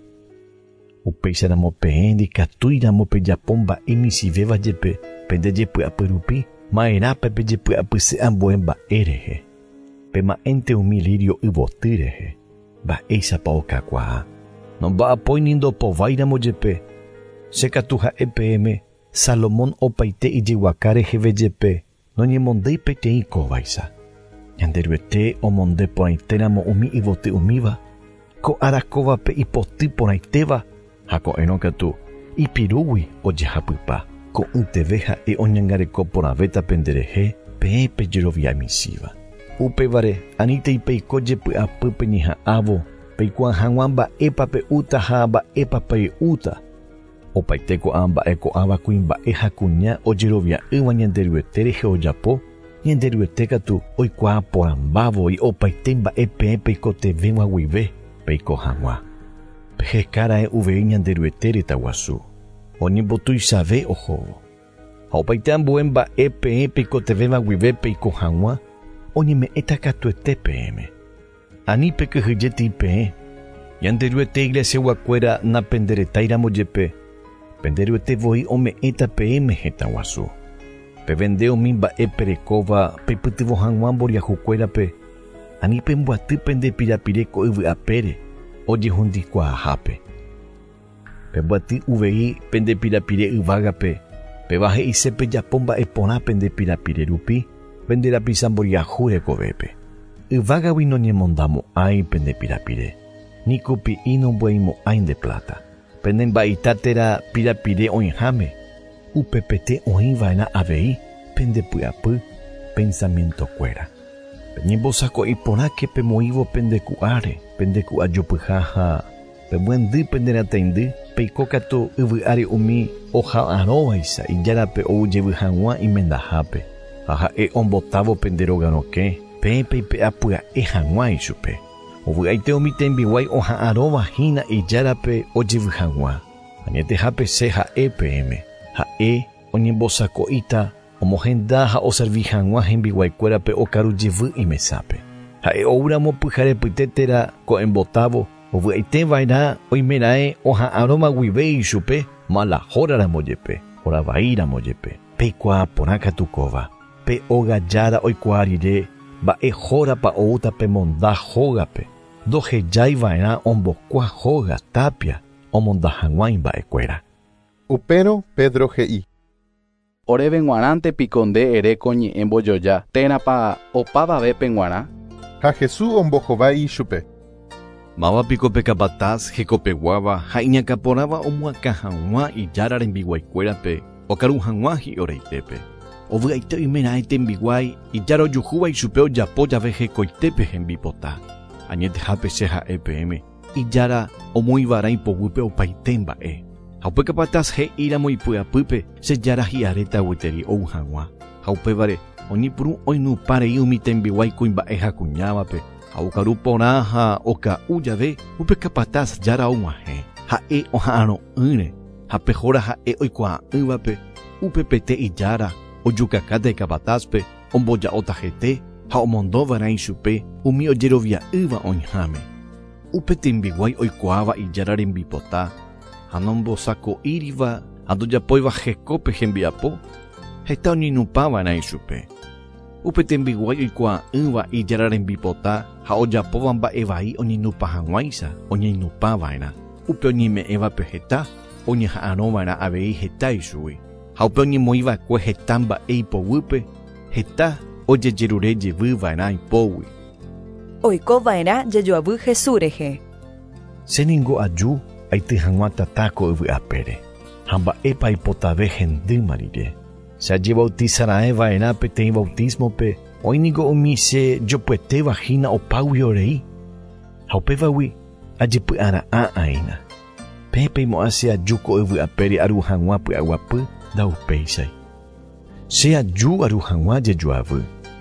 Upéicharamo peẽ ndikatúiramo pejapo mba'e misivéva jepe pendejepy'apy rupi ma'erápe pejepy'apy se ambue mba'e rehe. Pema'ẽnte umi lirio yvoty rehe. Mba'éichapa okakuaa. Nomba'apói ndopovaíramo jepe. Chekatu ha'épeme Salomón opaite ijeguaka reheve jepe noñemondéi peteĩ kováicha. Ñanderuete omonde porãitéramo umi yvoty umíva ko arakóvape ipoty porãitéva ha ko'ẽrõ katu ipirúgui ojehapypa ko yteve ha'e oñangareko porãvéta penderehe peẽ pejerovia misíva. Upévare aníntei peiko jepy'apy peñeha'ãvo peikuaa hag̃ua mba'épa pe'úta ha mba'épa pe'úta. Opaite ko'ã mba'e ko'ãva kuimba'e ha kuña ojerovia'ỹva ñanderuete rehe ojapo ñanderuete katu oikuaa porãmbávoi opaite mba'e peẽ peikotevẽgua guive peiko hag̃ua. Pehekára'e uvei ñanderuete rytaguasu oñembotuichave ohóvo. Ha opaite ambue mba'e peẽ peikotevẽva guive peiko hag̃ua oñeme'ẽta katuete peẽme. Anípe kyhyjéti peẽ. Ñanderuete iglesiaguakuéra napenderetáiramo jepe penderuete voi ome'ẽta peẽme hetaguasu. Pevende umi mba'e perekóva peipytyvõ hag̃ua mboriahukuérape anípe mbyaty pendepirapire ko yvy'apére ojehundikuaahápe. Pemboaty uvei pendepirapire yvágape peva he'ise pejapo mba'e porã pendepirapire rupi penderapicha mboriahu rekovépe. Yvágagui noñemondamo'ãi pendepirapire. Nikupi'i nombo'imo'ãi nde plata. Pende mba'itátera pirapire oĩháme upepete oĩva'erã avei pendepy'apy pensamientokuéra. Peñembosako'i porãke pemoĩvo pendeku'áre pendeku'ajopyha ha pemyendy penderatãindy peiko katu yvy'áre umi oha'ãróvaicha ijárape oujevy hag̃ua imendahápe ha ha'e ombotávo penderogãrokẽ peẽ peipe'apya'e hag̃ua ichupe. Ovy'aite umi tembiguái oha'ãróvahína ijárape ojevy hag̃ua. Añetehápe se ha'e peẽme. Ha'e oñembosako'íta omohenda ha oservi hag̃ua hembiguaikuérape okarujevy imesápe. Ha'e oúramo pyharepytetera ko'ẽmbotávo ovy'aiteva'erã oimeraẽ oha'ãróma guive ichupe malahóraramo jepe oravaíramo jepe. Peikuaa porã katu kóva. Pe ogajára oikuaa rire mba'e hórapa oúta pemonda hógape. Ndohejáiva'erã ombokua hóga tápia omonda hag̃ua imba'ekuéra. Upérõ Pedro he'i. Oréve g̃uarãnte piko nde ereko ñe'ẽ mbojoja térãpa opavavépe g̃uarã. Ha Jesús ombohovái ichupe. Mávapiko pe capataz hekopeguáva ha iñakaporãva omuaka hag̃ua ijára rembiguaikuérape okaru hag̃ua hi'oraitépe. Ovy'aite oimeraẽ tembiguái ijára ojuhúva ichupe ojapo jave hekoitépe hembipota. Añetehápe che ha'e peẽme ijára omoĩvara ipovýpe opaite mba'e. Ha upe capataz he'íramo ipy'apýpe che jára hi'aréta gueteri ou hag̃ua. Ha upévare oñepyrũ oinupárei umi tembiguái kuimba'e ha kuñávape. Ha okaru porã ha oka'u jave upe capataz jára og̃uahẽ. ha'e oha'ãrõ ýre, ha pehóra ha'e oikuaa'ỹvape, upe pete ijára, ojukakáta ikapatáspe, omboja'óta hete, ha omondóva'erã ichupe umi ojerovia'ỹva oĩháme. Upe tembiguái oikuaáva ijára rembipota, ha nombosako'íriva ha ndojapóiva hekópe hembiapo, heta oñeñupáva'erã ichupe. Upe tembiguái oikuaa'ỹva ijára rembipota ha ojapóva mba'evai oñeñupa hag̃uáicha oñeñupáva'erã. Upe oñeme'ẽvape heta oñeha'ãrõva'erã avei heta ichugui. Ha upe oñemoĩva'ekue heta mba'e ipovýpe, heta ojejerurejevýva'erã ipógui. Oikova'erã jejoavy Jesús rehe. Cheningo aju aity hag̃ua tatáko yvy'apére, ha mba'épa aipotave hendýma rire. Che ajebautizara'ẽva'erã peteĩ bautismope oĩniko umi che jopuetevahína opágui orei. Ha upévagui ajepy'ara'a'ãína. Pépe imo'ã che aju ko yvy'apére aru hag̃ua py'aguapy ndaupéichai. Che aju aru hag̃ua jejoavy.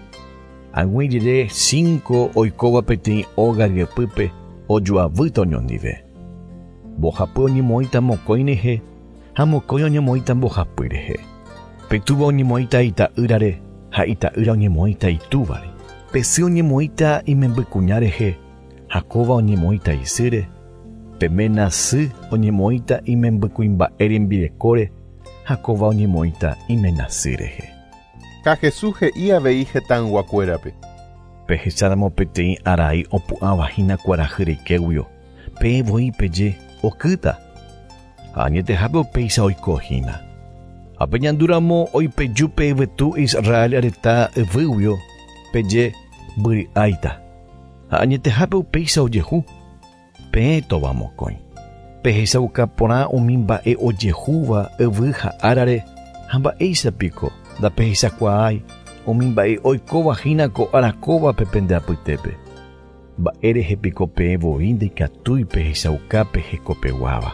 Ag̃uĩ rire 5 oikóva peteĩ óga ryepýpe ojoavýta oñondive. Mbohapy oñemoĩta mokõi rehe ha mokõi oñemoĩta mbohapy rehe. Petúva oñemoĩta ita'ýrare ha ita'ýra oñemoĩta itúvare. Pesy oñemoĩta imembykuña rehe ha kóva oñemoĩta isýre. Pemena sy oñemoĩta imembykuimba'e rembirekóre ha kóva oñemoĩta imenasy rehe. Ha Jesús he'i avei hetãnguakuérape. Pehecharamo peteĩ arai opu'ãvahína kuarahy reikégui pevoi peje okýta. Ha añetehápe upéicha oikohína. Ha peñandúramo oipeju pe yvytu Israel reta yvýgui peje mbyry'áita. Ha añetehápe upéicha ojehu. Pétova mokõi. Pehechauka porã umi mba'e ojehúva yvy ha árare ha mba'éichapiko ndapehechakuaái umi mba'e oikovahína ko arakóvape pendeapytépe. Mba'e rehepiko peẽvoi ndaikatúi pehechauka pehekopeguáva.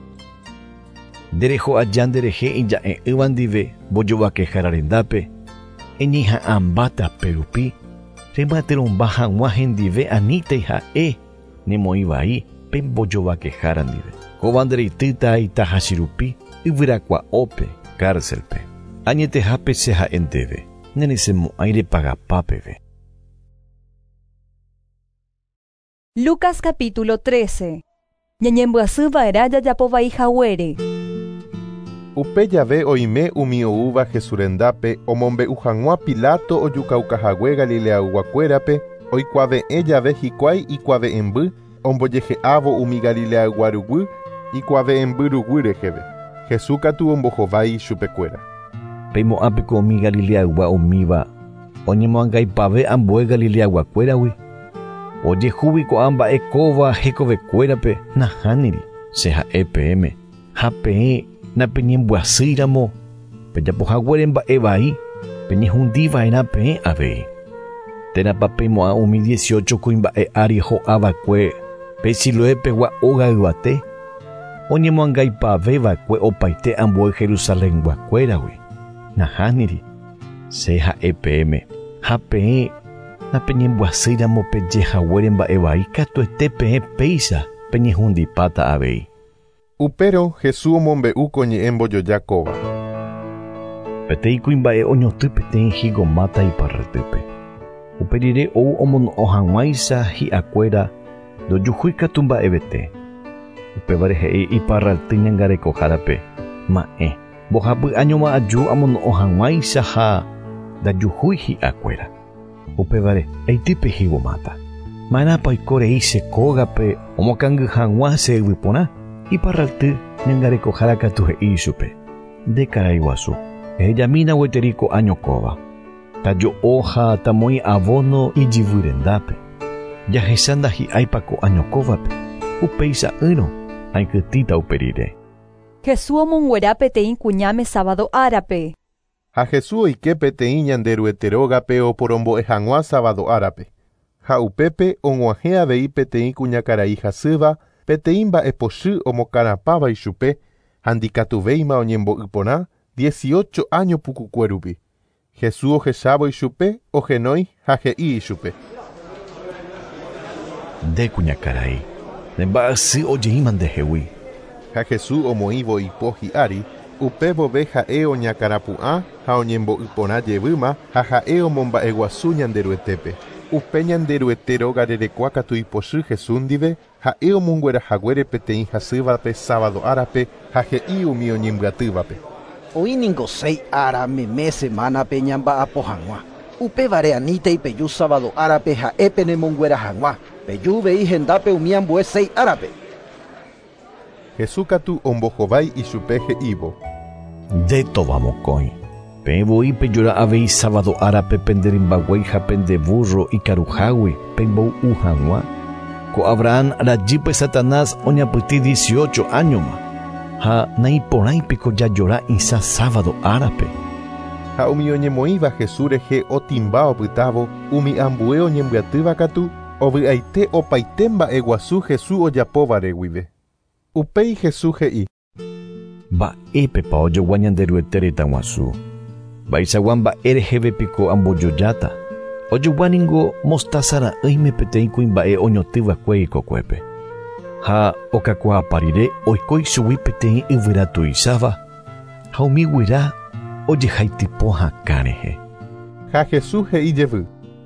Ndereho aja nderehe ija'e'ỹva ndive mbojovakehára rendápe eñeha'ãmbáta perupi remyatyrõmba hag̃ua hendive anítai ha'e nemoĩ pe mbojovakehára ndive. Kóva ndereitýta itahachi rupi yvyrakua'ópe cárcelpe. Añetehápe che ha'e ndéve nerechemo'ãi repagapápeve. Lucas capítulo 13. Ñañembyasýva'erã jajapovai haguére. Upe jave oime umi oúva Jesús rendápe omombe'u hag̃ua Pilato ojukaukahague Galileaguakuérape oikuaave'ẽ jave hikuái ikuaave'ẽmby ombojehe'ávo umi Galileaguarugui ikuaave'ẽmby rugui reheve. Jesús katu ombohovái chupekuéra. Peimo'ãpeko umi Galileagua umíva oñemoangaipave ambue Galileaguakuéragui. Ojehúvi ko'ã mba'e kóva hekovekuérape nahániri che ha'e ha peẽ napeñembyasýramo pejapohaguére mba'e vai peñehundíva'erã peẽ avei. Térãpa peimo'ã umi 18 kuimba'e ári ho'avakue pe Siloépegua óga yvate oñemoangaipavevakue opaite ambue Jerusalénguakuéragui nahániri che ha'e ha peẽ napeñembyasýramo pejehaguére mba'e vai katuete peẽ péicha peñehundipáta avei. Upérõ Jesús omombe'u ko ñe'ẽ mbojoja kóva. Peteĩ kuimba'e oñotỹ peteĩ higomata iparratýpe. Upe rire ou omono'õ hag̃uáicha hi'akuéra ndojuhúi katu mba'evete. Upévare he'i iparraty ñangarekohárape ma'ẽ mbohapy añoma aju amono'õ hag̃uáicha ha ndajuhúi hi'akuéra. Upévare eitýpe higomata. Ma'ẽrãpa oikorei che kógape omokangy hag̃ua che yvy porã. Iparraty ñangarekohára katu he'i chupe. Ndekarai guasu ehejamína gueteriko añokóva. Tajo'o ha tamoĩ avóno ijyvy rendápe. Jahecha ndahi'áipako añokóvape. Upéicha yrõ aikytýta upe rire. Jesús omonguera peteĩ kuñáme sábado árape. Ha Jesús oike peteĩ ñande rueterógape oporombo'e hag̃ua sábado árape. Ha upépe og̃uahẽ avei peteĩ kuñakarai hasýva peteĩ mba'epochy omokarãpáva ichupe handikatuvéima oñembo'y porã 18 año pukukue rupi. Jesús ohechávo ichupe ohenói ha he'i ichupe. Nde kuñakarai nemba'asy ojeýma ndehegui. Ha Jesús omoívo ipohi ari, upe vove ha'e oñakarapu'ã ha oñembo'yporã jevýma ha ha'e omomba'eguasu ñanderuetépe. Upe ñanderuete róga rerekua katu ipochy Jesús ndive ha'e omonguerahaguére peteĩ hasývape sábado árape ha he'i umi oñembyatývape. Oíningo 6 ára meme semánape ñamba'apo hag̃ua. Upévare aníta ipeju sábado árape ha'épe nemonguera hag̃ua. Pejuvei hendápe umi ambue 6 árape. Jesús katu ombohovái ichupe he'ívo. Ndétova mokõi. Pevoi pejura avei sábado árape penderimbaguái ha pendeburro ikaruhágui pembo'u hag̃ua. Ko Abraham rajýpe Satanás oñapytĩ 18 años-ma. Ha naiporãipiko jajora isã sábado árape. Ha umi oñemoĩva Jesús rehe otimba opytávo umi ambue oñembyatýva katu ovy'aite opaite mba'eguasu Jesús ojapóvare guive. Upéi Jesús he'i. Mba'épepa ojogua ñanderuete retãguasu. Mba'eichagua mba'e rehevépiko ambojojáta. Ojoguáningo mostaza ra'ỹime peteĩ kuimba'e oñotỹvakue ikokuépe. Ha okakuaápa rire oikói chugui peteĩ yvyra tuicháva ha umi guyra ojehaitypo hakã rehe. Ha Jesús he'i jevy.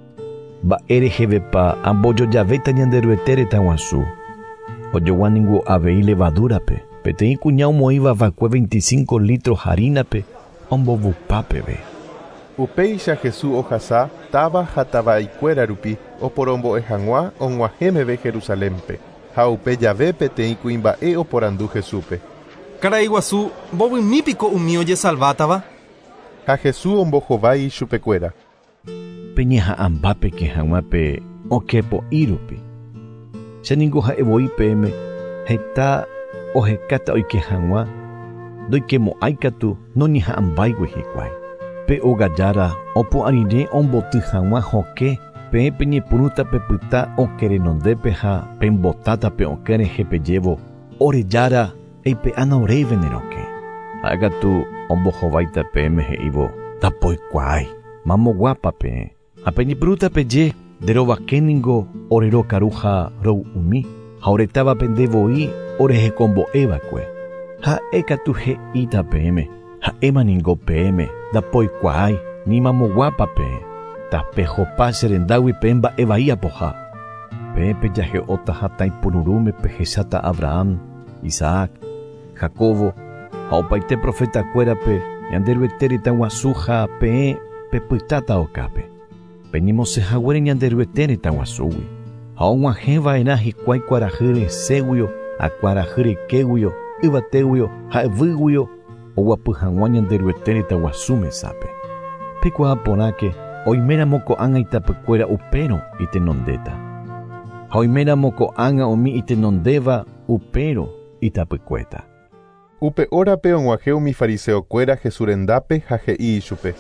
Mba'e rehevépa ambojojavéta ñanderuete retãguasu. Ojoguáningo avei levadúrape peteĩ kuña omoĩva vakue 25 litros harínape ombovupápeve. Upéicha Jesús ohasa táva ha tavaikuéra rupi oporombo'e hag̃ua og̃uahẽmeve Jerusalémpe. Ha upe jave peteĩ kuimba'e oporandu Jesúpe. Karai guasu, mbovymípiko umi ojesalvátava. Ha Jesús ombohovái ichupekuéra. Peñeha'ãmbápe ke hag̃uápe okepo'i rupi. Cheningo ha'evoi peẽme heta ohekáta oike hag̃ua ndoikemo'ãi katu noñeha'ãmbáigui hikuái. Pe ogajára opo'ãrire omboty hag̃ua hoke peẽ peñepyrũta pepyta okerenondépe ha pembotátape oke rehepejévo orejára eipe'ána oréive neroke. Ha'ekatu ombohováita peẽme he'ívo tapoikuaái mamoguápa peẽ. Ha peñepyrũta peje nderovakéningo orerokaru ha ro'umi ha oretáva pendevoi orehekombo'évakue. Ha'ekatu he'íta peẽme ha'émaningo peẽme ndapoikuaái ni mamoguápa peẽ. Tapehopa cherendágui pe mba'e apoha. Pépe jahe'óta hatãi pururúme pehecháta Abraham, Isaac, Jacobo ha opaite profetakuérape ñanderuete retãguasu ha peẽ pepytáta okápe. Peñemosẽhaguére ñanderuete retãguasúgui ha og̃uahẽva'erã hikuái kuarahy resẽguio ha kuarahy rekéguio, yvatéguio ha yvýguio oguapy hag̃ua ñanderuete retãguasu mesápe. Pekuaa porãke oiméramo ko'ág̃a itapykuéra upérõ itenondéta. Ha oiméramo ko'ág̃a umi itenondéva upérõ itapykuéta. Upe órape og̃uahẽ umi fariseokuéra Jesús rendápe ha he'i ichupe.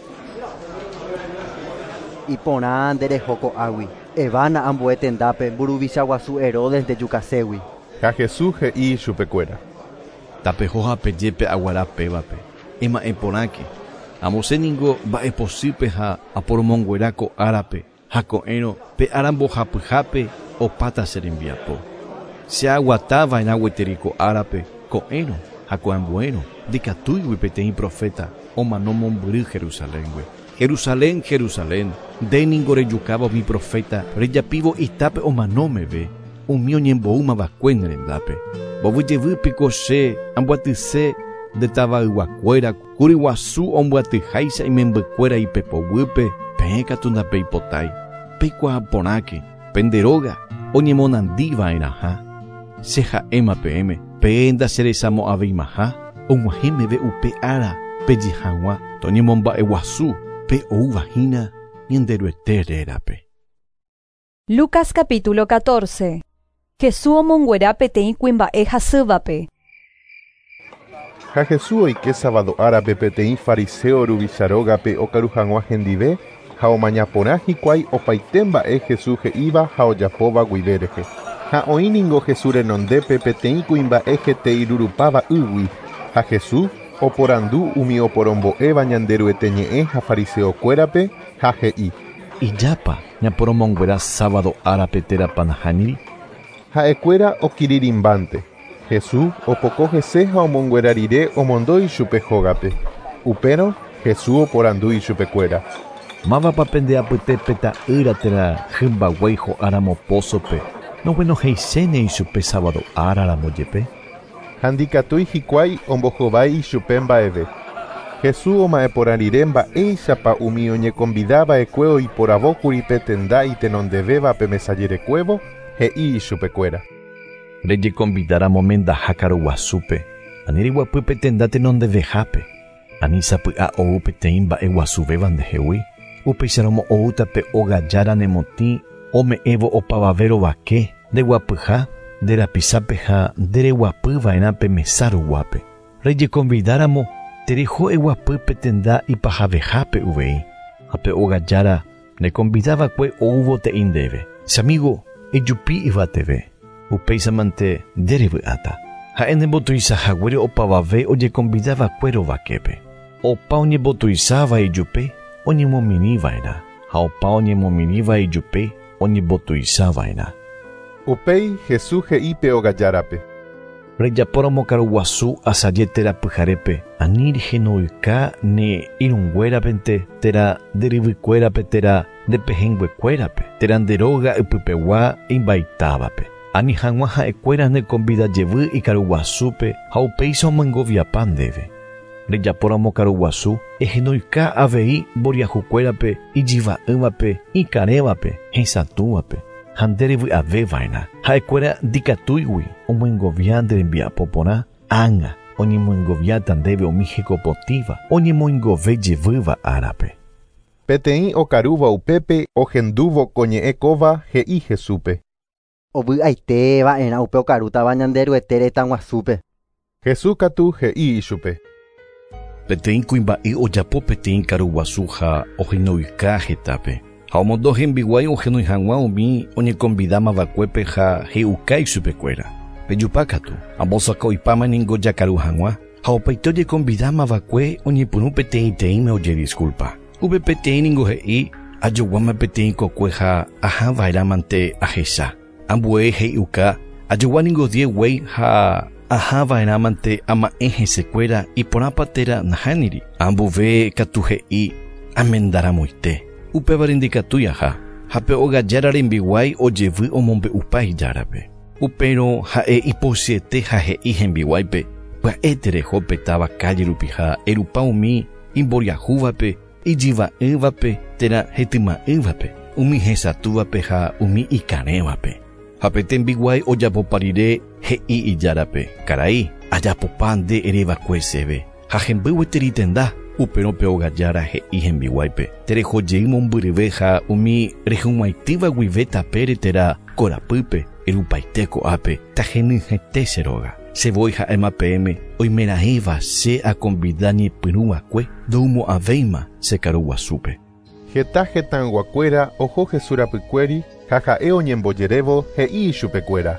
Iporã ndereho ko'águi. Evána ambue tendápe mburuvichaguasu Herodes ndejukaségui. Ha Jesús he'i ichupekuéra. Tapeho hapejépe aguara pévape. Ema'ẽ porãke. Amoséningo mba'eposýpe ha aporomonguera ko'árape ha ko'ẽrõ pe arambohapyhápe opáta che rembiapo. Cheaguatáva'erã gueteri ko'árape ko'ẽrõ ha ko'ẽmbuérõ ndikatúigui peteĩ profeta omano mombyry Jerusaléngue. Jerusalén, Jerusalén, ndéningo rejukáva umi profeta rejapívo itápe omanómeve umi oñembo'ýmavakue nerendápe. Mbovyjevýpiko che ambuatyse ndetavayguakuéra kuri guasu ombyatýháicha imembykuéra ipepoguýpe peẽ katu ndape ipotái. Peikuaa porãke penderóga oñemonandíva'erãha. Che ha'éma peẽme peẽ ndacherechamo'ãveimaha og̃uahẽmeve upe ára peje hag̃ua toñemomba'e guasu pe ouvahína ñanderuete rérape. Lucas capítulo 14. Jesús omonguera peteĩ kuimba'e hasývape. Ha Jesús oike sábado árape peteĩ fariseo ruvicharógape okaru hag̃ua hendive ha omañaporã hikuái opaite mba'e Jesús he'íva ha ojapóva guive rehe. Ha oĩningo Jesús renondépe peteĩ kuimba'e hete irurupáva ýgui. Ha Jesús oporandu umi oporombo'éva ñanderuete ñe'ẽ ha fariseokuérape ha he'i. Ijápa ñaporomonguera sábado árape térãpa nahániri. Ha'ekuéra okiririmbánte. Jesús opoko hese ha omonguerarire omondoi chupe hógape. Upéro Jesús oporandui chupekuéra. Mava papende apyte peta yratera hymbaguai ho'áramo pózope. No bueno heisene ichupe sábado áraramo jepe. Handikatúi hikuái ombohovái ichupe mba'eve. Jesús oma'eporãrire mba'éichapa umi oñekonvidava'ekue oiporavókuri pe tenda itenondevévape mesajerekuévo he'i ichupekuéra. Rejekonvidáramo mendaha karuguasúpe. Ani riguapy pe tenda tenondevehápe. Ani sapy'a ou peteĩ mba'eguasuvéva ndehegui. Upeicharomo oútape ogajára nemotĩ ome'ẽvo opavavéro vake ndeguapyha nderapisápe ha ndereguapyva'erã pe mesa ruguápe. Rejekonvidáramo tereho eguapy pe tenda ipahavehápe uvei. Ape ogajára nekonvidávakue oúvo te'i ndéve. Chamigo ejupi yvateve. Upéichamante nderevy'áta. Ha'e nembotuichahaguére opavave ojekonvidávakue rovaképe. Opa oñembotuicháva ijupe oñemomirĩva'erã ha opa oñemomirĩva ijupe oñembotuichava'erã. Upéi Jesús he'ípe ogajárape. Rejapóramo karuguasu asaje térã pyharépe ani rehenoyka ne irũnguérapente térã nderyvykuérape térã ndepehẽnguekuérape térã nderóga ipypegua imbaitávape. Ani hag̃ua ha'ekuéra nekonvidajevy ikaruguasúpe ha upéicha omangoviapa ndéve. Rejapóramo karuguasu ehenoyka avei mboriahukuérape ijiva'ỹvape ikarévape hesatũvape ha nderevy'avéva'erã. Ha'ekuéra ndikatúigui omoingovia nderembiapo porã ág̃a oñemoingoviáta ndéve umi hekopotíva oñemoingovejevýva árape. Peteĩ okarúva upépe ohendúvo koñe'ẽkóva he'i Jesúpe. Ovy'aitéva'erã upe okarútava ñanderyete retãguasúpe. Jesús katu he'i ichupe. Peteĩ kuimba'y ojapo peteĩ karuguasu ha ohenoyka hetápe. Ha omondo hembiguái ohenoy hag̃ua umi oñekonvidámavakuépe ha he'uka ichupekuéra. Rejupa katu ambosaka oipáma ningo jakaru hag̃ua ha opaite ojekonvidámavakue oñepyrũ peteĩteĩme oje disculpa. Upe peteĩ ningo he'i ajoguáma peteĩ kokue ha ahava'erãmante ahecha. Ambue he'uka ajogua ningo 10 guéi ha ahava'erãmante ama'ẽ hesekuéra iporãpa térã nahániri. Ambuve katu he'i amendaramoite. Upévare ndikatúi aha. Hape ogajára rembiguái ojevy omombe'upa ijárape. Upérõ ha'e iposiete ha he'i hembiguáipe pya'e tereho petáva kálle rupi ha erupa umi imboriahúvape ijiva'ỹvape térã hetyma'ỹvape umi hesatúvape ha umi ikarévape. Ha petembiguái ojapoparire he'i ijárape karai ajapopa nde erevakue chéve ha hembýgueteri tenda. Upérope ogajára he'i hembiguáipe terehojey mombyryve ha umi rehyg̃uaitýva guive tapére térã korapýpe erupaite ko'ápe tahenyhẽte che róga. Chevoi ha'éma peẽme oimeraẽva che akonvida ñepyrũvakue ndoumo'ãvéima che karuguasúpe. Heta hetãnguakuéra oho Jesús rapykuéri ha ha'e oñembojerévo he'i ichupekuéra.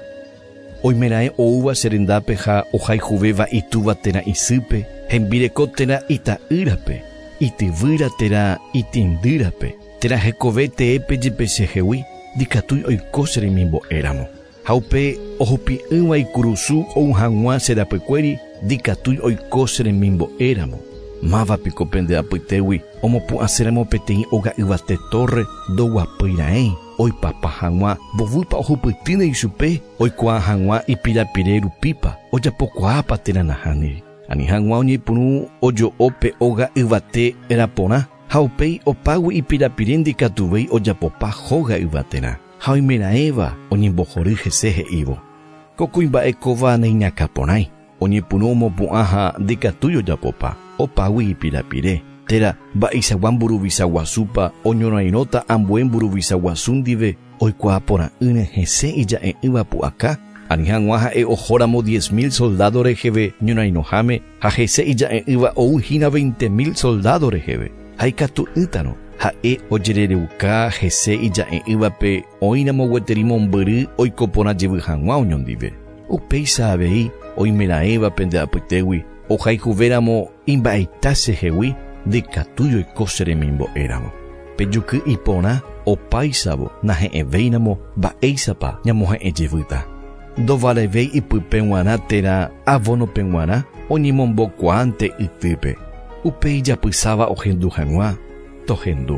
Oimeraẽ oúva che rendápe ha ohayhuvéva itúva térã isýpe hembireko térã ita'ýrape ityvýra térã itĩndyrape térã hekove teépe jepe chehegui ndikatúi oiko che remimbo'éramo. Ha upe ohupi'ỹva ikurusu ou hag̃ua che rapykuéri ndikatúi oiko che remimbo'éramo. Mávapiko pende apytégui omopu'aséramo peteĩ oga'yvate torre ndoguapýiraẽ oipapa hag̃ua mbovýpa ohupytýne ichupe oikuaa hag̃ua ipirapire rupípa ojapokuaápa térã nahániri. Ani hag̃ua oñepyrũ ojo'ópe oga'yvate raporã ha upéi opágui ipirapire ndikatuvéi ojapopa hóga yvatérã ha oimeraẽva oñembohory hese he'ívo. Ko kuimba'ekóva neiñakaporãi oñepyrũ omopu'ã ha ndikatúi ojapopa opágui ipirapire térã mba'eichagua mburuvichaguasúpa oñorairõta ambue mburuvichaguasu ndive oikuaa porã'ỹre hese ija'e'ỹva pu'aka. Ani hag̃ua ha'e ohóramo 10.000 soldado reheve ñorairõháme ha hese ija'e'ỹva ouhína 20.000 soldado reheve. Ha ikatu'ỹtarõ ha'e ojerereuka hese ija'e'ỹvape oíramo gueteri mombyry oiko porãjevy hag̃ua oñondive. Upéicha avei oimeraẽva pende apytégui ohayhuvéramo imba'aita chehegui ndikatúi oiko che remimbo'éramo. Pejuky iporã opáichavo nahe'ẽvéiramo mba'éichapa ñamohe'ẽjevýta. ndovarevei ipypeguarã térã avonopeguarã oñemombokuaánte ytýpe. Upéi japysáva ohendu hag̃ua, tohendu.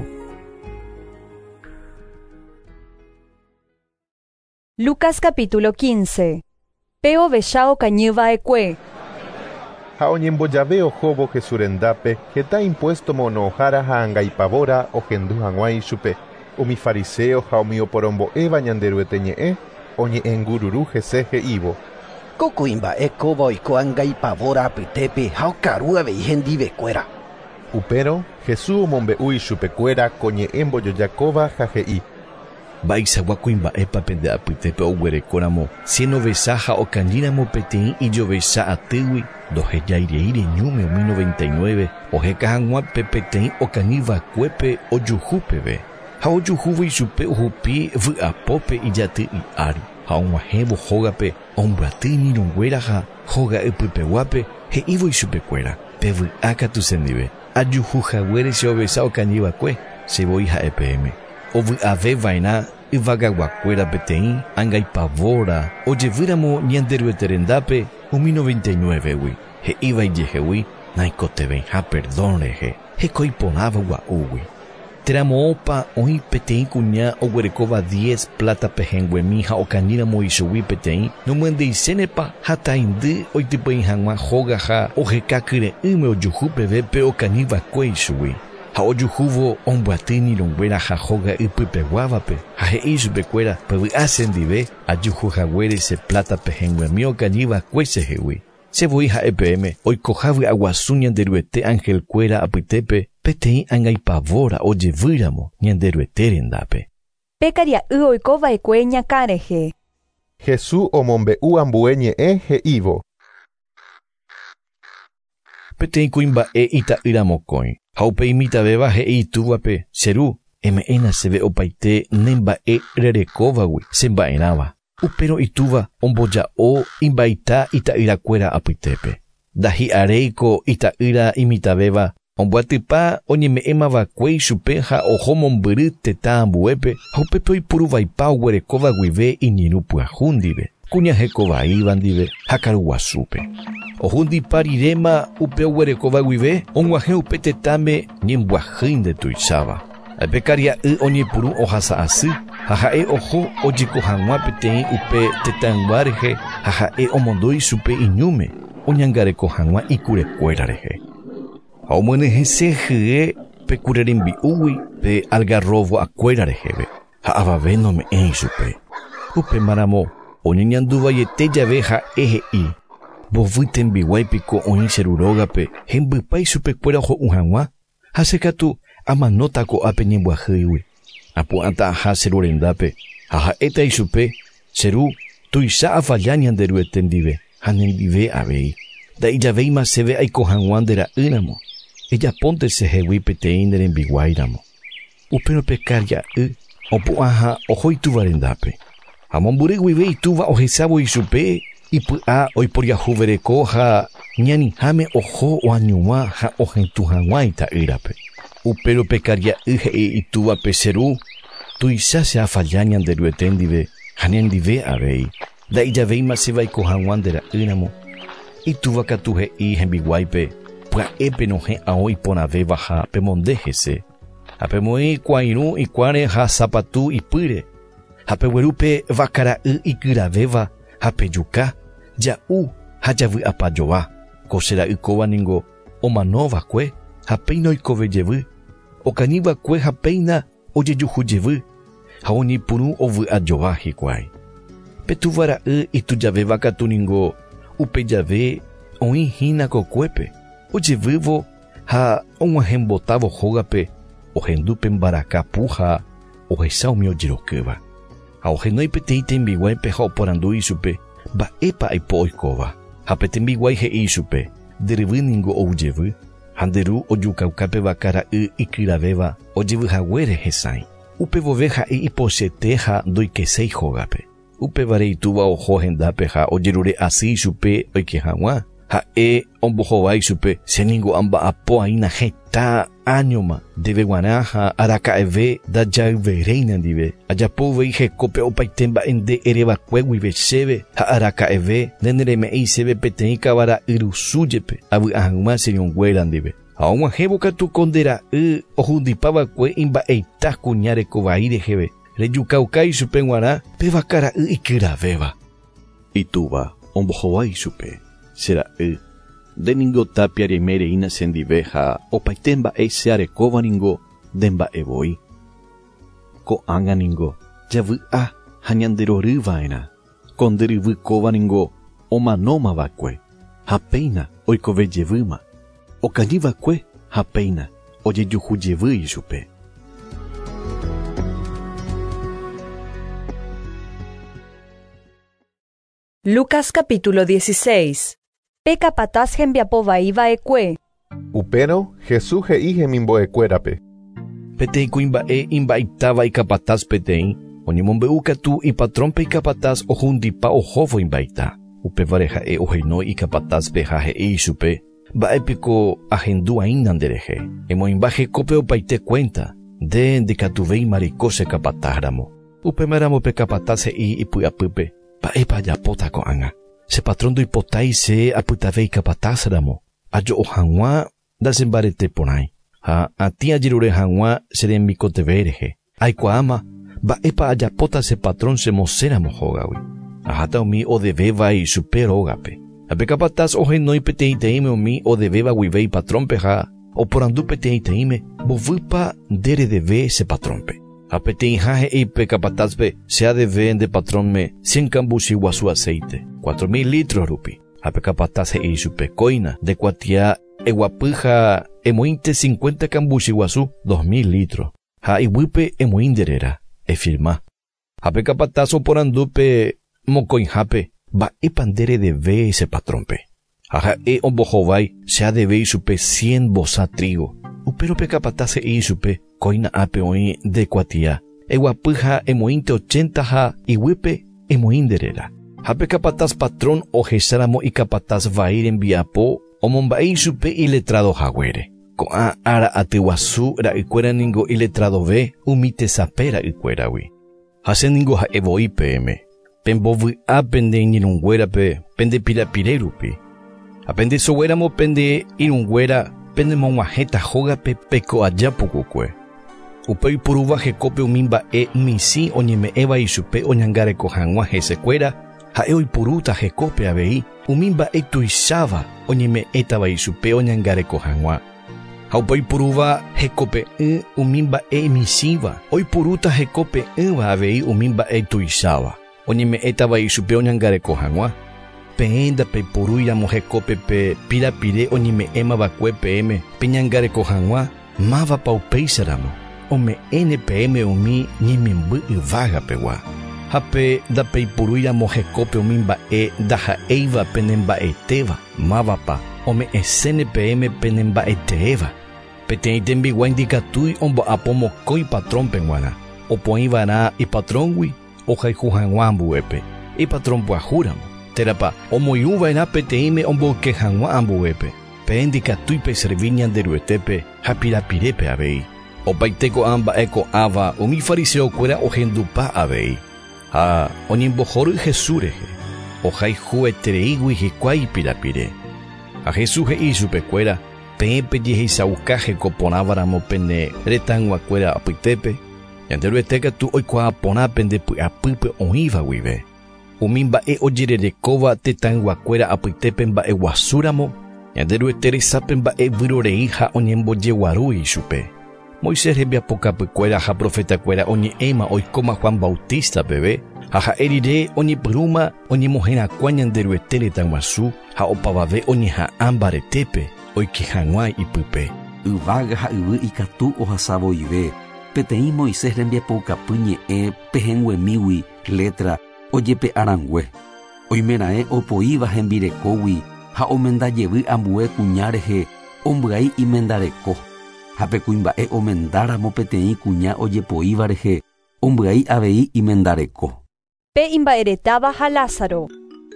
Lucas capítulo 15. Peo vechao kañyva'ekue. Ha oñembojave ohóvo Jesurendápe heta impuesto monohára ha angaipavóra ohendu hag̃ua ichupe. Umi fariseo ha umi oporombo'éva ñanderuete ñe'ẽ oñe'ẽngururu hese he'ívo. Kokuimba'ekóva oiko angaipavóra apytépe ha okaru avei hendivekuéra. Upérõ Jesús omombe'u ichupekuéra ko ñe'ẽ mbojojakóva ha he'i. Mba'eichagua kuimba'épa pende apytépe oguerekóramo sienovesa ha okaníramo peteĩ ijovecha atýgui ndohejaireí reñúme 1999 oheka hag̃ua pe peteĩ okañyvakuépe ojuhu peve. Ha ojuhúvo ichupe ohupi vy'apópe ijaty i'ári ha og̃uahẽvo hógape ombyaty iñirũnguéra ha hóga ipypeguápe he'ívo ichupekuéra pe vy'a katu sendive. Ajuhuhaguére che ovesa okañyvakue chevoi ha'e ovy'aveva'erã yvagaguakuéra peteĩ angaipavóra ojevýramo ñanderueterendápe 1999gui he'ívaijehégui naikotevẽ ha perdón rehe hekói porãva gua'úgui. Teramo'õpa oĩ peteĩ kuña oguerekóva 10 plata pehẽnguemi ha okañíramo ichugui peteĩ nomyendeichénepa ha taindy oitypyĩ hag̃ua hóga ha ohekakyre'ỹme ojuhu peve pe okañyvakue ichugui. Ha ojuhúvo ombyaty iñirũnguéra ha hóga ipypeguávape ha he'i chupekuéra pevy'a chendive ajuhuhaguére che plata pehẽnguemi okañyvakue chehegui. Chevoi ha'e oikoha vy'aguasu ñanderuete ángelkuéra apytépe peteĩ angaipavóra ojevýramo ñanderuete rendápe. Pekaria'y oikova'ekue ñakã rehe. Jesús omombe'u ambue ñe'ẽ he'ívo. Peteĩ kuimba'e ita'yramokõi. Ha upe imitavéva he'i itúvape cheru eme'ẽna chéve opaite nemba'e rerekóvagui chemba'erãva. Upérõ itúva omboja'o imbaita ita'yrakuéra apytépe. Ndahi'aréiko ita'yra imitavéva omboatypa oñeme'ẽmavakue ichupe ha ohomombyry tetã ambuépe ha upépe oipuruvaipa oguerekóva guive iñirũ pyahu ndive kuñahekovaíva ndive ha karuguasúpe. Ohundipa riréma upe oguerekóva guive og̃uahẽ upe tetáme ñemboahýinde tuicháva. Pekaria'y oñepyrũ ohasa asy ha ha'e oho ojeko hag̃ua peteĩ upe tetãygua rehe ha ha'e omondói chupe iñúme oñangareko hag̃ua ikurekuéra rehe. Ha omyny hese hye pe kure rembi'úgui pe algarrobo akuéra rehéve ha avave nome'ẽ ichupe. Upe mbaramo oñeñanduvaiete jave ha'e he'i mbovy tembiguáipiko oĩ cherurógape hembypa ichupekuéra oho'ũ hag̃ua ha chekatu amanóta ko'ápe ñemboahýigui. Apu'ãta aha cherurendápe ha ha'éta ichupe cheru tuicha avaja ñanderuete ndive ha nendive avei. Nda'ijavéima chéve aiko hag̃ua ndera'ýramo. Ejapónte chehegui peteĩ nderembiguáiramo. Upérõ pekaria'y opu'ã ha oho itúva rendápe. Ha mombyry guive itúva ohechávo ichupe ipy'a oiporiahuvereko ha ñaniháme oho oañuã ha ohetũ hag̃ua ita'ýrape. Upérõ pekaria'y he'i itúvape cheru tuicha cheafaja ñanderuete ndive ha nendive avei. Nda'ijavéima chéve aiko hag̃ua ndera'ýramo. Itúva katu he'i hembiguáipe pya'épe nohe'ãvo iporãvéva ha pemonde hese. Ha pemoĩ kuãirũ ikuáre ha sapatu ipýre. Ha peguerúpe vakara'y ikyravéva ha pejuka, ja'u ha javy'apajova. Ko chera'ykóva ningo omanovakue ha péina oikovejevy. Okañyvakue ha péina ojejuhujevy. Ha oñepyrũ ovy'ajova hikuái. Petuvara'y itujavéva katu ningo upe jave oĩhína kokuépe. Ojevývo ha og̃uahẽmbotávo hógape ohendúpe mbarakapu ha ohecha umi ojerokýva. Ha ohenói peteĩ tembiguáipe ha oporandu ichupe mba'épa aipo oikóva. Ha pe tembiguái he'i ichupe nderyvy ningo oujevy ha nderu ojukaukápe vakara'y ikyravéva ojevyhaguére hesãi. Upe vove ha'e ipochéte ha ndoikeséi hógape. Upevare itúva oho hendápe ha ojerure asy ichupe oike hag̃ua Ha'e ombohovái chupe che ningo amba'apo'aína heta añoma ndeve g̃uarã ha araka'eve ndajayveréina ndive ajapóvei hekópe opaite mba'e erevakue guive chéve ha araka'eve ndereme'ẽi chéve peteĩ kavara'y rusújepe avy'ahag̃ua cheñonguéra ndive ha og̃uahẽvo katu ko ndera'y ohundipavakue imba'eita kuña rekovai reheve rejukaukái chupe g̃uarã pe vakara'y ikyravéva. Itúva ombohovái chupe chera'y ndeningo tapia remereína chendive ha opaite mba'e chearekóva ningo ndemba'evoi. Ko'ág̃a ningo javy'a ha ñanderorýva'erã ko nderyvykóva ningo omanómavakue ha péina oikovejevýma okañyvakue ha péina ojejuhujevýi chupe. Lucas capítulo 16. Pe capataz hembiapovaíva'ekue. Upérõ Jesús he'i hemimbo'ekuérape. Peteĩ kuimba'e imba'eitáva ikapataz peteĩ oñemombe'u katu ipatrón pe ikapataz ohundipa ohóvo imba'eita. Upévare ha'e ohenói ikapatazpe ha he'i chupe mba'épiko ahendu'aína nderehe emoimba hekópe opaite cuenta ndekatuvéi mariko che kapatázramo. Upémaramo pe kapataz he'i ipy'apýpe mba'épa ajapóta ko'ág̃a. Che patrón ndoipotai che apytavéi kapatázramo ajo'o hag̃ua ndachembarete porãi ha atĩ ajerure hag̃ua che remikoteve rehe aikuaáma mba'épa ajapóta che patrón chemosẽramo hógagui aháta umi odevévai chupe rógape. Ape kapataz ohenói peteĩteĩme umi odevéva guivéi patrõnpe ha oporandu peteĩteĩme mbovýpa nderedeve che patrõnpe. Ha peteĩha he'i pe kapatazpe che adeve nde patrõnme 100 cambuchi guasu aceite 4.000 litros rupi. Ha pe kapataz he'i chupe kóina ndekuatia eguapy ha emoínte 50 cambuchi guasu 2.000 litros. Ha ivype emoínderera efirma. Ha pe kapataz oporandu pe mokõihápe mba'épa nderedeve che patrõnpe. Ha ha'e ombohovái che adeve chupe 100 bosa trigo. Upéro pe kapataz he'i chupe kóina ápe oĩ ndekuatia eguapy ha emoínte 80 ha ivype emoínderera. Ha pe kapataz patrón ohecháramo ikapataz vai rembiapo omomba'e chupe iletrado haguére. Ko'ã ára aty guasu ra'ykuéra ningo iletradove umi tesape ra'ykuéragui. Ha cheningo ha'evoi peẽme pembovy'a pende iñirũnguérape pende pirapire rupi. Ha pende soguéramo pende irũnguéra pende mog̃uahẽta hógape peko'aja pukukue. Upe oiporúva hekópe umi mba'e misi oñeme'ẽva ichupe oñangareko hag̃ua hesekuéra ha'e oiporúta hekópe avei umi mba'e tuicháva oñeme'ẽtava ichupe oñangareko hag̃ua. Ha upe oiporúva hekópe umi mba'e misíva oiporúta hekópe avei umi mba'e tuicháva oñeme'ẽtava ichupe oñangareko hag̃ua. Peẽ ndapeiporúiramo hekópe pe pirapire oñeme'ẽmavakue peẽme peñangareko hag̃ua mávapa upéicharamo ome'ẽne peẽme umi ñememby yvágapegua. Ha pe ndapeiporúiramo hekópe umi mba'e ndaha'éiva pene mba'etéva mávapa ome'ẽséne peẽme pene mba'eteéva. Peteĩ tembigua indikatúi ombo'apo mokõi patrõnpe g̃uarã opoĩvarã ipatróngui ohayhu hag̃ua ambuépe ipatrón pyahúramo térapa omoiũva'erã peteĩme omboyke hag̃ua ambuépe pe ndikatúi pe serví ñanderuetépe ha pirapirépe avei. Opaite ko'ã mba'e ko'ãva umi fariseokuéra ohendupa avei ha oñembohory Jesús rehe ohayhuetereígui hikuái pirapire. Ha Jesús he'i chupekuéra peẽpe jeheicháuka hekoporãvaramo pene retãyg̃uakuéra apytépe ñanderuete katu oikuaa porã pende py'apýpe oĩva guive. Umi mba'e ojererekóva tetãyg̃uakuéra apytépe mba'e guasúramo ñanderuete resápe mba'e vyrorei ha oñembojeguarúi chupe. Moisés rembiapokapykuéra ha profetakuéra oñe'ẽma oikóma Juan Bautista peve ha ha'e rire oñepyrũma oñemohẽrakua ñanderuete retãguasu ha opavave oñeha'ã mbaretépe oike hag̃ua ipype. Yvága ha yvy ikatu ohasavoive peteĩ Moisés rembiapokapy ñe'ẽ pehẽnguemígui letra ojepe arangue. Oimera'e opoíva hembirekógui ha omendajevy ambue kuña rehe ombyai imendareko. Ha pe kuimba'e omendáramo peteĩ kuña ojepoíva rehe ombyai avei imendareko. Pe imba'eretáva ha Lázaro.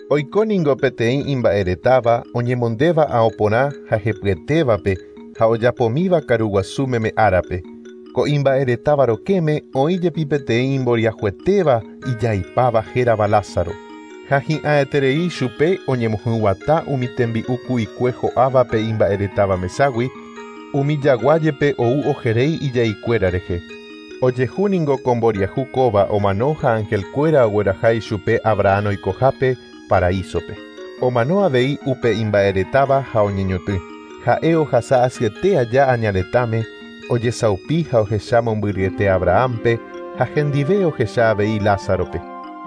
Oikóningo peteĩ imba'eretáva oñemondéva aoporã ha hepyetévape ha ojapomíva karuguasu meme árape. Ko imba'eretáva rokéme oĩjepi peteĩ imboriahuetéva ijaipáva hérava Lázaro. Ha hi'ãeterei chupe oñemohyg̃uata umi tembi'u ku'ikue ho'ávape imba'eretáva meságui, umi jaguájepe ou oherei ijaikuéra rehe. Ojehúningo ko mboriahu kóva omano ha ángelkuéra oguerahái chupe Abraham oikohápe paraísope. Omano avei upe imba'eretáva ha oñeñotỹ. Ha'e ohasa asyete aja añaretãme, ojesaupi ha ohecha mombyryete Abrahampe ha hendive ohecha avei Lázarope.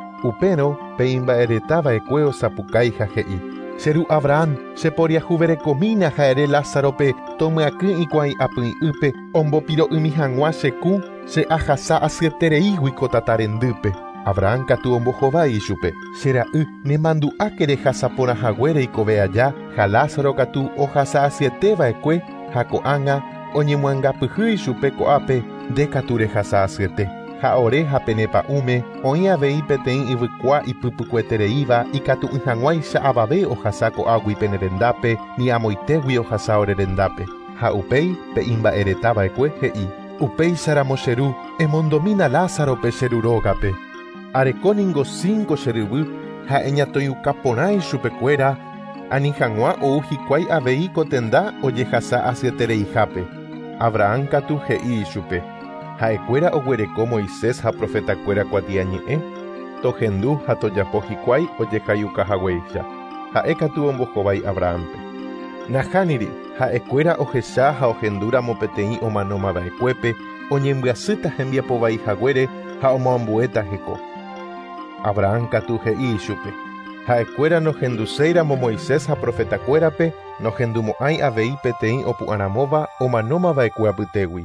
Upérõ pe imba'eretáva'ekue osapukái ha he'i: cheru Abraham, cheporiahuverekomína ha'ére Lázarope tomy'akỹ ikuãi apy'ýpe ombopiro'ymi hag̃ua che kũ che ahasa asyetereígui ko tata rendýpe. Abraham katu ombohovái chupe: chera'y nemandu'áke rehasaporãhaguére ikove aja, ha Lázaro katu ohasa asyetéva'ekue ha ko'ág̃a oñemoangapyhýi chupe ko'ápe nde katu rehasa asyete. Ha ore ha penepa'ũme oĩ avei peteĩ yvykua ipypykuetereíva ikatu'y hag̃uáicha avave ohasa ko'águi penerendápe ni amoitégui ohasa ore rendápe. Ha upéi pe imba'eretáva'ekue he'i: upéicharamo cheru emondomína Lázarope cheru rógape. Arekóningo 5 cheryvy ha eñatoiuka porãi chupekuéra ani hag̃ua ou hikuái avei ko tenda ojehasa asyetereihápe. Abraham katu he'i chupe: ha'ekuéra oguereko Moisés ha profetakuéra kuatia ñe'ẽ, tohendu ha tojapo hikuái ojehaiukahaguéicha. Ha'e katu ombohovái Abrahampe. Nahániri ha'ekuéra ohecha ha ohendúramo peteĩ omanomava'ekuépe oñembyasýta hembiapovaihaguére ha omoambuéta heko. Abraham katu he'i chupe: ha'ekuéra nohenduséiramo Moisés ha profetakuérape nohendumo'ãi avei peteĩ opu'ãramóva omanómava'ekue apytégui.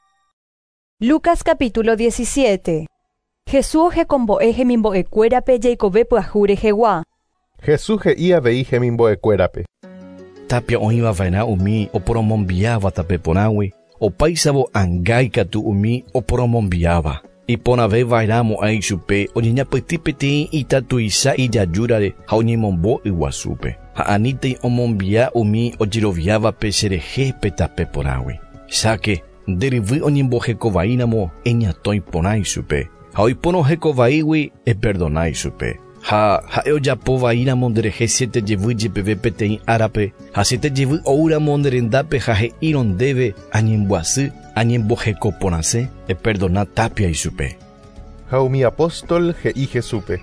Lucas capítulo 17. Jesús hekombo'e hemimbo'ekuérape jaikove pyahu rehegua. Jesús he'i avei hemimbo'ekuérape: tapia oĩvava'erã umi oporomombiáva tape porãgui, opáichavo ãngái katu umi oporomombiáva. Iporãveva'erãmo'ãi chupe oñeñapytĩ peteĩ itatuicha ijajúrare ha oñemombo yguasúpe. Ha aníntei omombia umi ojeroviávape cherehépe tape porãgui. Cháke nderyvy oñembohekovaíramo eñatõi porã ichupe, ha oiporõ hekovaígui eperdonái chupe. Ha ha'e ojapovaíramo nderehe 7 jevy jepeve peteĩ árape, ha 7 jevy oúramo nderendápe ha he'írõ ndéve añemboasy añembohekoporãse eperdona tapia ichupe. Ha umi apóstol he'i Jesúpe: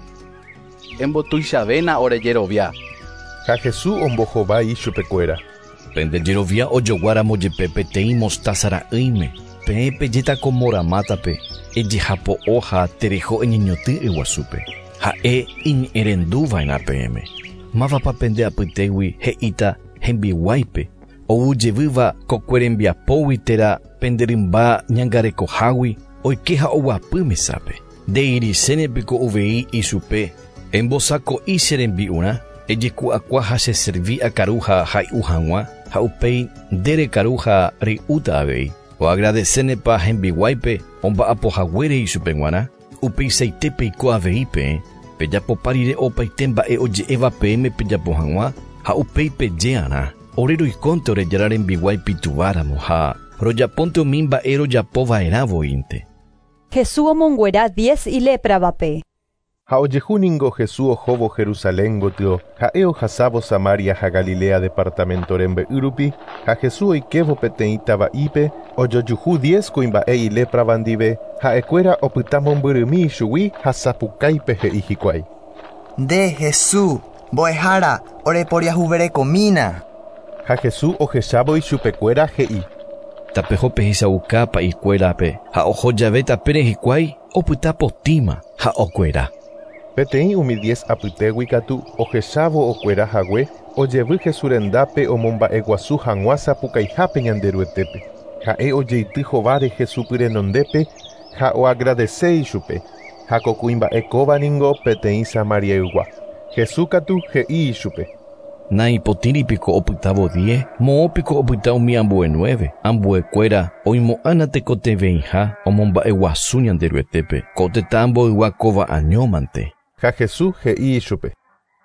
embotuichavéna ore jerovia. Ha Jesús ombohovái chupekuéra: pende jerovia ojoguáramo jepe peteĩ mostázara'ỹime, peẽpe jetakomóramátape ejehapo'o ha tereho eñeñotỹ yguasúpe. Ha'e iñe'ẽrendúva'erã peẽme. Mávapa pende apytégui he'íta hembiguáipe, oujevýva kokuerembiapógui térã pende rymba ñangarekohágui oike ha oguapy mesápe. Ndeirisérepiko uvei ichupe: embosako'i che rembi'urã, ejeku'akua ha che servi akaru ha hai'u hag̃ua, ha upéi nderekaru ha ri'úta avei. Oagradecernepa hembiguáipe omba'apohaguére ichupeguarã, upeichaitépe iko aveípe, pejapopa rire opaite mba'e oje'éva peẽme pejapo hag̃ua, ha upéi peje'arã. Ore roikónte orejára rembiguái pituváramo ha rojapónte umi mba'e rojapova'erãvoínte. Jesús omonguera 10 ilépravape. Ha ojehúningo Jesús ohóvo Jerusalén gotyo, ha'e ohasávo Samaria ha Galilea departamento rembe'ýrupi, ha Jesús oikévo peteĩ tava'ípe ojojuhu 10 kuimba'e iléprava ndive, ha'ekuéra opyta mombyrymi ichugui ha sapukáipe he'i hikuái: nde Jesús, mbo'ehára oreporiahuverekomína. Ha Jesús ohechávo ichupekuéra he'i: tapeho pehechauka pa'ikuérape ha oho jave tapére hikuái opyta potíma ha okuera. Peteĩ umi 10 apytégui katu ohechávo okuerahague ojevy Jesús rendápe omomba'eguasu hag̃ua sapukaihápe ñanderuetépe. Ha'e ojeity hováre Jesús pyrenondépe ha oagradece ichupe, ha ko kuimba'ekóvaningo peteĩ Samariaygua. Jesús katu he'i ichupe: naipotĩripiko opytávo 10, moõpiko opyta umi ambue 9. Ambuekuéra oimo'ãna tekotevẽiha omomba'eguasu ñanderuetépe ko tetã amboyva kova'añómante. Ha Jesús he'i ichupe: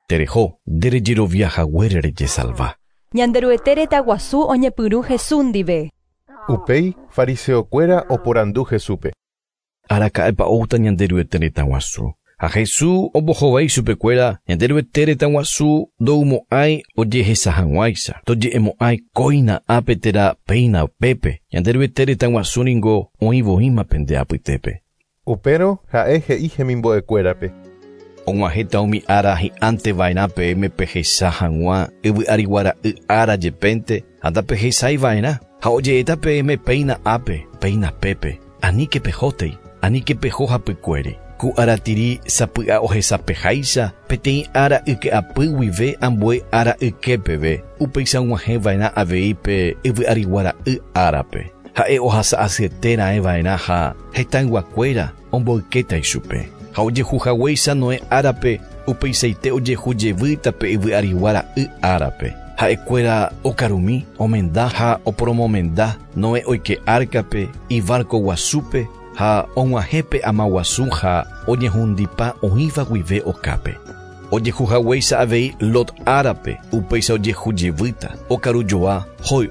Tereho, derejero viaja huerere salva. Ñanderuetere taguasu oñepyru Jesús ndive. Upei fariseo cuera oporandu Jesúpe. Arakaepa outa ñanderuetere taguasu. A Jesús obohovai supecuera, ñanderuetere taguasu doumo ai oye esa hanguaisa. Toye emo ai coina apetera peina pepe. Ñanderuetere taguasu ningo oivoima pende apitepe. Upero jaeje ije mimbo cuerape. Onguajeta omi ara hi ante vaina PM pejesa hangua evi ariwara ara jepente anda pejesa y vaina ha oye eta PM peina ape peina pepe ani que pejotei ani que pejoja pecuere ku aratiri sapua ojesa pejaisa petei ara que apui ve ambue ara que peve upeisa onguaje vaina aveipe evi ariwara arape ha e ojasa asetera e vaina ha hetangua cuera omboiketa isupe. Oye jujaweisa noe arape, upeiseite oye jujevita pe ivi ariwara arape. Ha ecuera okarumi, omenda ha opromomenda, noe oike arcape, y barco guasupe, ha onwajepe amaguasu ha oye hundipa ohiva guive okape. Oye jujaweisa avei lot arape, upeisa oye jujevita, okarujoa, hoi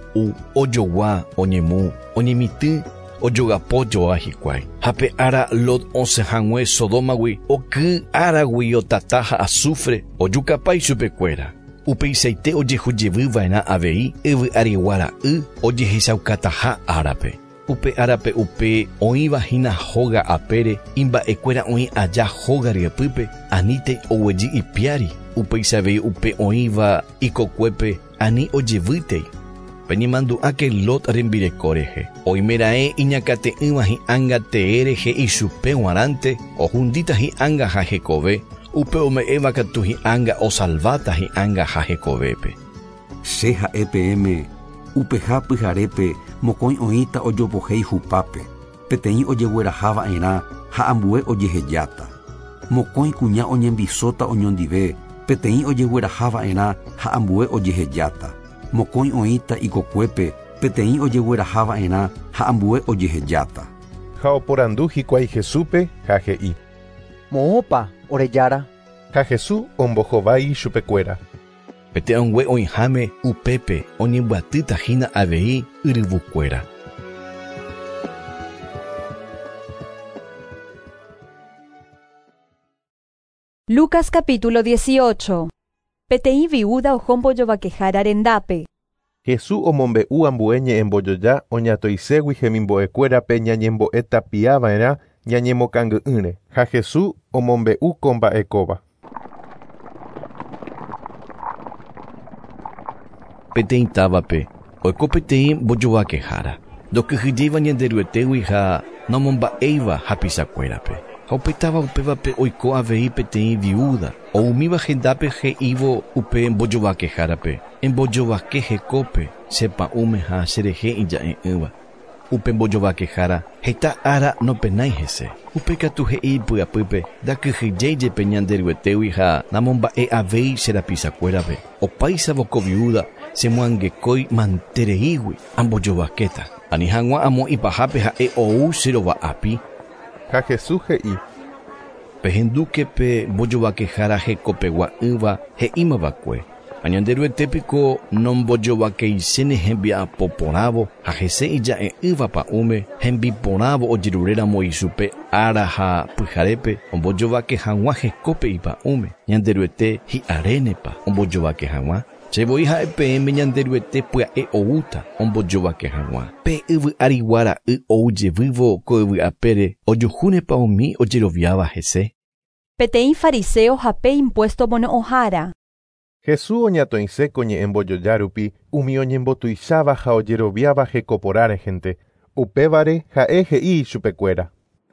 oyowa, onyemu, onyemiti, oyoga pollo ajikwai. Hape ara lot once hangue sodomawi o que aragui o tataja azufre o yucapai supecuera. Upeiseite oye jujevu vaina avei evi ariwara oye hisaukataja arape. Upe arape upe oiva hina hoga apere imba ecuera oi allá hoga riapupe anite oweji ipiari. Upeisavei upe oiva ikokuepe ani oyevitei. Penimandu ake lot rembirecoreje. Oimerae iñacate imaji anga teereje y supe guarante o jundita hi anga jajecobe. Upe ome eva katuhi anga o salvata hi anga jajecobepe. Seja EPM, upe japi jarepe, mocoin oita oyopojei jupape. Petein oyeguera java era, jaambue oyejeyata. Mocoin cuña oñembisota oñondive. Petein oyeguera java era, jaambue oyejeyata. Mocoin oita y cocuepe, petein oyeguera java ena, jaambue oyejeyata. Jaoporandu hikuai Jesupe, jajei. Moopa, oreyara. Ja Jesús ombojovai chupecuera. Pete ongue oinjame upepe, oniembatita hina avei iribucuera. Lucas capítulo 18. Petei viuda ojombo yovaquejar arendape. Jesús omombeu ambueñe en boyoya oñatoisewi gemimboecuera pe ñañemboeta piavaera ñañemocangu'yre. Ja Jesús omombeu komba'ekóva. Petein távape, oiko petein bojovaquejára. Dokyhyjéiva ñanderuetegui ha nomomba'éiva hapisakuérape. Ha upétava upévape oiko avei petein viuda. Oumíva hendápe he'ívo upe mbojovaquehárape. Embojovaquehekópe sepa'ũme ha cherehe ija'e'ỹva. Upe mbojovaquehára heta ara nopenái hese. Upe katu he'i pyapýpe ndakyhyjéijepe ñanderuetegui ha namomba'e avéi cherapisakuérape. Opáicha voko viuda semoangekói mantereígui ambojovakéta. Ani hag̃ua amo ipahápe ha'e ou cherova'ápi. Ja Jesús he'i. Pehenduke pe mbojovaquehára hekopegua'ỹva he'ímavakue. Añanderuetépiko nombojovakeichéne hembiapoporãvo ha hese ija'e'ỹva pa'ũme hembiporãvo ojeruréramo ichupe ára ha pyharépe ombojovaque hag̃ua hekópe ipa'ũme. Ñanderuete hi'arénepa ombojovaque hag̃ua. Chevoi ha'epeẽme ñanderuete pya'e oúta ombojovaque hag̃ua. Pe yvy ariguara oujevývo ko yvy'apére ojuhúnepa umi ojeroviáva hese. Peteĩ fariseo hape impuesto mono'õhára. Jesús oñatoĩse ko ñe'ẽmbojoja rupi umi oñembotuicháva ha ojeroviáva hekoporáre gente. Upévare ha'e he'i chupekuéra.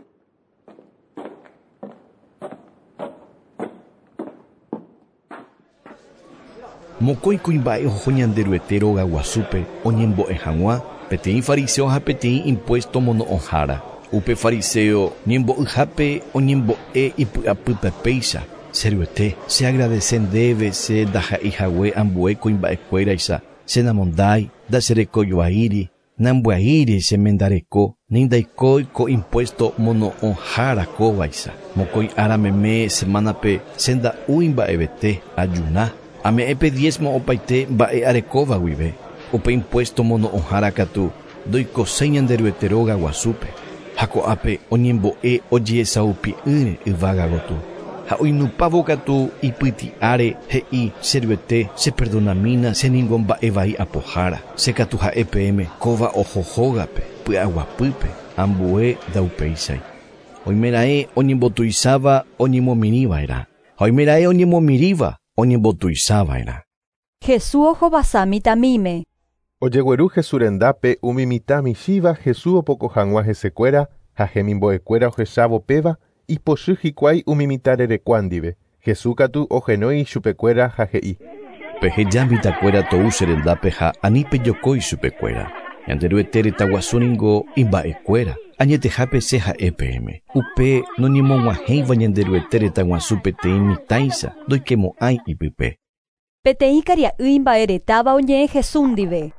Mokõi kuimba'e oho ñanderuete róga guasúpe oñembo'e hag̃ua peteĩ fariseo ha peteĩ impuesto mono'õhára. Upe fariseo ñembo'yhápe oñembo'e ipy'apýpe péicha. Seryete, se agradecendéve se ndaha'eihague ambue kuimba'ekuéraicha, che namondái, ndacherekojoaíri, Nambuaire se mendareko, nindaikoi ko impuesto mono onjara ko vaisa. Mokoi arameme semana pe senda uimba ebete ayuna. Ame epe diezmo opaite bae arekova guive. Ope impuesto mono onjara katu. Doiko señanderueteroga guasupe. Hako ape onyemboe oye saupi vaga gotu. Ha oinupavo katu ipiti are hei seruete se perdonamina se ningomba evai apojara. Se katu ha EPM kova ojojogape pyaguapype ambue daupeisai. Oimerae onyembotuisava onyemomiriva era. Oimerae onyemomiriva onyembotuisava era. Jesús ojo basami tamime. Oyegueru Jesurendape umimitami shiva Jesús opocojanwa jesecuera, jajemimboecuera ojeshavo peva, y poshujikwai umimitarerecuandive. Jesús katu ojenoi chupecuera jajei. Peje yambitacuera tou Serendape ja anipe yokoi chupecuera. Yanderuetere taguasuningo imbaecuera. Añete jape seja EPM. Upe no nimonguajeiva yanderuetere taguasupe teimitaisa, doikemo ai ipipe. Petei caria imbaeretaba oñe Jesundive.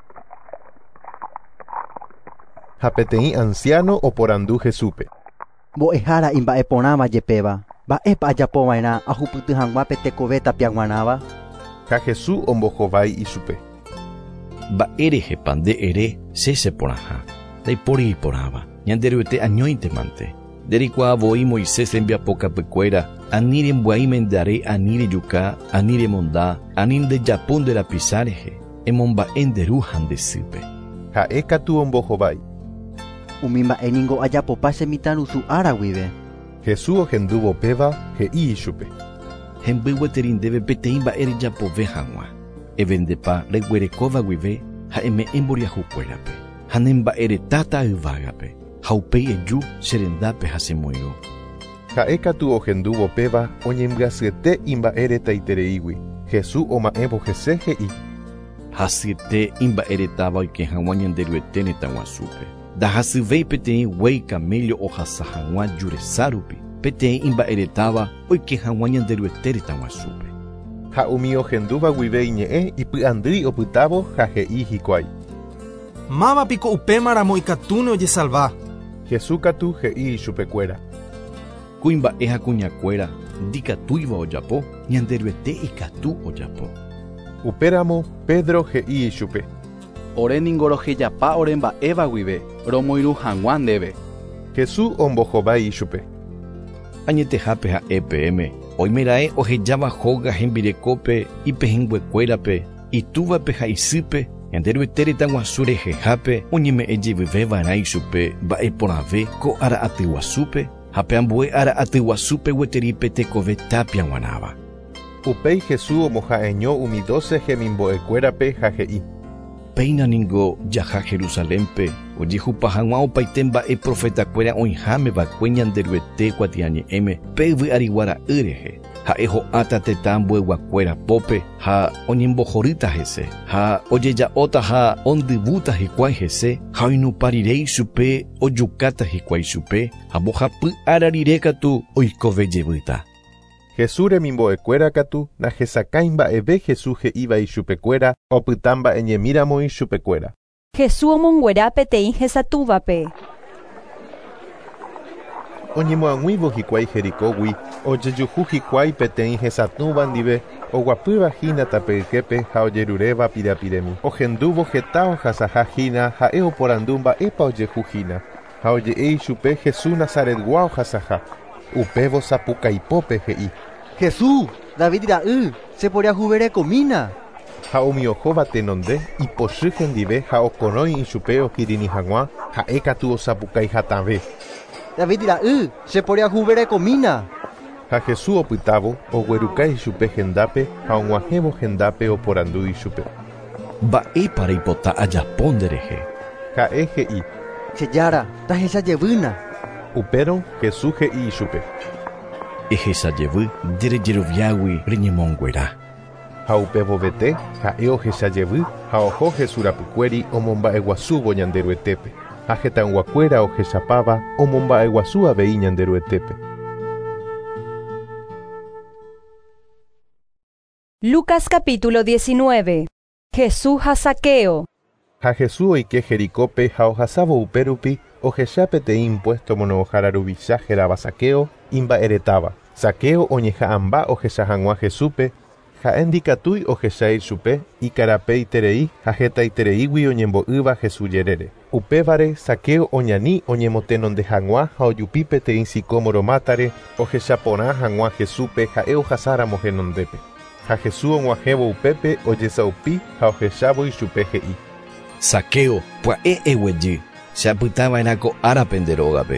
Japetei anciano oporandu Jesupe. Boejara imbaeponama yepeva. Baepa ayapovaina ajupytyhag̃ua petekove piaguanava. Ja Jesús ombojovai ichupe. Ba'érehe pande ere seseporãha. Ndaipóri iporãva. Ñanderuete añóintemante. Nderikuaavoi Moisés rembiapokapykuéra. Ani rembya'imendare ani rejuka, ani remonda, ani ndejapu nderapisárehe. Emomba'e nderuha ndesýpe. Ha'e katu ombojovai. Umi mba'éningo ajapopa chemitarusu ára guive. Jesús ohendúvo péva he'i ichupe. Hembygueterindéve peteĩ mba'e rejapove hag̃ua. Evendepa reguerekóva guive ha eme'ẽ mboriahukuérape. Ha nemba'eretáta yvágape. Ha upéi eju Cherendápe ha semoirũ. Ha'e katu ohendúvo péva oñembyasyeté imba'eretaitereígui. Jesús oma'ẽvo hese he'i. Hasyete imba'eretáva oike hag̃ua ñanderuete retãguasúpe. Ndahasyvéi peteĩ guéi camello ohasa hag̃ua juresárupi. Peteĩ imba'eretáva oike hag̃ua ñanderuete retãguasúpe. Ha umi ohendúva guive iñe'ẽ ipy'andýi opytávo ha he'i hikuái. Mávapiko upémaramo ikatúne ojesalva. Jesús katu he'i chupekuéra. Kuimba'e ha kuñakuéra ndikatúiva ojapo, ñanderuete ikatu ojapo. Upéramo Pedro he'i ichupe. Ore ningorohejapa ore mba'éva guive, romoirũ hag̃ua ndéve. Jesús ombojovai ichupe. Añetehápe ha EPM oimerae ohejáva hóga hembirekópe ipehenguekuérape, itúvape ha isýpe, ñanderuete retãguasu rehehápe oñeme'ẽjevyvévarã ichupe mba'eporãve ko ara'aty guasúpe, ha pe ambue ara'aty guasúpe gueterípe tekove tapiaguanáva. Upéi Jesús omoha'eño umi 12 hemimbo'ekuérape ha he'i. Péinaningo jaha Jerusalémpe ojehupa hag̃ua opaite mba'e profetakuéra oĩhameva'ekue ñanderuete kuatiañe'ẽme pe yvy ariguara'y rehe. Ha'e ho'áta tetã mbo'eguakuéra pópe ha oñembohorýta hese ha ojeja'óta ha ondyvúta hikuái hese ha oinupariréi chupe ojukáta hikuái chupe ha mbohapy ára rire katu oikovejevýta. Jesús remimbo'ekuéra katu nahesakãi mba'eve Jesús he'íva ichupekuéra opyta mba'eñemíramo ichupekuéra. Jesús omonguera peteĩ hesatúvape. Oñemo'ag̃uívo hikuái Jericógui ojejuhu hikuái peteĩ hesatũva ndive oguapyvahína tapyképe ha ojeruréva pirapiremi. Ohendúvo heta ohasahahína ha'e oporandu mba'épa ojehuhína ha oje'éi chupe Jesús Nazaretgua ohasaha. Upévo sapukaipópe he'i. Jesús, David ra'y, cheporiahuverekomína. Ha umi ohóva tenonde ipochy hendive ha okorõi ichupe okirini hag̃ua ha'e katu osapukai hatãve. David ra'y, cheporiahuverekomína. Ha Jesús opytávo oguerukái ichupe hendápe ha og̃uahẽvo hendápe oporandu ichupe. Mba'épa reipota ajapo nderehe. Ha'e he'i. Chejára, tahechajevýna. Upérõ Jesús he'i ichupe. Ehechajevy nderejeroviágui reñemonguera. Ha upevovete ha'e ohechajevy ha oho Jesús rapykuéri omomba'eguasúvo ñanderuetépe. Ha hetãnguakuéra ohechapáva omomba'eguasu avei ñanderuetépe. Lucas capítulo 19. Jesús a Zaqueo. Ha Jesús oike Jericópe ha ohasavo uperupi ojecha peteĩ impuesto monohararuvicha hérava Zaqueo imba'eretava. Zaqueo oñeha amba ojecha hag̃ua Jesúpe ha'e ndikatúi ohechái chupe ikarapeiterei ha hetaitereígui oñembo'ýva Jesús jerére. Upévare Zaqueo oñani oñemotenonde hag̃ua ha ojupi peteĩ sicómoro mátare ohecha porã hag̃ua Jesúpe ha'e ohasáramo henondépe. Ha Jesús og̃uahẽvo upépe ojesaupi ha ohechávo ichupe he'i. Zaqueo, pua'e eguejy, cheapytava'erã ko árape nde rógape.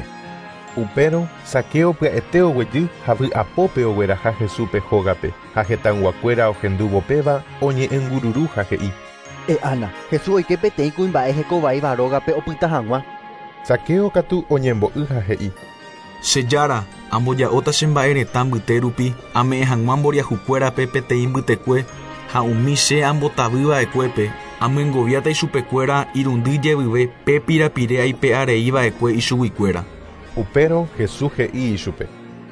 Upérõ Zaqueo pya'ete oguejy ha vy'apópe ogueraha Jesúpe hógape ha hetãnguakuéra ohendúvopéva oñe'ẽngururu ha he'i. Ana, Jesús oike peteĩ kuimba'e hekovaíva rógape opyta hag̃ua. Zaqueo katu oñembo'y ha he'i. Chejára, amboja'óta che mba'eretã mbyte rupi ame'ẽ hag̃ua mboriahukuérape peteĩ mbytekue ha umi che ambotavýva'ekuépe amyengoviáta ichupekuéra irundy jevyve pe pirapire aipe'areíva'ekue ichuguikuéra. Upérõ Jesús he'i ichupe.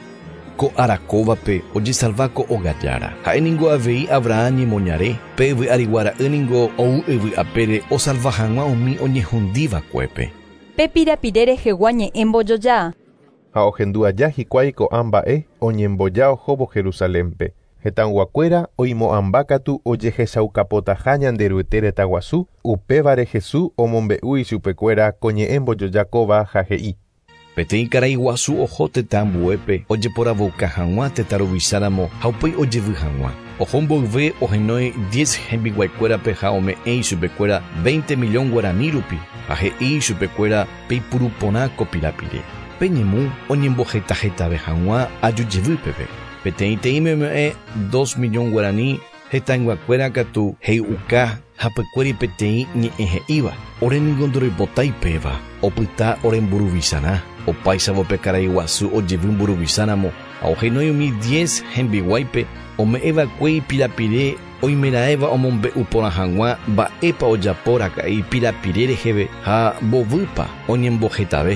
Ko arakóvape ojesalva ko ogajára. Ha'éniko avei Abraham ñemoñare pe yvy'ariguara'ýniko ou yvy'apére osalva hag̃ua umi oñehundívakuépe. Pe pirapire rehegua ñe'ẽ mbojoja. Ha ohenduaja hikuái ko'ã mba'e oñemboja ohóvo Jerusalémpe. Hetãnguakuéra oimo'ãmbákatu ojehechaukapótaha ñande ryete retãguasu upévare Jesús omombe'u ichupekuéra ko ñe'ẽ mbojojakóva ha he'i. Peteĩ karai guasu oho tetãmbuépe ojeporavouka hag̃ua tetaruvicharamo ha upéi ojevy hag̃ua. Oho mboyve ohenói 10 hembiguaikuérape ha ome'ẽ ichupekuéra 20 million guarani rupi ha he'i ichupekuéra peipuru porã ko pirapire. Peñemu oñembohetahetave hag̃ua ajujevýpepe. Peteĩteĩme ome'ẽ 2 million guarani hetãnguakuéra katu hei'uka ha pykuéri peteĩ ñe'ẽ he'íva. Oreniko ndoroipotai péva opyta oremburuvicharã. Opáichavo pe karai guasu ojevy mburuvicharamo ha ohenói umi 10 hembiguáipe ome'ẽvakuéi pirapire oimeraẽva omombe'u porã hag̃ua mba'épa ojaporaka'e pirapire reheve ha mbovýpa oñembohetave.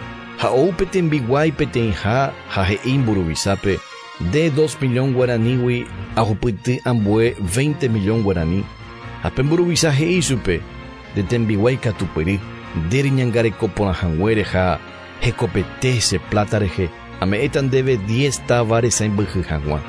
Ha ou petembiguái peteĩha ha he'i mburuvichápe de 2 million guaranígui ahupyty ambue 20 million guarani. Ha pe mburuvicha he'i chupe de tembiguái katupyry ndéri ñangareko porã hag̃uére ha hekopete che plata rehe ame'ẽta ndéve 10 táva resãimbyhy hag̃ua.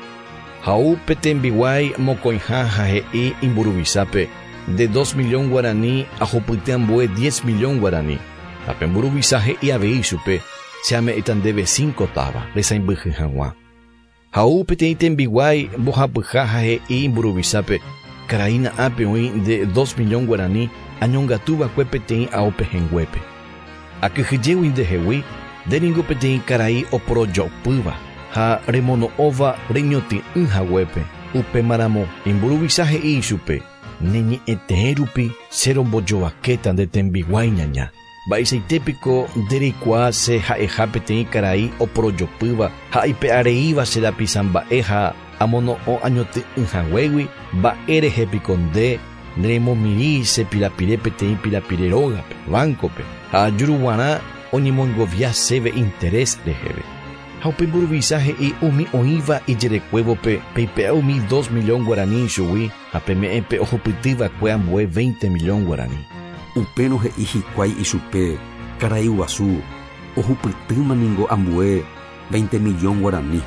Ha ou petembiguái mokõiha ha he'i imburuvichápe de 2 million guarani ahupyty ambue 10 million guarani. Ha pe mburuvicha he'i avei chupe che ame'ẽta ndéve 5 táva resãimbyhy hag̃ua. Ha ou peteĩ tembiguái mbohapyha ha he'i imburuvichápe karaína ápe oĩ de 2 million guarani añongatúvakue peteĩ aópe henguépe. Akyhyjégui ndehegui ndéniko peteĩ karai oporojopýva ha remono'õva reñoty'ỹ haguépe upémaramo imburuvicha he'i chupe neñe'ẽteẽ rupi cherombojovakéta nde tembiguái ñaña. Mba'eichaitépiko ndereikuaa che ha'eha peteĩ karai oporojopýva ha ipe'areíva che rapisa mba'e ha amono'õ añoty'ỹ haguégui mba'e rehépiko nde nderemomiri che pirapire peteĩ pirapire rógape bancope ha ajuruguarã oñemongovia chéve interés reheve. Ha upe mburuvicha he'i umi oĩva ijerekuévope peipe'a umi 2 million guarani ichugui ha peme'ẽpe ohupytývakue ambue 20 million guarani. Upérõ he'i hikuái ichupe karai guasu ohupytýmaniko ambue 20 million guarani.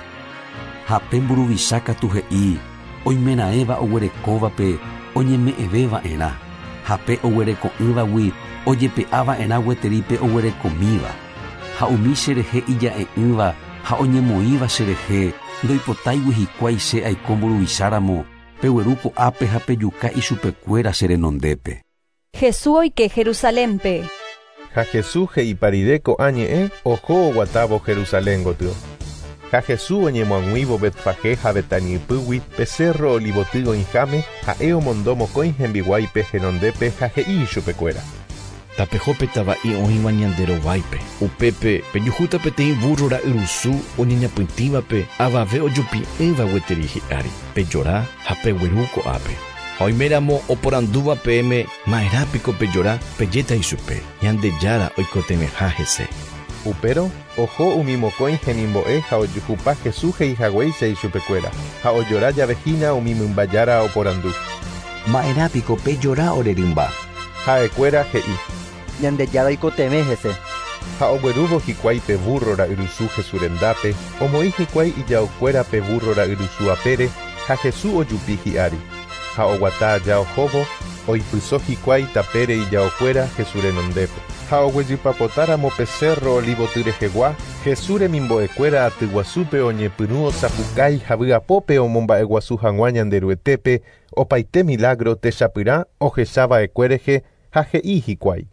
Ha pe mburuvicha katu he'i oimeraẽva oguerekóvape oñeme'ẽvéva'erã ha pe oguereko'ỹvagui ojepe'áva'erã gueterípe oguerekomíva. Ha umi cherehe ija'e'ỹva ha oñemoĩva cherehe ndoipotáigui hikuái che aiko mburuvicharamo pegueru ko'ápe ha pejuka ichupekuéra cherenondépe. Jesús oike Jerusalémpe. Ha Jesús he'iparire ko'ã ñe'ẽ oho oguatávo Jerusalén gotyo. Ha Jesús oñemoãguívo Betfagé ha Betaniipýgui pe Cerro Olivoty oĩháme ha'e omondo mokõi hembiguáipe henondépe ha he'i ichupekuéra. Tapehópe tava'i oĩva ñande rováipe. Upépe pejuhúta peteĩ burro ra'yrusu oñeñapytĩvape avave ojupi'ỹva gueteri hi'ári pejora ha pegueru ko'ápe. Ha oiméramo oporandúva peẽme ma'erãpiko pejora pejéta ichupe ñandejára oikotemeha hese. Upérõ oho umi mokõi hemimbo'e ha ojuhupa Jesús he'ihaguéicha ichupekuéra ha ojora javehína umi mymbajára oporandu. Ma'erãpiko pejora orerymba. Ha'ekuéra he'i. Ñandejára oikotevẽ hese. Ha oguerúvo hikuái pe burro ra'yrusu Jesús rendápe, omoĩ hikuái ijaokuéra pe burro ra'yrusu apére, ha Jesús ojupi hi'ári. Ha oguata aja ohóvo, oipyso hikuái tapére ijaokuéra Jesús renondépe. Ha oguejypapotáramo pe cerro olivotyrehegua, Jesús remimbo'ekuéra aty guasúpe oñepyrũ osapukái ha vy'apópe omomba'eguasu hag̃ua ñanderuetépe, opaite milagro techapyrã ohechava'ekuérehe ha he'i hikuái.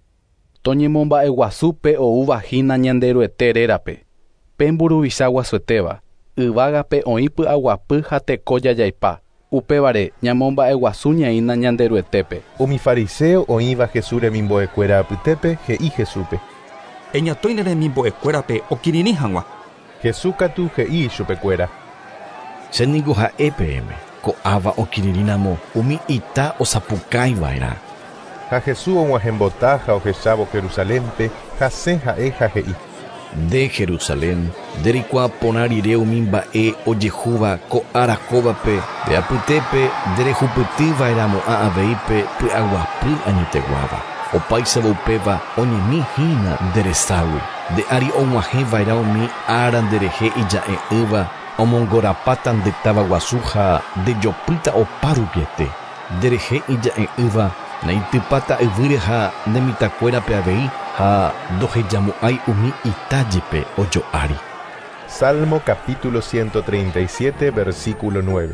Toñemomba'eguasúpe ouvahína ñanderuete rérape. Pemburuvicha guasuetéva. Yvágape oĩ py'aguapy ha teko jajaipa. Upévare ñamomba'eguasuñaína ñanderuetépe. Umi fariseo oĩva Jesús remimbo'ekuéra apytépe he'i Jesúpe. Eñatõine remimbo'ekuérape okirirĩ hag̃ua. Jesús katu he'i chupekuéra. Chéniko ha'e peẽme ko'áva okirirĩramo umi ita osapukaiva'erã. Ha Jesús og̃uahẽmbota ha ohechávo Jerusalémpe ha se ha'e ha he'i. De Jerusalén, nderikuaa porã rire umi mba'e ojehúva ko'arakóvape ndeapytépe nderehupytyva'eramo a'avéipe py'aguapy añeteguáva. Opáichavo upéva oñemihína ndereságui. Nde'ári og̃uahẽva'erã umi ára nderehe ija'e'ỹva omongorapáta ndetáva guasu ha ndejopýta opa rupiete. Nderehe ija'e'ỹva naitypáta yvýre ha ndemitakuérape avei ha ndohejamo'ãi umi itájepe ojo'ári. Salmo capítulo 137, versículo 9.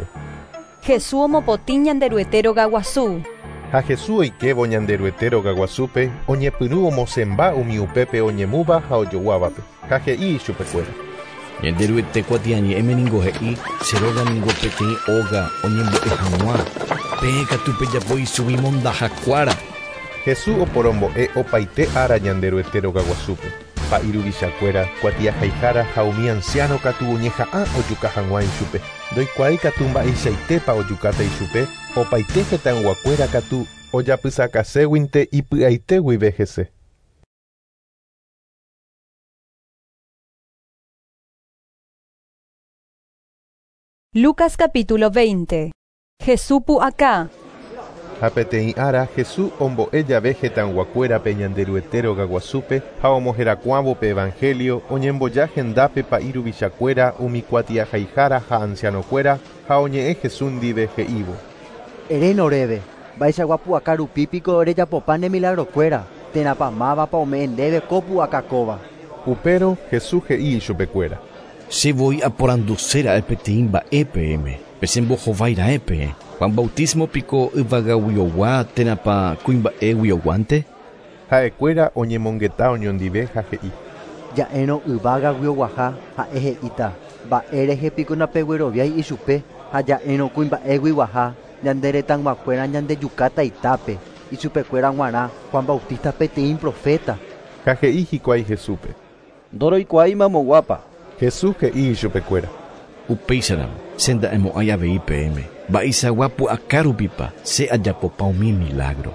Jesús omopotĩ ñanderuetéroga guasu. Ha Jesús oikévo ñanderuetéroga guasúpe oñepyrũ omosẽmba umi upépe oñemúva ha ojoguávape. Ha he'i chupekuéra. Ñanderuete kuatiañe'ẽme ningo he'i cheróga ningo peteĩ óga oñembo'e hag̃ua. Pékatupe japo isugui mondahakuára. Jesús oporombo'e opaite ára ñanderuetéroga guasúpe. Pa'irũvichakuéra kuatiahaihára ha umi anciano katu oñeha'ã ojuka hag̃ua ichupe. Ndoikuaái katu mba'eichaitépa ojukáta ichupe, opaite hetãnguakuéra katu ojapysakaséguinte ipy'aite guive hese. Lucas capítulo 20. Jesús pu'aka. Ha peteĩ ára Jesús ombo'e jave hetãnguakuérape ñanderuetéroga guasúpe ha omoherakuãvo pe evangelio oñemboja hendápe pa'irũvichakuéra umi kuatiahaihára ha ancianokuéra ha oñe'ẽ Jesús ndive he'ívo. Eréno réve, mba'eichagua pu'aka rupípiko rejapopa ne milagrokuéra, térãpamávapa ome'ẽ ndéve ko pu'akakóva. Upérõ Jesús he'i chupekuéra. Che voy a porandusera peteĩ mba'e peẽme. Pesembohovaira'e Juan Bautismo piko yvagaguyogua térãpa kuimba'e guioguánte. Ha'ekuéra oñemongeta oñondive ha he'i. Ja'érõ yvagaguyogua ha'e he'íta. Mba'érehe piko napegueroviái ichupe ha ja'érõ kuimba'e guiguaha ñanderetãnguakuéra ñandejukáta itápe. Ichupekuéra g̃uarã Juan Bautista peteĩ profeta. Ha he'i hikuái Jesúpe. Ndoroikuaáima moguápa. Jesús he'i chupekuéra. Upéicharamo chenda'emo'ãi avei peẽme. Mba'eichagua pu'aka rupipa che ajapopa umi milagro.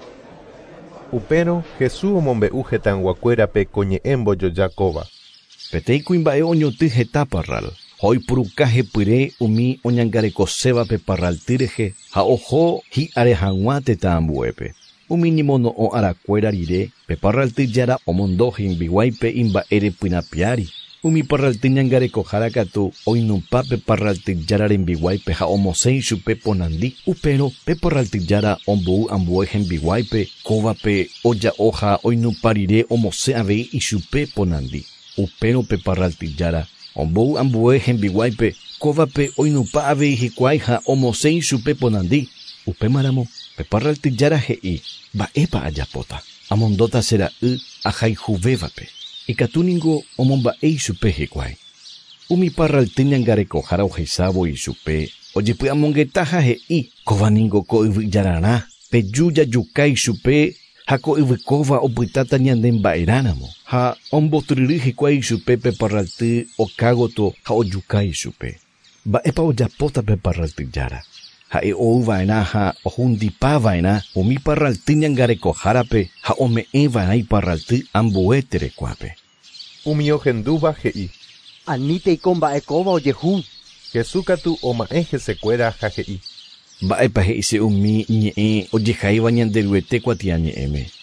Upérõ Jesús omombe'u hetãnguakuérape ko ñe'ẽ mbojojakóva. Peteĩ kuimba'e oñoty heta parral. Ha oipuruka hepyre umi oñangarekoséva pe parraltyrehe ha oho hi'áre hag̃ua tetãambuépe. Umi ñemono'õ arakuéra rire pe parraltyjára omondo hembiguáipe imba'ére pynapiári. Umi parralty ñangarekohára katu oinupá pe parraltyjára rembiguáipe ha omosẽ chupe ponandi. Upérõ pe parraltyjára ombo'u ambue hembiguáipe kóvape oja'o ha oinupá rire omosẽ avei ichupe ponandi. Upérõ pe parraltyjára ombo'u ambue hembiguáipe kóvape oinupá avei hikuái ha omosẽ ichupe ponandi. Upémaramo pe parraltyjára he'i mba'épa ajapóta. Amondóta chera'y ahaihuvévape. Ikatu ningo omomba'e ichupe hikuái. Umi parralty ñangarekohára ohechávo ichupe ojepy'amongeta ha he'i kóva ningo ko yvyjararã peju jajuka ichupe ha ko yvykóva opytáta ñande mba'erãramo ha ombotyryry hikuái ichupe pe parralty okágoto ha ojuka ichupe. Mba'épa ojapóta pe parraltyjára. Ha'e ouva'erã ha ohundipáva'erã umi parralty ñangarekohárape ha ome'ẽva'erã iparralty ambue terekuápe. Umi ohendúva he'i. Aníteiko mba'ekóva ojehu. Jesús katu oma'ẽ hesekuéra ha he'i. Mba'épa he'i che umi ñe'ẽ ojehaíva ñanderuete kuatiañe'ẽme.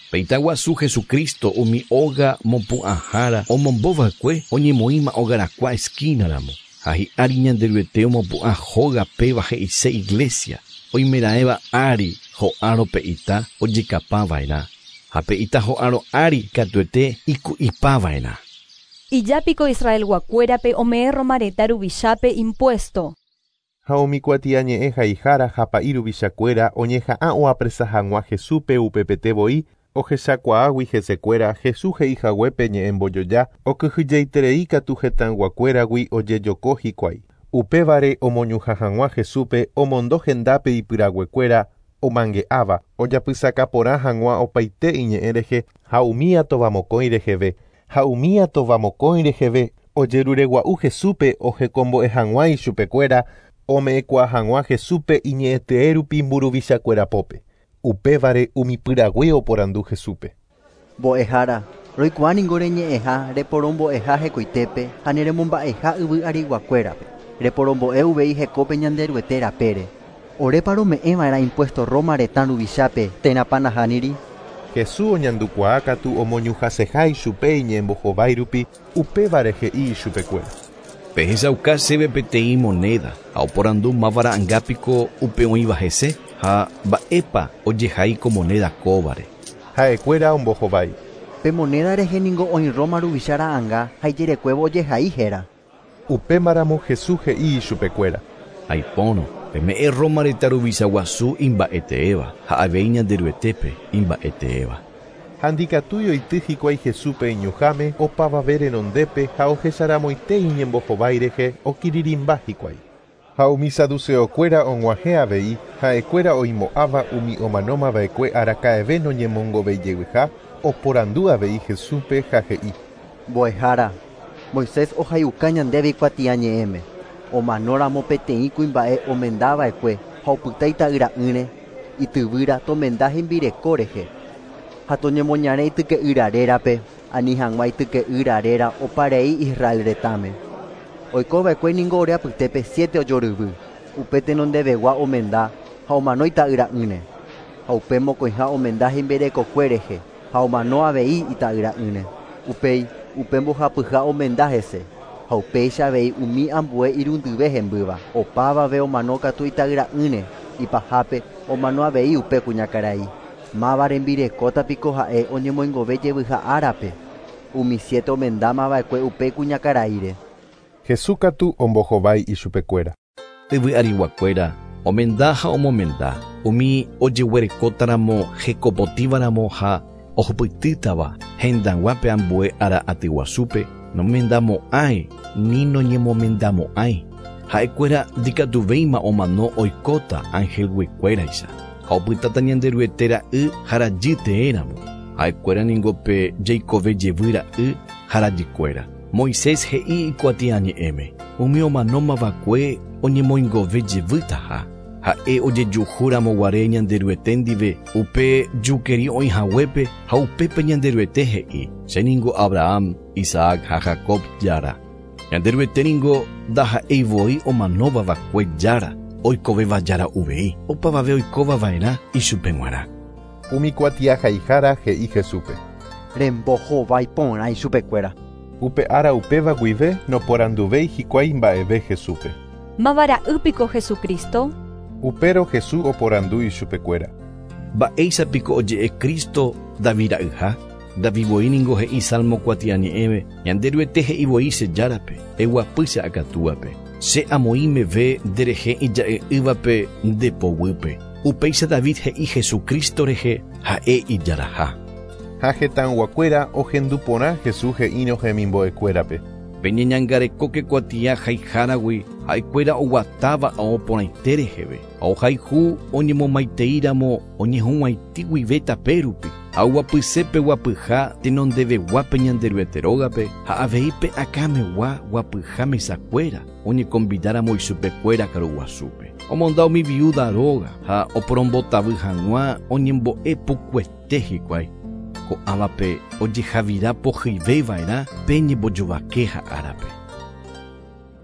Peita guasu Jesucristo umi oga mompu'ãhára omombova'ekue oñemoĩma ogarakua esquinaramo. Ha hi'ári ñanderuete omompu'ã hóga péva he'ise iglesia. Oimeraẽva ári ho'árõ pe'ita ojekapava'erã. Ha pe'ita ho'árõ ári katuete iku'ipava'erã. Ijápiko Israel guakuérape omee romareta ruvichápe impuesto. Ha omikuatiañe'ẽ haihára ha pa'i ruvichakuéra oñeha'ã presa hag̃ua Jesúpe upepetevoi ohechakuaágui hesekuéra Jesús he'ihaguépe ñe'ẽmbojoja okyhyjeiterei katu hetãguakuéragui ojejoko hikuái. Upévare omoñuha hag̃ua Jesúpe omondo hendápe ipyraguekuéra omange'áva ojapysaka hag̃ua opaite iñe'ẽ rehe ha umíã tovamokõi reheve. Ha umíã tovamokõi reheve ojeruregua'u Jesúpe ohekombo'e hag̃ua ichupekuéra ome'ẽkua hag̃ua Jesúpe iñe'ẽtee rupi mburuvichakuérapópe. Upévare umipyrague oporandu Jesúpe. Mbo'ehára, roikuaaningo reñe'ẽha reporombo'eha hekoitépe ha neremomba'eha yvy ariguakuérape. Reporombo'e uvei hekópe ñanderuete rapére. Orépa rome'ẽva'erã impuesto Roma retã ruvichápe térãpa nahániri. Jesús oñandukuaa katu omoñuhaseha ichupe iñe'ẽmbohovái rupi upévare he'i ichupekuéra. Pehechauka chéve peteĩ moneda ha oporandu mávara angápiko upe oĩva hese ha mba'épa ojehaíko moneda kóvare. Ha'ekuéra ombohovái. Pe moneda rehe ningo oĩ Roma ruvichára anga ha ijerekuévo ojehai héra. Upémaramo Jesús he'i ichupekuéra. Aipóno, peme'ẽ Roma reta ruvicha guasu imba'eteéva ha avei ñanderuetépe imba'eteéva. Handikatúi oity hikuái Jesúpe iñuháme opavave renondépe ha ohecharamoite iñembohovái rehe okiririmba hikuái. Ha umi saduceokuéra og̃uahẽ avei ha'ekuéra oimo'ãva umi omanómava'ekue araka'eve noñemongovejevyha oporandu avei Jesúpe ha he'i. Mbo'ehára, Moisés ohayuka ñandéve ikuatiañe'ẽme. Omanóramo peteĩ kuimba'e omendava'ekue ha opyta ita'yra'ỹre ityvýra tomenda hembireko rehe. Ha toñemoñare ityke'yrarérape ani hag̃ua ityke'yraréra oparei Israel retãme. Oikova'ekue ningo ore apytépe 7 ojoryvy. Upe tenondevegua omenda ha omano ita'yra'ỹre. Ha upe mokõiha omenda hembirekokue rehe ha omano avei ita'yra'ỹre. Upéi upe mbohapyha omenda hese. Ha upéicha avei umi ambue irundyve hembýva. Opávave omano katu ita'yra'ỹre. Ipahápe omano avei upe kuñakarai. Máva rembirekótapiko ha'e oñemoingove jevyha árape. Umi 7 omendámava'ekue upe kuñakaraíre. Jesús katu ombohovái ichupekuéra. Yvy ariguakuéra omenda ha omomenda umi ojeguerekótaramo hekopotívaramo ha ohupytýtava hendaguápe ambue ara atyguasúpe nomendamo'ãi ni noñemomendamo'ãi. Ha'ekuéra ndikatuvéima omano oikóta ángelguekuéraicha ha opytáta ñanderuetera y harajyteéramo. Ha'ekuéra ningope jeikove y harajykuéra. Moisés he'i ikuatiañe'ẽme umi omanómava'ekue oñemoingovejevýtaha ha'e ojejuhúramo guare ñanderuete ndive upe jukeri oĩhaguépe ha upépe ñanderuete he'i cheningo Abraham, Isaac ha Jacob jára. Ñanderuete ningo ndaha'eivoi omanóvava'ekue jára oikovéva jára uvei opavave oikovava'erã ichupe g̃uarã. Umi kuatia haihára he'i Jesúpe. Rembohovái porã ichupekuéra. Upe ára upéva guive noporanduvéi hikuái mba'eve Jesúpe. Mavara'ýpiko Jesucristo? Upéro Jesús oporandu ichupekuéra. Mba'éichapiko oje'e Kristo David ra'yha. Davivoi ningo he'i Salmo kuatiañe'ẽme ñanderuete he'ivoi che járape eguapýcha akatúvape. Che amoĩmeve nderehe ija'e yvápe ndepoguýpe. Upéicha David he'i Jesucristo rehe ha'e ijaraha. Ha hetãnguakuéra ohenduporã Jesús he'íno hemimbo'ekuérape. Peñeñangarekóke kuatia haiháragui ha'ekuéra oguatáva aoporãite reheve. Aohayhu oñemomaiteíramo oñehũg̃uaitĩ guive tape rupi. Ha oguapysépe guapyha tenondeveguápe ñanderueterógape ha aveípe akamegua guapyha mesakuéra oñekonvidáramo ichupekuéra karuguasúpe. Omonda umi viuda róga ha oporombotavy hag̃ua oñembo'e pukuete hikuái. Ko'ãvape ojehavira pohýiveva'erã pe ñembojovake ha árape.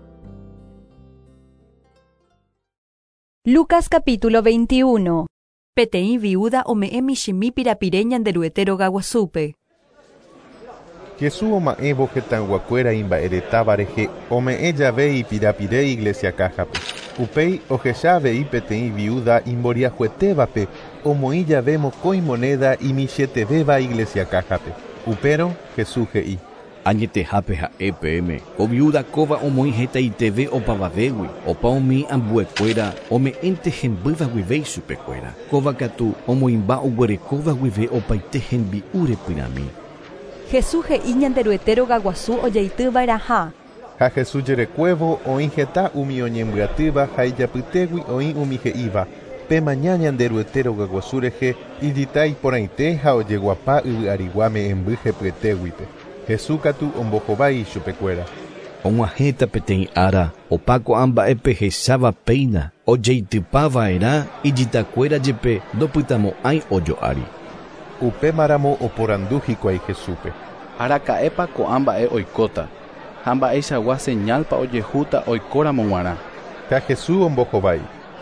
Lucas capítulo 21. Peteĩ viuda ome'ẽ michĩmi pirapire ñanderuete Rogaguasúpe. Jesús oma'ẽ vohetãnguakuéra imba'ereta rehe ome'ẽ jave ipirapire iglesia cájape. Upéi ohecha avei peteĩ viuda imboriahuetévape omoĩ jave mokõi moneda imichtevéva iglesia cájape. Upérõ Jesús he'i: añetehápe ha'e peẽme ko viuda kóva omoĩ hetaiteve opavavégui opa umi ambuekuéra ome'ẽnte hembýva guive ichupekuéra kóva katu omoĩmba oguerekóva guive opaite hembi'u repyrãmi. Jesús he'i ñanderuete Rogaguasu ojeitýva'eraha. Ha Jesús jerekuévo oĩ heta umi oñembyatýva ha ijapytégui oĩ umi he'íva pemaña ñanderuete Rogaguasu rehe ijita iporãite ha ojeguapa yvy'ariguáme emby hepyetéguipe. Jesús katu ombohovái chupekuéra. Og̃uahẽta peteĩ ára opa ko'ã mba'épe hecháva péina ojeitypava'erã ijitakuéra jepe ndopytamo'ãi ojo'ári. Upémaramo oporandu hikuái Jesúpe. Araka'épa ko'ã mba'e oikóta ha mba'eichagua señalpa ojehúta oikóramo g̃uarã. Ha Jesús ombohovái: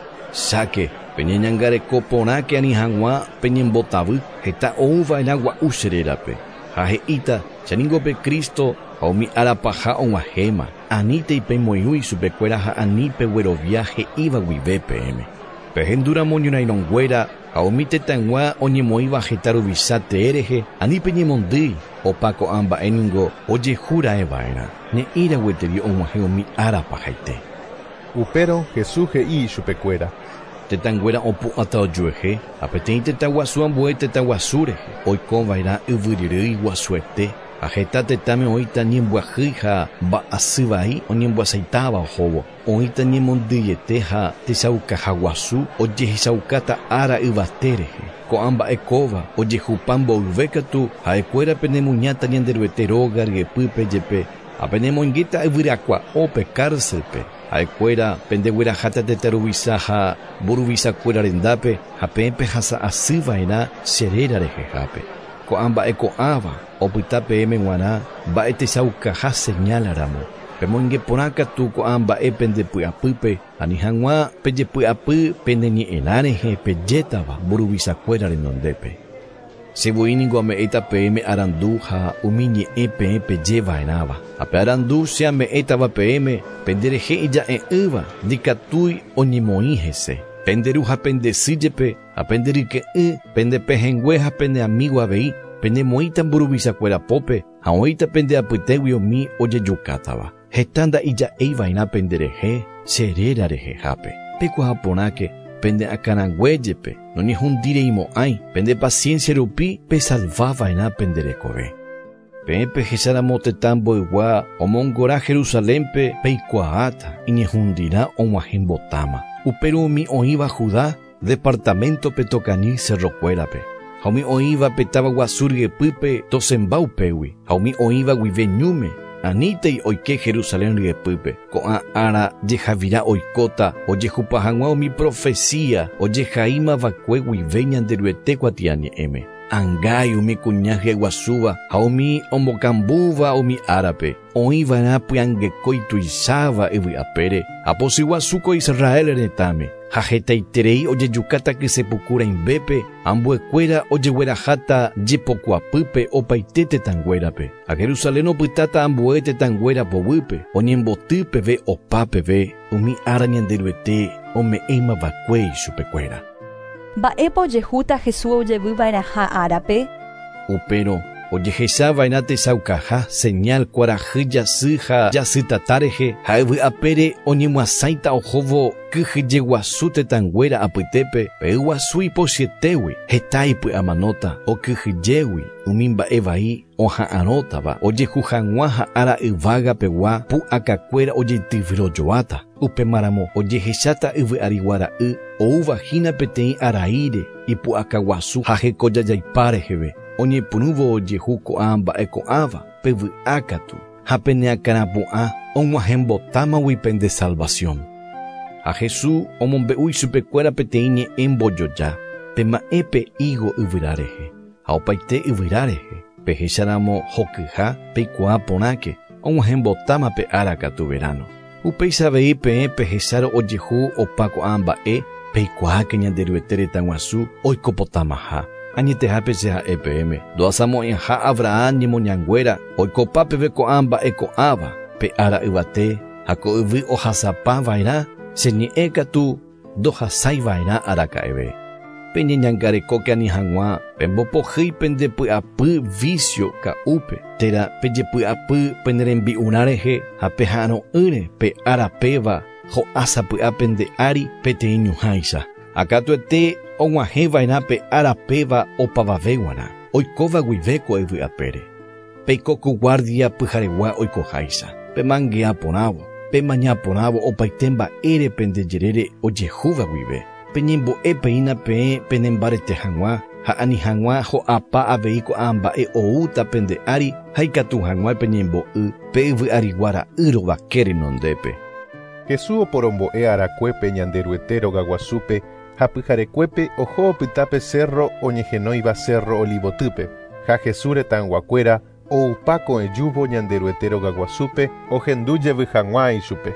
cháke peñeñangareko porãke ani hag̃ua peñembotavy heta ouva'erã gua'u cherérape ha he'íta chaníngope Kristo ha umi arapaha og̃uahẽma aníte ipemoirũ ichupekuéra ha anípe guerovia he'íva guive peẽme pehendúramo ñorairõnguéra ha umi tetãygua oñemoĩva heta ruvicha terehe anípe ñemondýi opa ko'ã mba'éningo ojehúra'eva'erã ne'írã gueteri og̃uahẽ umi arapahaite. Upérõ Jesús he'i chupekuéra: tetãnguéra opu'ãta ojuehe ha peteĩ tetãguasu ambue tetãguasu rehe oikova'erã yvyryrýi guasuete ha heta tetãme oĩta ñembyahýi ha mba'asy vai oñembo'asaitáva ohóvo oĩta ñemondýiete ha techaukaha guasu ojehechaukáta ára yvate rehe ko'ã mba'ekóva ojehupa mboyve katu ha'ekuéra penemuñáta ñanderuete róga ryepýpe jepe ha penemoingíta yvyrakua'ópe cárcelpe ha'ekuéra pendegueraháta tetaruvicha ha mburuvichakuéra rendápe ha pépe hasa'asýva'erã cheréra rehehápe ko'ã mba'eko'ãva opyta peẽme g̃uarã mba'e techaukaha señálaramo pemoinge porã katu ko'ã mba'e pendepy'apýpe ani hag̃ua pejepy'apy pendeñe'ẽrã rehe pejétava mburuvichakuéra renondépe. Chevoíningo ame'ẽta peẽme arandu ha umi ñe'ẽ peẽ pejeva'erãva ha pe arandu cheame'ẽtava peẽme penderehe ija'e'ỹva ndikatúi oñemoĩ hese penderu ha pendesy jepe ha penderyke'ỹ pendepehengue ha pendeamígo avei pendemoĩta mburuvichakuéra pópe ha oĩta pendeapytégui omi ojejukátava heta nda'ija'éiva'erã penderehe cheréra rehehápe pekuaa porãke pende akaranguéjepe noñehundireimo'ãi pende paciencia rupi pesalvava'erã penderekove peẽpe hecharamo tetã mbo'ygua omongóra Jerusalémpe peikuaáta iñehundirã og̃uahẽmbotáma upéru umi oĩva Judá departamento petokani cerrokuérape ha umi oĩva petáva guasu ryepýpe tosemba upégui ha umi oĩva guive ñúme aníntei oike Jerusalén ryepýpe ko'ã ára jehavira oikóta ojehupa hag̃ua umi profecia ojehaímavakue guive ñanderuete kuatiañe'ẽme ãngái umi kuña hyeguasúva ha umi ombokambúva umi árape oĩva'erã pyangekói tuicháva yvy'apére ha posyguasúko Israel retãme ha hetaiterei ojejukáta kysepuku raimbépe ambuekuéra ojegueraháta jepokuapýpe opaite tetãnguérape ha Jerusalén opytáta ambue tetãnguéra povýpe oñemboty peve opa peve umi ára ñanderuete ome'ẽmavakue ichupekuéra. Mba'épa ojehúta Jesús ojevýva'eraha árape. Upérõ ojehechava'erã techaukaha señal kuarahy jasy ha jasytata rehe ha yvy'apére oñemuasáita ohóvo kyhyjeguasu tetãnguéra apytépe pe'yguasu ipochyetégui heta ipy'amanóta okyhyjégui umi mba'e vai oha'ãrótava ojehu hag̃ua ha ára yvága pegua pu'akakuéra ojeityvyrojoáta upemaramo ojehecháta yvy'ariguara'y ouvahína peteĩ araíre ipu'akaguasu ha hekojajaipá reheve oñepyrũvo ojehu ko'ã mba'eko'ãva pevy'ákatu ha peneakãrapu'ã og̃uahẽmbotámagui pende salvación. Ha Jesús omombe'u ichupekuéra peteĩ ñe'ẽ mbojoja pema'ẽpe higo yvyra rehe ha opaite yvyra rehe pehecharamo hokyha peikuaa porãke og̃uahẽmbotáma pe ára katu verano upéicha avei peẽ pehecháro ojehu opa ko'ã mba'e peikuaake ñanderuetere tanguasu oikopotamaha. Añetehape seha EPM. Doasamo'ẽha Abraham ñemoñanguéra oikopápe ko'ã mba'eko'ãva pe ára yvate ha ko yvy ohasapava'erã cheñe'ẽ katu ndohasáiva'erã araka'eve. Peñeñangarekóke ani hag̃ua pembopohýi pendepy'apy vicio ka'úpe térã pejepy'apy penerembi'urã rehe ha peha'ãro'ỹre pe arapéva ho'ásapy'a pende ári peteĩ ñuhãicha. Akatuete og̃uahẽva'erã pe arapéva opavavéguarã oikóva guivéko yvy apére. Peikóku guardia pyharegua oikoháicha. Pemange'a porãvo, pemañaporãvo opaite mba'ére pendejerére ojehúva guive. Peñembo'epeína peẽ penembarete hag̃ua ha ani hag̃ua ho'apa avei ko'ã mba'e oúta pende ári ha ikatu hag̃ua peñembo'y pe yvy'ariguara'y rovake renondépe. Jesús oporombo'e arakuépe ñanderuete Rogaguasúpe ha pyharekuépe oho opytápe cerro oñehenóiva cerro Olivotýpe ha Jesús retãnguakuéra oupa ko'ẽjúvo ñanderuete Rogaguasúpe ohendújevy hag̃ua ichupe.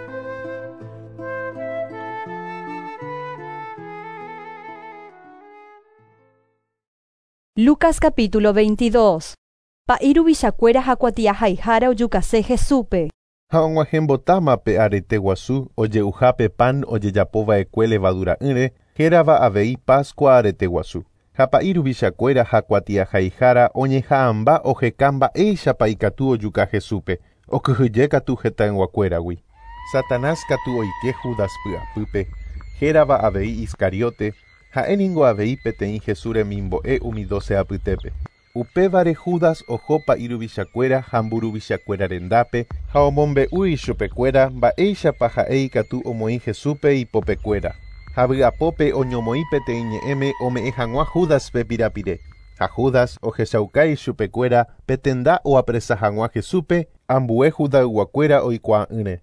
Lucas capítulo 22. Pa'iru vichakuéra ha kuatiahaihára ojukase Jesúpe. Ha og̃uahẽmbotáma pe arete guasu oje'uhápe pan ojejapova'ekue levadura'ỹre hérava avei Pascua arete guasu. Ha pa'iru vichakuéra ha kuatiahaihára oñeha'ãmba oheka mba'éichapa ikatu ojuka Jesúpe okyhyje katu hetãnguakuéragui. Satanás katu oike Judas py'apýpe hérava avei Iscariote ha'éniko avei peteĩ Jesús remimbo'e umi 12 apytépe. Upévare Judas oho pa'iru vichakuéra ha mburu vichakuéra rendápe ha omombe'úi ichupekuéra mba'éichapa ha'e ikatu omoĩ Jesúpe ipopekuéra. Ha vy'apópe oñomoĩ peteĩ ñe'ẽme ome'ẽ hag̃ua Judaspe pirapire. Ha Judas ohechaukai ichupekuéra petenda oapresa hag̃ua Jesúpe ambue Judayguakuéra oikuaa'ỹre.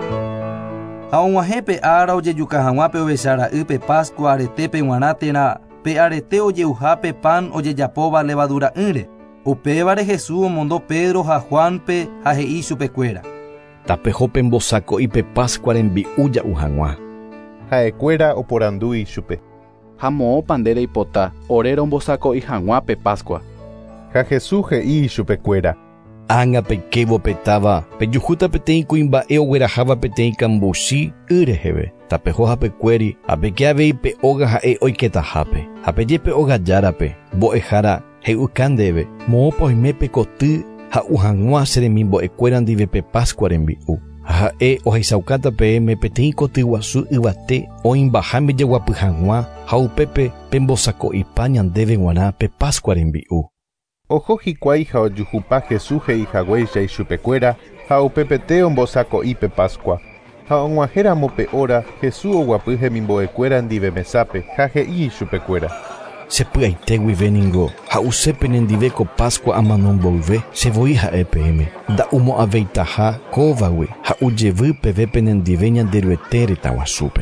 Ha og̃uahẽ pe ára ojejuka hag̃ua pe ovechara'y pe Pascua aretépe g̃uarã térã pe arete ojeuhápe pan ojejapóva levadura'ỹre. Upévare Jesús omondo Pedro ha Juanpe ha he'i chupekuéra: Tapeho pembosako'i pe Pascua rembi'u ja'u hag̃ua. Ha'ekuéra oporandúi ichupe: Ha moõ pandére ipota ore rombosako'i hag̃ua pe Pascua. Ha Jesús he'i ichupekuéra: Ág̃a peikévo petáva pejuhúta peteĩ kuimba'e ogueraháva peteĩ kambuchi y reheve. Tapeho hapekuéri apeke avei pe óga ha'e oiketahápe. Hapeje pe ógajárape mbo'ehára hey'uka ndéve moõpa oime pe koty ha'u hag̃ua che remimbo'ekuéra ndive pe Pascua rembi'u. Ha'e ohechaukáta peẽme peteĩ koty guasu yvate oĩmbaha mbejeguapy hag̃ua ha upépe pembosako'ipa ñandéve g̃uarã pe Pascua rembi'u. Oho hikuái ha ojuhupa Jesús he'ihaguéicha ichupekuéra ha upépete ombosako'i pe Pascua. Ha og̃uahẽramo pe óra Jesús oguapy hemimbo'ekuéra ndive mesápe ha he'i ichupekuéra: Chepy'aite guive ningo ha usépe nendive ko Pascua amanomboyve chevoi ha'e peẽme nda'umo'ãveitaha kóvagui ha ujevy pevépe nendive ñanderuete retãguasúpe.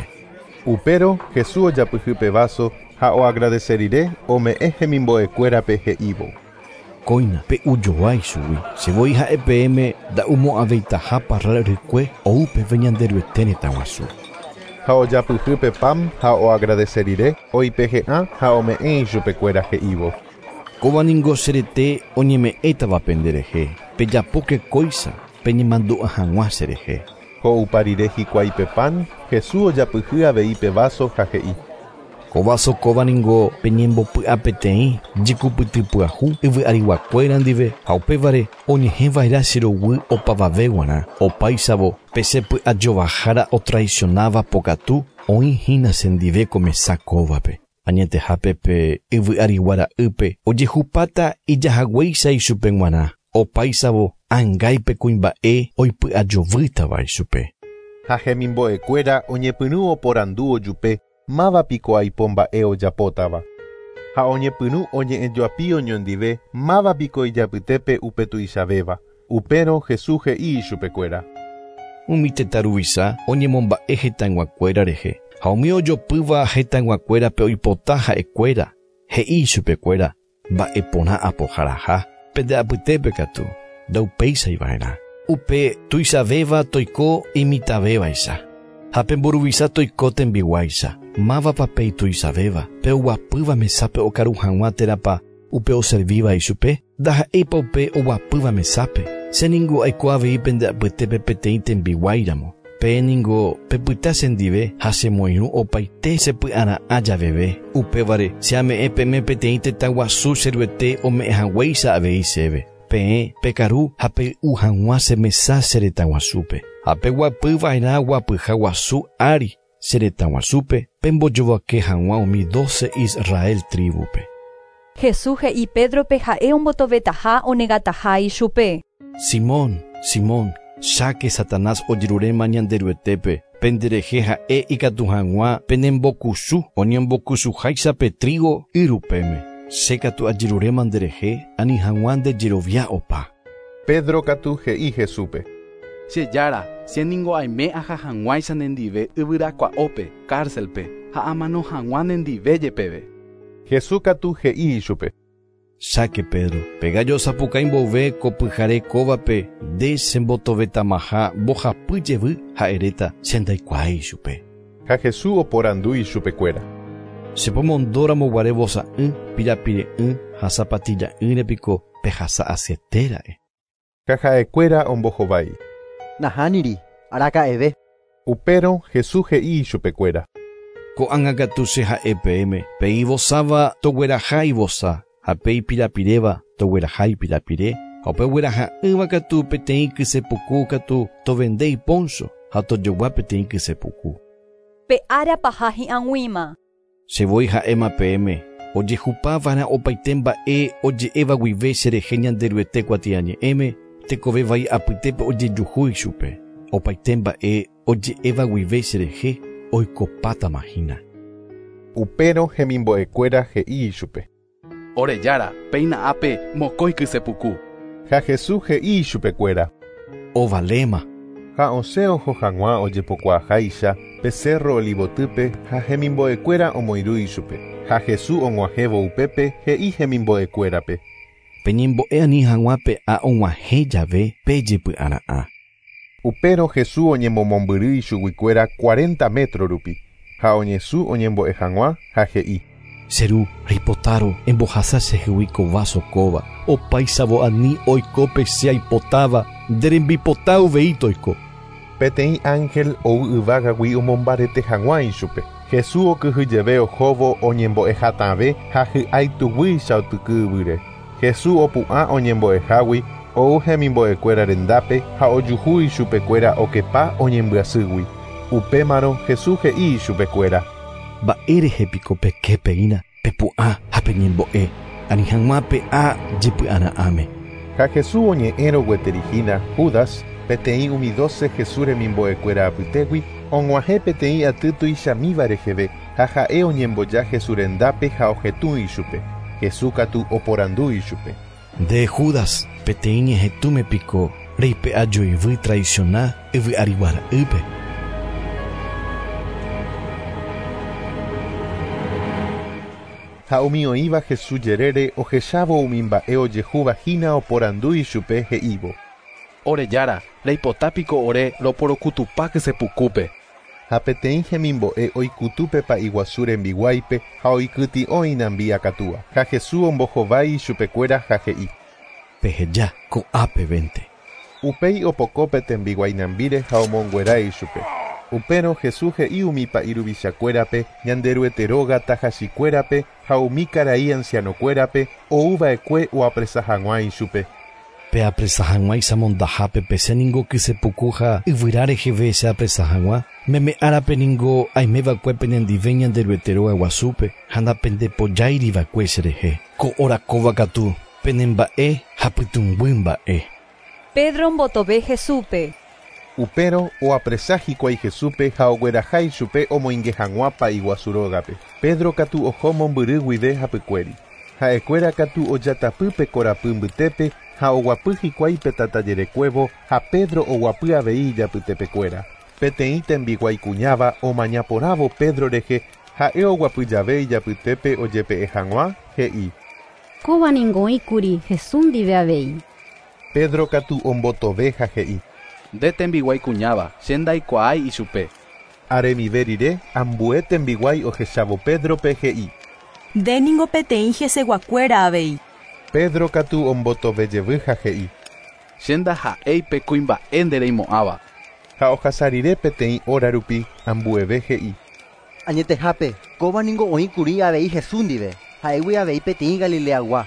Upéro Jesús ojapyhy pe vaso ha oagradecerire ome'ẽ hemimbo'ekuérape he'ívo: Kóina pe ujoái chugui chevoi ha'e peẽme nda'umo'ãveitaha parral rykue oupeve ñanderuete retãguasu. Ha ojapyhy pe pam ha oagradecerire oipehe'ã ha ome'ẽ ichupekuéra he'ívo: Kóva ningo cherete oñeme'ẽtava penderehe pejapóke kóicha peñemandu'a hag̃ua cherehe. Ho'upa rire hikuái pe pan Jesús ojapyhy avei pe vaso ha he'i: Kovaso kóva ningo peñembopy'a peteĩ jikupytypyahu yvy'ariguakuéra ndive ha upévare oñehẽva'erã cheroguy opavave g̃uarã opáichavo pe chepy'ajovahára otraicionáva pokatu oĩhína chendive ko mesa kóvape. Añetehápe pe yvy'ariguara'ýpe ojehupáta ijahaguéicha ichupe g̃uarã opáichavo ãngáipe kuimba'e oipy'ajovýtava ichupe. Ha hemimbo'ekuéra oñepyrũ oporandu ojupe mávapiko aipo mba'e ojapótava. Ha oñepyrũ oñe'ẽjoapi oñondive mávapiko ijapytépe upe tuichavéva. Upérõ Jesús he'i ichupekuéra: Umi tetãruvicha oñemomba'e hetãnguakuéra rehe ha umi ojopýva hetãnguakuéra pe oipota ha'ekuéra he'i ichupekuéra: Mba'e porã apoharaha pende'apytépe katu ndaupéichaiva'erã. Upe tuichavéva toiko imitavévaicha ha pemboruvicha toiko tembiguáicha. Mava papeito Isavéva, pe oguapýva mesápe okaru hag̃ua térapa upe oservíva ichupe, ndaha'épa upe oguapýva mesápe. Se ningo aikuaavei pende apytépe peteĩ tembiguáiramo. Pe ningo pepyta sendive ha chemoirũ opaite sepy'ara'ã javeve. Upévare cheame'ẽ peme peteĩ tetãguasu cheryete ome'ẽhaguéicha avei chéve. Peẽ, pekaru ha pey'u hag̃ua chemesa cheretãguasúpe. Ha peguapýva'erã guapyha guasu ári cheretãguasúpe pembojovake hag̃ua umi 12 Israel tribupe. Jesús he'i Pedrope ha'e ombotovetaha onegataha ichupe. Simón, Simón, cháke Satanás ojeruréma ñanderuetépe, penderehe ha'e ikatu hag̃ua penembokusu oñembokusuháicha pe trigo yrupéme. Chékatu ajeruréma nderehe ani hag̃ua ndejerovia opa. Pedro katu he'i Jesúpe. Chejára, cheningo aime aha hag̃uáicha nendive yvyrakua'ópe, cárcelpe, ha amano hag̃ua nendive jepeve. Jesús katu he'i ichupe. Cháke Pedro, pegajo sapukái mbove ko pyhare kóvape nde chembotovetamaha mbohapyjevy ha'eréta chendaikuaái ichupe. Ha Jesús oporandu ichupekuéra. Chepomondóramo guare vosa'ỹ, pirapire'ỹ ha zapatilla'ỹrepiko pehasa asietera'e. Ha ha'ekuéra ombohovái. Nahániri, araka'eve. Upérõ Jesús he'i ichupekuéra. Ko'ág̃akatu che ha'e peẽme, pei vosáva toguerahái vosa, ha pei pirapiréva toguerahái pirapire, ha upe gueraha'ỹva katu peteĩ kysepuku katu tovendéi Poncio, ha tojogua peteĩ kysepuku. Pe'ára paha hi'ag̃uíma. Chevoi ha'éma peẽme, ojehupávara opaite mba'e oje'éva guive cherehe ñanderyete kuatiañe'ẽme, tekove vai apytépe ojejuhu ichupe. Opaite mba'e oje'éva guive cherehe oikopátamahína. Upérõ hemimbo'ekuéra he'i ichupe. Orejára, peina ápe mokõi kysepuku. Ha Jesús he'i ichupekuéra. Ovaléma. Ha osẽ oho hag̃ua ojepokuaaháicha pe Cerro Olivotýpe ha hemimbo'ekuéra omoirũ ichupe. Ha Jesús og̃uahẽvo upépe he'i hemimbo'ekuérape. Peñembo'e ani hag̃uápe a og̃uahẽ jave pejepy'ara'ã. Upérõ Jesús oñemomombyry ichuguikuéra 40 metros rupi. Ha oñesũ oñembo'e hag̃ua ha he'i. Cheru reipotáro embohasa chehegui kova sokóva. Opáichavo ani oikópe che aipotáva nderembipota uveíto oiko. Peteĩ ángel ou yvágagui omombarete hag̃ua ichupe. Jesús okyhyjeve ohóvo oñembo'ehatãve ha hy'aituvýicha otyky yvyre. Jesús opu'ã oñembo'ehágui ou hemimbo'ekuéra rendápe ha ojuhu ichupekuéra okepa oñembyasýgui. Upémarõ Jesús he'i ichupekuéra. Mba'érehepiko peképeína pepu'ã ha peñembo'e ani hag̃uápe a jepy'ara'ãme. Ha Jesús oñe'ẽro gueterihína Judas peteĩ umi 12 Jesús remimbo'ekuéra apytégui og̃uahẽ peteĩ aty tuichamíva reheve ha ha'e oñemboja Jesús rendápe ha ohetũ ichupe. Jesús katu oporandu ichupe. De Judas peteĩ ñehetũmepiko reipe'ajoyvy traicioná yvy'ariguara'ýpe. Ha umi oĩva Jesús jerére ohechávo umi mba'e ojehuvahína oporandu ichupe he'ívo. Orejára, reipotápiko ore roporokutupa kysepukupe. Ha peteĩ hemimbo'e oikutúpe Pa'yguasu rembiguáipe ha oikyti'õ inambi akatúva. Ha Jesús ombohovái ichupekuéra ha he'i. Peheja ko'ápe vente. Upéi opokópe tembiguainambíre ha omonguerái ichupe. Upérõ Jesús he'i umi pa'yruvichakuérape ñanderueteróga tahachikuérape ha umi karai ancianokuérape ouva'ekue oapresa hag̃ua ichupe. Pe apresa hag̃ua isamondahápe pese ningo kysepuku ha yvyra reheve che apresa hag̃ua meme'árape ningo aimeva'ekue penendive ñanderueteróga guasúpe ha ndapendepojáiriva'ekue cherehe ko orakóva katu penemba'e ha pytũnguy mba'e. Pedro mbotove Jesúpe. Upérõ oapresa hikuái Jesúpe ha ogueraha ichupe omoinge hag̃ua Pa'yguasu rógape. Pedro katu oho mombyry guive hapykuéri. Ha'ekuéra katu ojatapy pe korapy mbytépe ha oguapy hikuái pe tatajerekuévo ha Pedro oguapy avei ijapytepekuéra. Peteĩ tembiguai kuñáva omañaporãvo Pedro rehe ha'e oguapy jave ijapytépe ojepe'e hag̃ua he'i. Kóva ningoíkuri Jesús ndive avei. Pedro katu ombotove ha he'i. Nde tembiguai kuñáva, che ndaikuaái ichupe. Aremiverire ambuete mbiguai ohechavo Pedro PGI. Déningo peteĩ heseguakuéra avei. Pedro katu ombotovejevyha he'i. Chénda ha'éipe kuimba'e ndereimo'ãva. Ha ohasarire peteĩ órarupi ambueve he'i. Añetehápe, kóvaniko oĩkuri avei Jesús ndive, ha'égui avei peteĩ Galileagua.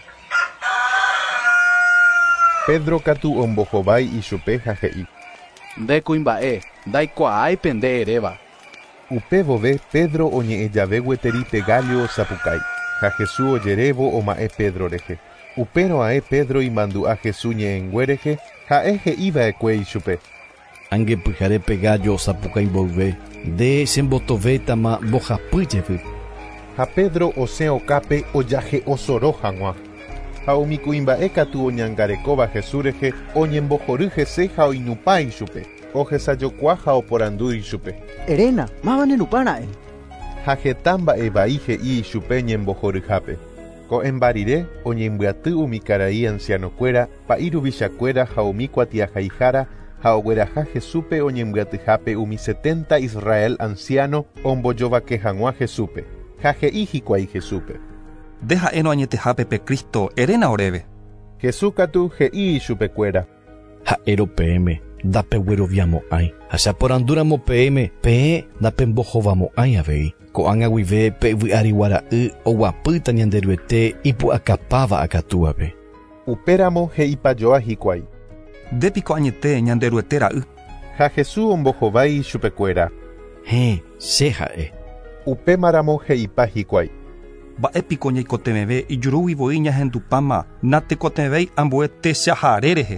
Pedro katu ombohovái ichupe ha he'i. Nde kuimba'e, ndaikuaáipe nde eréva. Upe vove Pedro oñe'ẽjave gueterípe Galio osapukái, ha Jesús ojerévo oma'ẽ Pedro rehe. Upérõae Pedro imandu'a Jesús ñe'ẽnguérehe ha'e he'íva'ekue ichupe. Angepyharépe Galio osapukái mboyve, nde chembotovétama mbohapýjevy. Ha Pedro osẽ okápe ojahe osoro hag̃ua. Ha umi kuimba'e katu oñangarekóva Jesús rehe oñembohory hese ha oinupã ichupe. Ohesajokua ha oporandu ichupe. Erena, mávane nupára'e. Ha heta mba'evai he'i ichupe ñembohoryhápe. Ko'ẽmbarire oñembyatý umi karai ancianokuéra pa'iruvichakuéra ha umi kuatiahaihára ha ogueraha Jesúpe oñembyatýhápe umi 70 Israel anciano ombojovake hag̃ua Jesúpe. Ha he'i hikuái Jesúpe. Ndeha'érõ añetehápe pe Kristo eréna oréve. Jesús katu he'i ichupekuéra. Ha'érõ peẽme ndapegueroviamo'ãi. Ha chaporandúramo peẽme peẽ ndapembohovamo'ãi avei. Ko'ág̃a guive pe vy'ari guara'y oguapýta ñanderuete ipu'akapáva akatu ave. Upéramo he'ipajoa hikuái. Ndépiko añete ñanderuete ra'y. Ha Jesús ombohovái ichupekuéra. Che ha'e. Upémaramo he'ipa hikuái. Mba'épiko ñaikotevẽve ijurúgui ñahendupáma natekotevẽi ambue techaháre rehe.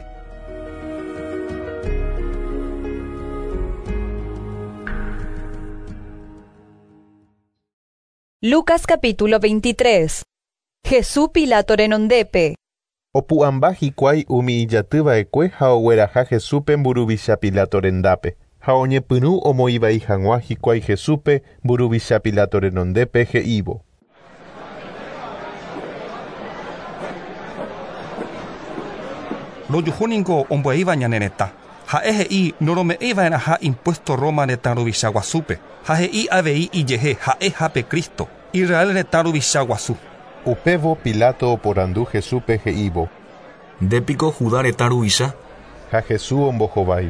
Lucas capítulo 23. Jesús Pilato renondépe. Opu'ãmba hikuái umi ijatýva'ekue ha ogueraha Jesúpe mburuvicha Pilato rendápe. Ha oñepyrũ omoĩvai hag̃ua hikuái Jesúpe mburuvicha Pilato renondépe he'ívo. Rojuhúningo ombo'eíva ñane retã. Ha'e he'i norome'ẽiva'erã ha impuesto Roma retã ruvicha guasúpe. Ha he'i avei ijehe ha'ehápe Kristo, Israel retã ruvicha guasu. Upévo Pilato oporandu Jesúpe he'ívo. Ndépiko Judá retã ruvicha. Ha Jesús ombohovái.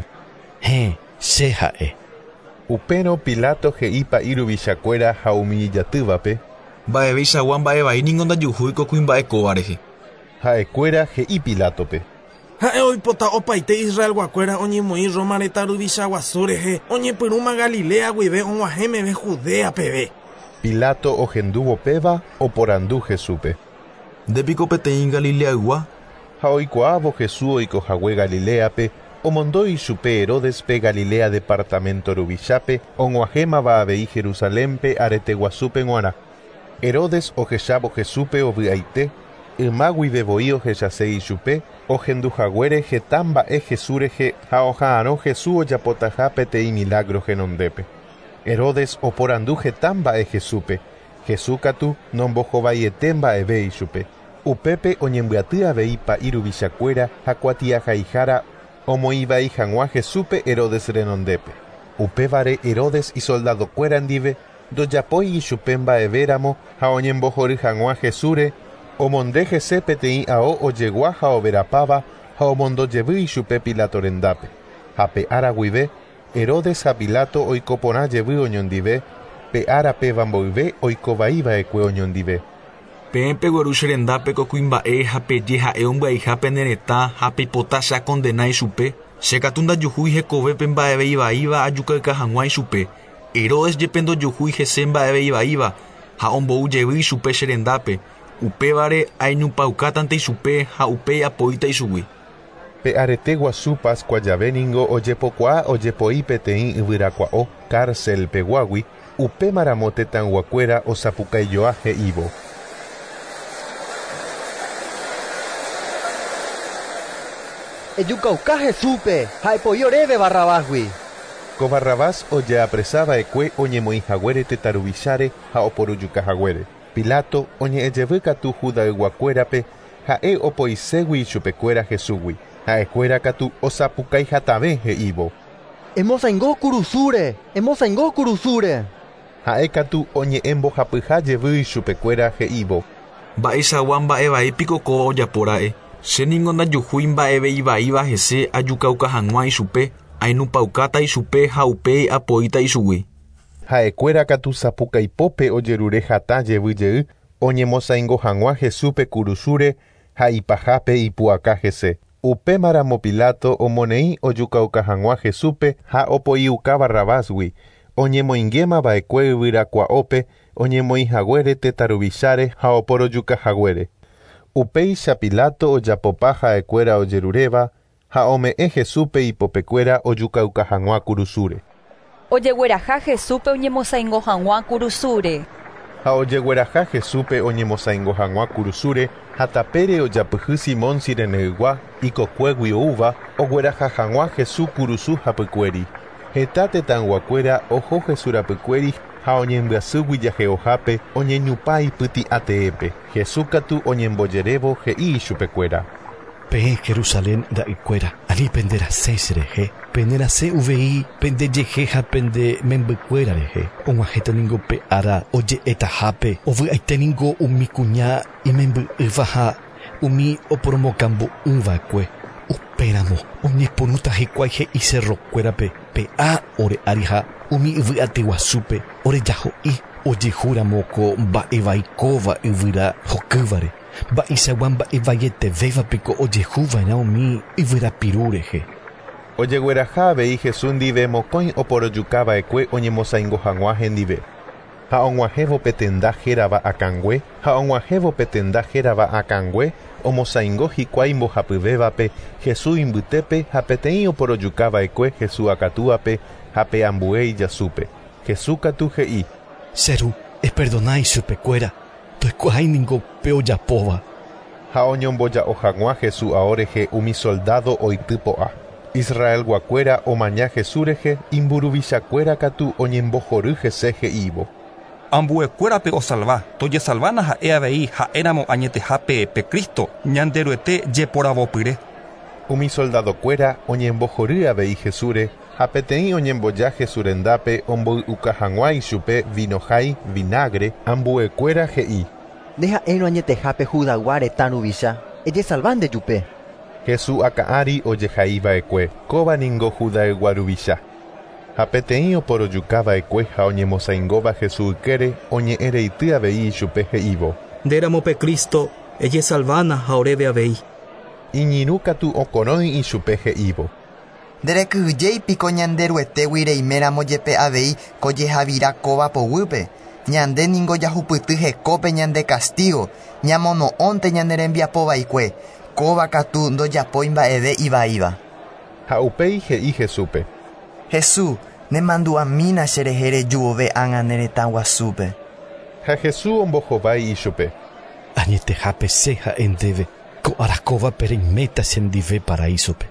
Che ha'e. Upérõ Pilato he'ípa iruvichakuéra ha umi ijatývape. Mba'evéichagua mba'evaíningo ndajuhúiko kuimba'ekóva rehe. Ha'ekuéra he'i Pilátope. Ha'e oipota opaite Israel guakuéra oñemoĩ Roma retã ruvicha guasu rehe oñepyrũma Galilea guive og̃uahẽmeve Judea peve. Pilato ohendúvo péva oporandu Jesúpe. Ndépiko peteĩ Galileaygua. Ha oikuaávo Jesús oikohague Galileape omondói ichupe Herodes pe Galilea departamento ruvichápe og̃uahẽmava avei Jerusalémpe arete guasúpe g̃uarã. Herodes ohechávo Jesúpe ovy'aite, yma guivevoi ohechase ichupe, ohenduhaguére heta mba'e Jesús rehe ha oha'ãrõ Jesús ojapotaha peteĩ milagro henondépe. Herodes oporandu heta mba'e Jesúpe. Jesús katu nombohovaiete mba'eve ichupe. Upépe oñembyaty avei pa'iruvichakuéra ha kuatiahaihára omoĩvai hag̃ua Jesúpe Herodes renondépe. Upévare Herodes isoldadokuéra ndive ndojapói ichupe mba'evéramo ha oñembohory hag̃ua Jesúre omonde hese peteĩ ao ojegua ha overapáva ha omondojevy ichupe Pilato rendápe. Ha pe ára guive Herodes ha Pilato oikoporãjevy oñondive, pe ára péva mboyve oikovaiva'ekue oñondive. Peẽpe gueru che rendápe ko kuimba'e ha peje ha'e ombya'iha pene retã ha peipota che akondena ichupe. Che katu ndajuhúi hekove pe mba'eve ivaíva ajukaýka hag̃ua ichupe. Herodes jepe ndojuhúi hese mba'eve ivaíva ha omboujevy ichupe che rendápe. Upévare aiñupãukátante ichupe ha upéi apóita ichugui. Pe arete guasu Pascua javéningo ojepokuaa ojepo'i peteĩ yvyrakua'o cárcel peguágui upémaramo tetãguakuéra osapukaijoa he'ívo. Ejukauka Jesúpe ha epoi oréve Barrabásgui. Ko Barrabás ojeapresava'ekue oñemoĩhaguére tetaruvicháre ha oporujukahaguére. Pilato oñe'ẽjevy katu Juda'yguakuérape ha'e opoiségui ichupekuéra Jesúsgui. Ha'ekuéra katu osapukaihatãve he'ívo. Emosaingo kurusúre. Ha'ekatu oñe'ẽmbohapyha jevýi chupekuéra he'ívo. Mba'eichagua mba'evaípiko kóva ojapóra'e. Chéniko ndajuhúi mba'eve'ivaíva hese ajukauka hag̃ua ichupe, ainupaukáta ichupe ha upéi apoíta ichugui. Ha'ekuéra katu sapukaipópe ojerure hatã jevýjey oñemosaingo hag̃ua Jesúpe kurusúre ha ipahápe ipu'aka hese. Upémaramo Pilato omoneĩ ojukauka hag̃ua Jesúpe ha opoiuka Barrabásgui. Oñemoingéma va'ekue yvyrakua'ópe oñemoĩhaguére tetãruvicháre ha oporojukahaguére. Upéicha Pilato ojapopa ha'ekuéra ojeruréva ha ome'ẽ Jesúpe ipopekuéra ojukauka hag̃ua kurusúre. Ojegueraha Jesúpe oñemosaingo hag̃ua kurusúre. Ha ojegueraha Jesúpe oñemosaingo hag̃ua kurusúre ha tapére ojapyhy Simón Cireneygua ikokuégui oúva ogueraha hag̃ua Jesú kurusú hapykuéri. Heta tetãnguakuéra oho Jesú rapykuéri ha oñembyasýgui jahe'ohápe oñeñupa ipytĩ ateépe. Jesús katu oñembojerévo he'i chupekuéra. Pe Jerusalén ra'ykuéra, ani penderasẽ rehe, penderasẽ uvei pendejehe ha pende membykuéra rehe. Og̃uahẽta pe ára oje'etahápe, ovy'aiténiko umi kuña imemby'ýva ha umi oporomokambo'ỹva'ekue. Upéramo oñepyrũta hikuái he'i cerrokuérape pe'a ore ári ha umi yvy'aty guasúpe orejaho'i ojehuramoko mba'evaikóva yvyra hokývare. Mba'eichagua mba'evaietevépiko ojehuva'erã umi yvyrapirũ rehe. Ojegueraha avei Jesús ndive mokõi oporojukava'ekue oñemosaingo hag̃ua hendive. Ha og̃uahẽvo petenda hérava akãngue ha og̃uahẽvo petenda hérava akãngue omosaingo hikuái mbohapyvévape Jesús imbytépe ha peteĩ oporojukava'ekue Jesús akatúvape ha pe ambue ijasúpe. Jesús katu he'i: Cheru, perdonai chupekuéra, toikuaaíniko pe ojapóva. Ha oñomboja'o hag̃ua Jesús aórehe umi soldado oitypo'a. Israel guakuéra omaña Jesús rehe imburuvichakuéra katu oñembohory hese he'ívo. Ambuekuérape osalva, tojesalvána ha'e avei ha'éramo añetehápe pe Kristo ñanderuete jeporavopyre. Umi soldadokuéra oñembohory avei Jesúre ha peteĩ oñemboja Jesús rendápe omboy'uka hag̃ua ichupe vinohái vinagre. Ambuekuéra he'i: Ndeha'érõ añetehápe Judagua retãruvicha, ejesalvánte jupe. Jesús aka'ãri ojehaíva'ekue, kóvaniko Judaygua ruvicha. Ha peteĩ oporojukava'ekue ha oñemosaingóva Jesús ykére oñe'ẽreity avei ichupe he'ívo: Ndéramo pe Kristo ejesalvána ha oréve avei. Iñirũ katu okorõi ichupe he'ívo: Nderekyhyjéipiko ñanderuetegui reiméramo jepe avei ko jehavira kóva poguýpe. Ñande ningo jahupyty hekópe ñande castigo, ñamono'õnte ñande rembiapovaikue, kóva katu ndojapói mba'eve ivaíva. Ha upéi he'i Jesúpe: Jesús, nemandu'amína cherehe rejuve ág̃a neretã guasúpe. Ha Jesús ombohovái ichupe: Añetehápe che ha'e ndéve ko arakóvape reiméta chendive paraísope.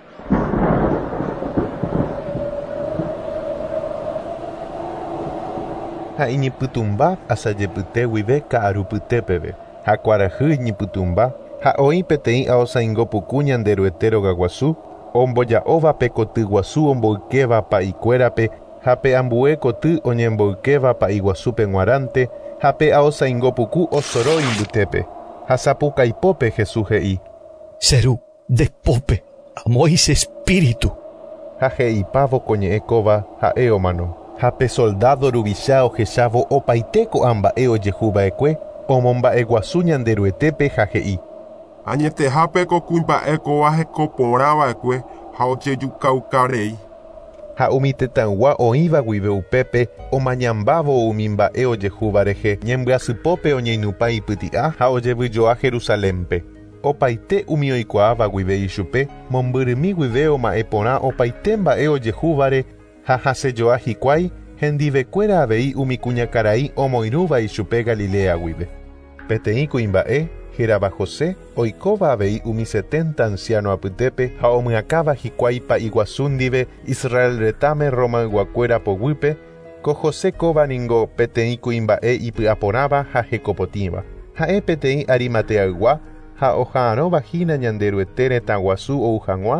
Ha iñipytumba asajepyte guive ka'arupytépeve. Ha kuarahy iñipytumba ha oĩ peteĩ aosaingo puku ñanderuete rogaguasu omboja'óva pe koty guasu omboykéva pa'ikuérape ha pe ambue koty oñemboykéva pa'iguasúpe g̃uarãnte ha pe aosaingo puku osoro imbytépe. Ha sapukaipópe Jesús he'i: Cheru, depópe, amóis espíritu. Ha he'ipávo koñe'ẽkóva ha'e omano. Ha pe soldado ruvicha ohechávo opaite ko'amba'e ojehuva'ekue omomba'eguasu ñanderuetépe ha he'i: Añetehápe ko kuimba'e kóva hekoporãva'ekue ha ojejukaukarei. Ha umi tetãygua oĩva guive upépe omañambávo umi mba'e ojehúva rehe ñembyasýpópe oñeinúpa ipyti'a ha ojevyjoa Jerusalénpe. Opaite umi oikuaáva guive ichupe mombyrymi guive oma'e porã opaite mba'e ojehúvare ha hasejoa hikuái hendivekuéra avei umi kuñakarai omoirũva ichupe Galilea guive. Peteĩ kuimba'e hérava José oikóva avei umi 70 anciano apytépe ha omy'akáva hikuái pa'iguasu ndive Israel retáme Roma yguakuéra poguýpe ko José kóvaningo peteĩ kuimba'e ipy'aporãva ha hekopotíva. Ha'e peteĩ Arimateaygua ha oha'ãróvahína ñanderuete retãguasu ou hag̃ua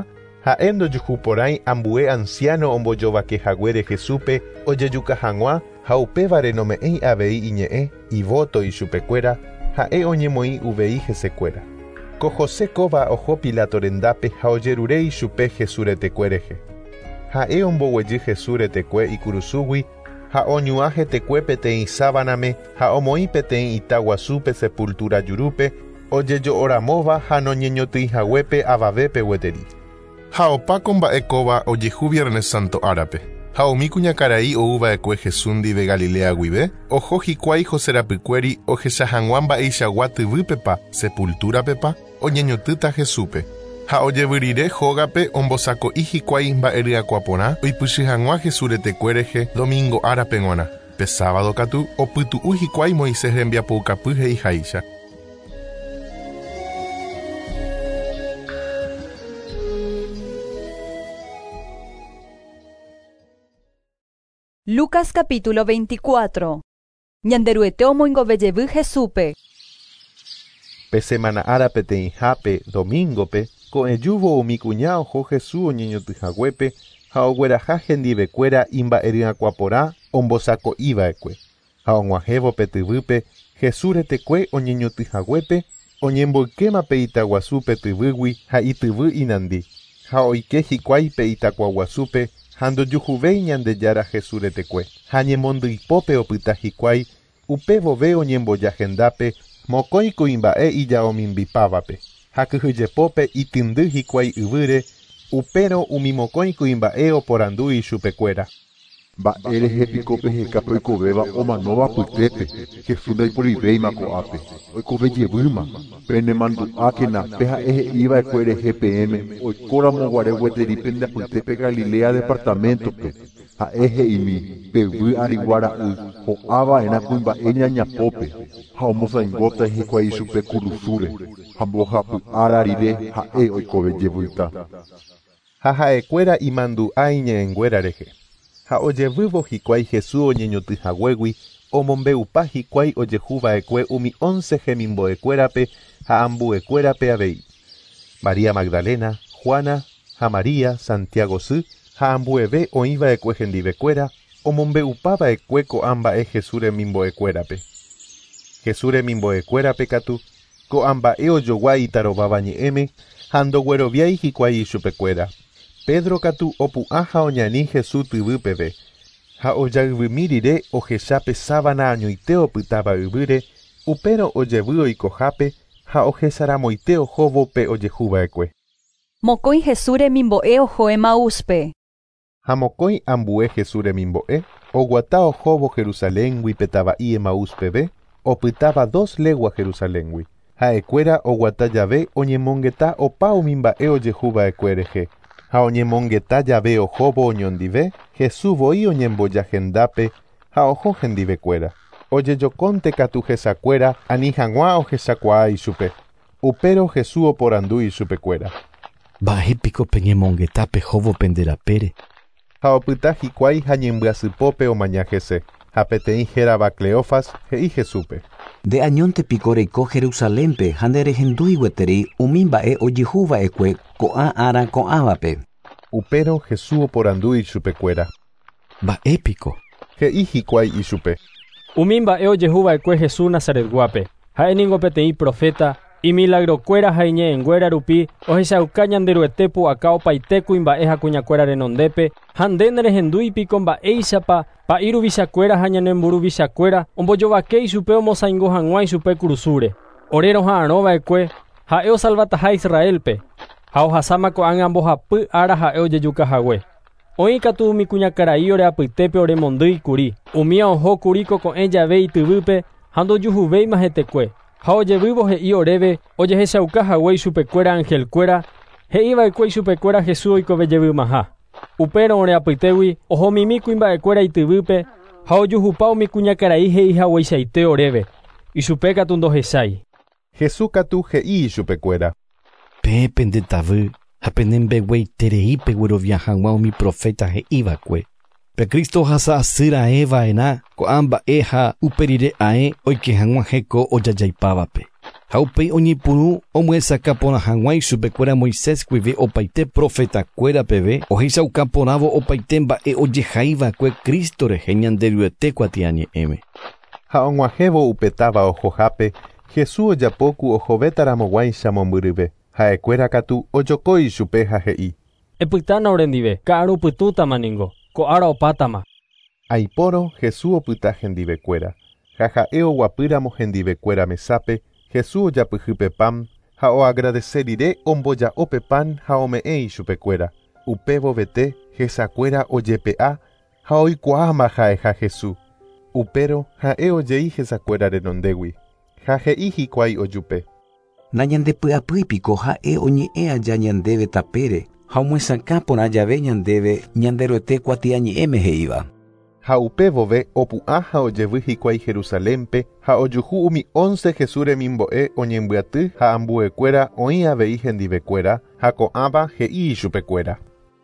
Ha'endo juhuporãi ambue anciano ombojovakehaguére Jesúpe ojejuka hag̃ua ha upévare nome'ẽi avei iñe'ẽ ivoto ichupekuéra ha'e oñemoĩ uvei hesekuéra. Ko José kóva oho Pilato rendápe ha ojerure ichupe Jesús retekue rehe. Ha'e omboguejy Jesús retekue ikurusúgui ha oñuã hetekue peteĩ sábaname ha omoĩ peteĩ itaguasúpe sepultura jurúpe ojejo'oramóva ha noñeñotỹihaguépe avavépe gueteri. Ha opáko mba'ekóva ojehu Viernes Santo árape. Ha umi kuñakarai ouva'ekue Jesús ndive Galilea guive, oho hikuái José rapykuéri ohechahag̃ua mba'eichagua tyvýpepa sepulturapepa oñeñotýta Jesúpe. Ha ojevyrire hógape ombosako'i hikuái mba'eryakua porã oipychyhag̃ua Jesús retekue rehe domingo árape g̃uarã. Pe sábado katu opytu'u hikuái Moisés rembiapoukapy he'iháicha. Lucas capítulo 24. Ñanderuete omoingovejevy Jesúpe. Pe semana árape teĩhápe domíngope ko'ẽjúvo umi kuña oho Jesús oñeñotỹhaguépe ha ogueraha hendivekuéra imba'eryakua porã ombosako'íva'ekue. Ha og̃uahẽvo petyvýpe Jesús retekue oñeñotỹhaguépe oñemboykéma pe itaguasúpe tyvýgui ha ityvy inandi. Ha oike hikuái pe itakuaguasúpe ha ndojuhuvéi ñandejára Jesús retekue. Ha ñemondýipópe opyta hikuái upe vove oñemboja hendápe mokõi kuimba'e ijaomimbipávape. Ha kyhyjepópe ityndy hikuái yvýre upérõ umi mokõi kuimba'e oporandu ichupekuéra. Mba'e rehepiko pehekape oikovéva omanóva pytépe Jesús ndaiporivéima ko'ápe oikovejevýma pene mandu'ákena pe ha'e he'íva'ekue rehe peẽme oikóramo guare gueterípe ndapytépe Galilea departamentope ha'e he'imi peyvy ariguara'y ho'áva'erã kuimba'e ñañapópe ha omosãingóta hikuái chupe kurusúre ha mbohapy'ára rire ha'e oikovejevýta. Ha ha'ekuéra imandu'a iñe'ẽnguéra rehe. Ha ojevývo hikuái Jesús oñeñotỹhaguégui omombeupa hikuái ojehuva'ekue umi 11 hemimbo'ekuérape ha ambuekuérape avei. María Magdalena, Juana ha María, Santiago sy ha ambueve oĩva'ekue hendivekuéra omombeupava'ekue ko'ãmba'e Jesús remimbo'ekuérape. Jesús remimbo'ekuérape katu ko'ãmba'e ojogua itarováva ñe'ẽme ha ndogueroviái hikuái ichupekuéra. Pedro katu opu'ã ha oñani Jesús tyvýpeve ha ojayvymi rire ohechápe sábana añoite opytáva yvýre upérõ ojevy oikohápe ha ohecharamoite ohóvope ojehuva'ekue. Mokõi Jesús remimbo'e oho Emaúspe. Ha mokõi ambue Jesús remimbo'e oguata ohóvo Jerusaléngui pe tava'i Emaúspeve opytáva 2 leguas Jerusaléngui. Ha'ekuéra oguata jave oñemongeta opa umi mba'e ojehuva'ekue rehe. Ha oñemongeta jave ohóvo oñondive Jesús voi oñemboja hendápe ha oho hendivekuéra. Ojejokónte katu hesakuéra ani hag̃ua ohechakuaa ichupe. Upérõ Jesús oporandu ichupekuéra. Mba'épiko peñemongeta pehóvo penderapére. Ha opyta hikuái ha ñembyasýpópe omaña hese. Ha peteĩ hérava Cleofas he'i Jesúpe. De añóntepiko reiko Jerusalénpe ha nderehendúi gueteri umi mba'e ojehuva'ekue ko'ã ára ko'ãvape. Upérõ Jesús oporandu ichupekuéra. Mba'épiko he'i hikuái ichupe. Umi mba'e ojehuva'ekue Jesús Nazaretguápe. Ha'éniko peteĩ profeta imilagrokuéra ha iñe'ẽnguéra rupi ohechauka ñanderuete pu'aka opaite kuimba'e ha kuñakuéra renondépe ha nde nerehendúipiko mba'éichapa pa'i ruvichakuéra ha ñanemburuvichakuéra ombojovake ichupe omosãingo hag̃ua ichupe kurusúre. Orérõ ha arova'ekue ha'e osalvataha Israelpe ha ohasáma ko'ág̃a mbohapy ára ha'e ojejukahague. Oĩ katu umi kuñakarai ore apytépe oremondýikuri. Umíã ohókuri koko'ẽ jave ityvýpe ha ndojuhuvéima hetekue. Ha ojevývo he'i oréve ojehechaukahague ichupekuéra ángelkuéra he'íva'ekue ichupekuéra Jesús oikovejevýmaha. Upérõ ore apytégui ohomimi kuimba'ekuéra ityvýpe ha ojuhupa umi kuñakarai he'ihagueichaite oréve. Ichupe katu ndohechái. Jesús katu he'i ichupekuéra. Pe pendetavy ha penembegueiterei peguerovia hag̃ua umi profeta he'íva'ekue. Pe Kristo hasa'asýra'eva'erã ko'ã mba'e ha uperire ae oike hag̃ua heko ojajaipávape. Haupei oñepuru omuesakapona hag̃uái chupekuéra Moisés guive opaite profetakuéra peve ohechaukaporãvo opaite mba'e ojehaívakue Kristo rehe ñande ryete kuatiañe'ẽme. Ha og̃uahẽvo upetáva ohohápe Jesús ojapóku ohovétaramoguáicha mombyryve. Ha'ekuéra katu ojokói chupe ha he'i: Epytána orendive, ka'arupytũtama ningo, ko'ára opátama. Aipóro Jesús opyta hendivekuéra. Ha ha'e oguapýramo hendivekuéra mesápe, Jesús ojapyhy pam, ha oagradecerire omboja'ópe pan ha ome'ẽ chupekuéra. Upévo vete hesakuéra ojepe'a ha oikuaáma ha'eha Jesús. Upéro ha'e ojei hesakuéra renondégui. Ha he'i hikuái ojupe: Nañandepy'apýpiko ha'e oñe'ẽ aja ñandéve tapére ha omuesãka porã jave ñandéve ñanderoete kuatiañe'ẽme he'íva. Ha upévove opu'ã ha ojevy hikuái Jerusalémpe ha ojuhu umi 11 Jesús remimbo'e oñembyaty ha ambuekuéra oĩ avei hendivekuéra ha ko'ãva he'i chupekuéra: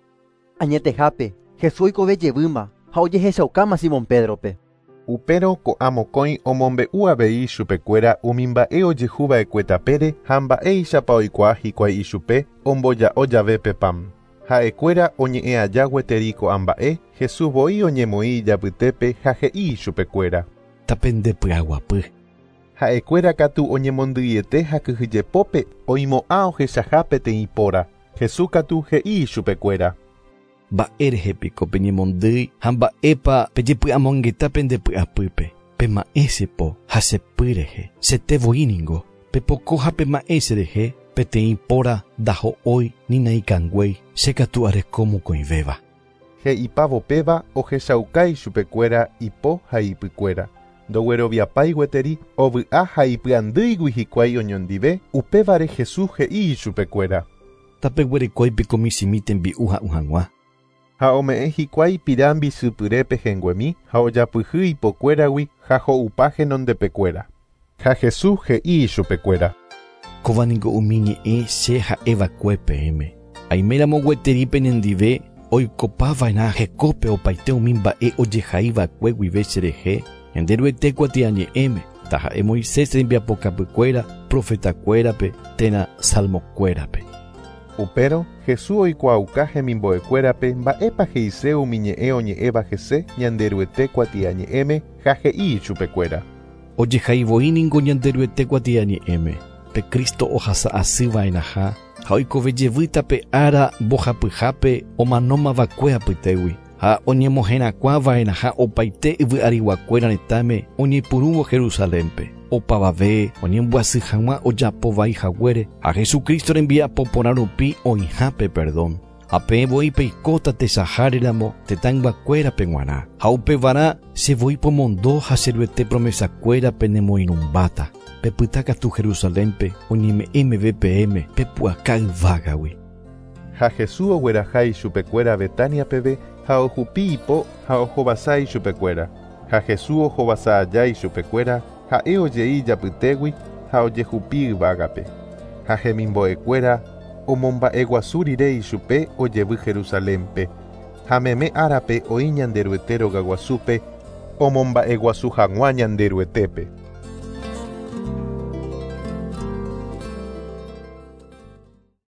Añetehápe, Jesús oikove jevýma ha ojehechaukáma Simón Pedrope. Upéro ko'ãmokõi omombe'u avei chupekuéra umi mba'e ojehuva'ekue tapére ha mba'éichapa oikuaa hikuái ichupe omboja'o javépe pam. Ha'ekuéra oñe'ẽ aja gueteri ko'ãmba'e Jesús voi oñemoĩ ijapytépe ha he'i chupekuéra: Tapendepy'aguapy. Ha'ekuéra katu oñemondýiete ha kyhyjepópe oimo'ã ohechaha peteĩ póra. Jesús katu he'i chupekuéra: Mba'érehepiko peñemondýi ha mba'épa pejepy'amongeta pendepy'apýpe. Pema'ésepo ha sepy rehe. Setevoi pepoko ha pema'ése rehe peteĩ póra ndaho'ói ni naikãnguéi chekatu areko mokõivéva. He'ipavopéva ohechaukái chupekuéra ipo ha ipykuéra. Ndogueroviapái gueteri ovy'a ha ipy'andýigui hikuái oñondive upévare Jesús he'i chupekuéra: Tapeguerekóipiko misimi tembi'u ha'u hag̃ua. Ha ome'ẽ hikuái pirambi sypyrépe henguemi ha ojapyhy ipokuéragui ha ho'upa henondepekuéra. Ha Jesús he'i chupekuéra: Kóvaniko umi ñe'ẽ che ha'evakue peẽme. Aiméramo gueteri penendive oikopava'erã hekópe opaite umi mba'e ojehaívakue guive cherehe ñanderyete kuatiañe'ẽme ta ha'e Moisés rembiapokapykuéra profetakuérape térã salmokuérape. Upéro Jesús oikuaauka hemimbo'ekuérape mba'épa he'ise umi ñe'ẽ oñe'ẽva hese ñanderyete kuatiañe'ẽme ha he'i chupekuéra: Ojehaivoíningo ñanderyete kuatiañe'ẽme pe Kristo ohasa'asyva'enaha ha oikovejevýta pe ára mbohapyhápe omanómavakue apytégui ha oñemohẽrakuãva'enaha opaite yvy'ariguakuéra retãme oñepyrũvo Jerusalémpe. Opavave oñembyasy hag̃ua ojapo vaihaguére ha Jesucristo rembiapo porã rupi oĩhápe perdón. Ha peẽvoi peikóta techaháreramo tetãnguakuérape g̃uarã. Ha upevarã chevoi pomondo ha cheryete promesakuérape nemoirũmbáta. Pepyta katu Jerusalémpe oñeme'ẽmeve peẽme pepu'aka yvágagui. Ha Jesús oguerahái chupekuéra Betania peve ha ohupi ipo ha ohovasái chupekuéra. Ha Jesús ohovasa'ajái chupekuéra ha'e ojei japytégui ha ojehupi yvágape. Ha hemimbo'ekuéra omomba'eguasu rire ichupe ojevy Jerusalémpe. Ha meme árape oĩ ñanderyete rogaguasúpe omomba'eguasu hag̃ua ñanderyetépe.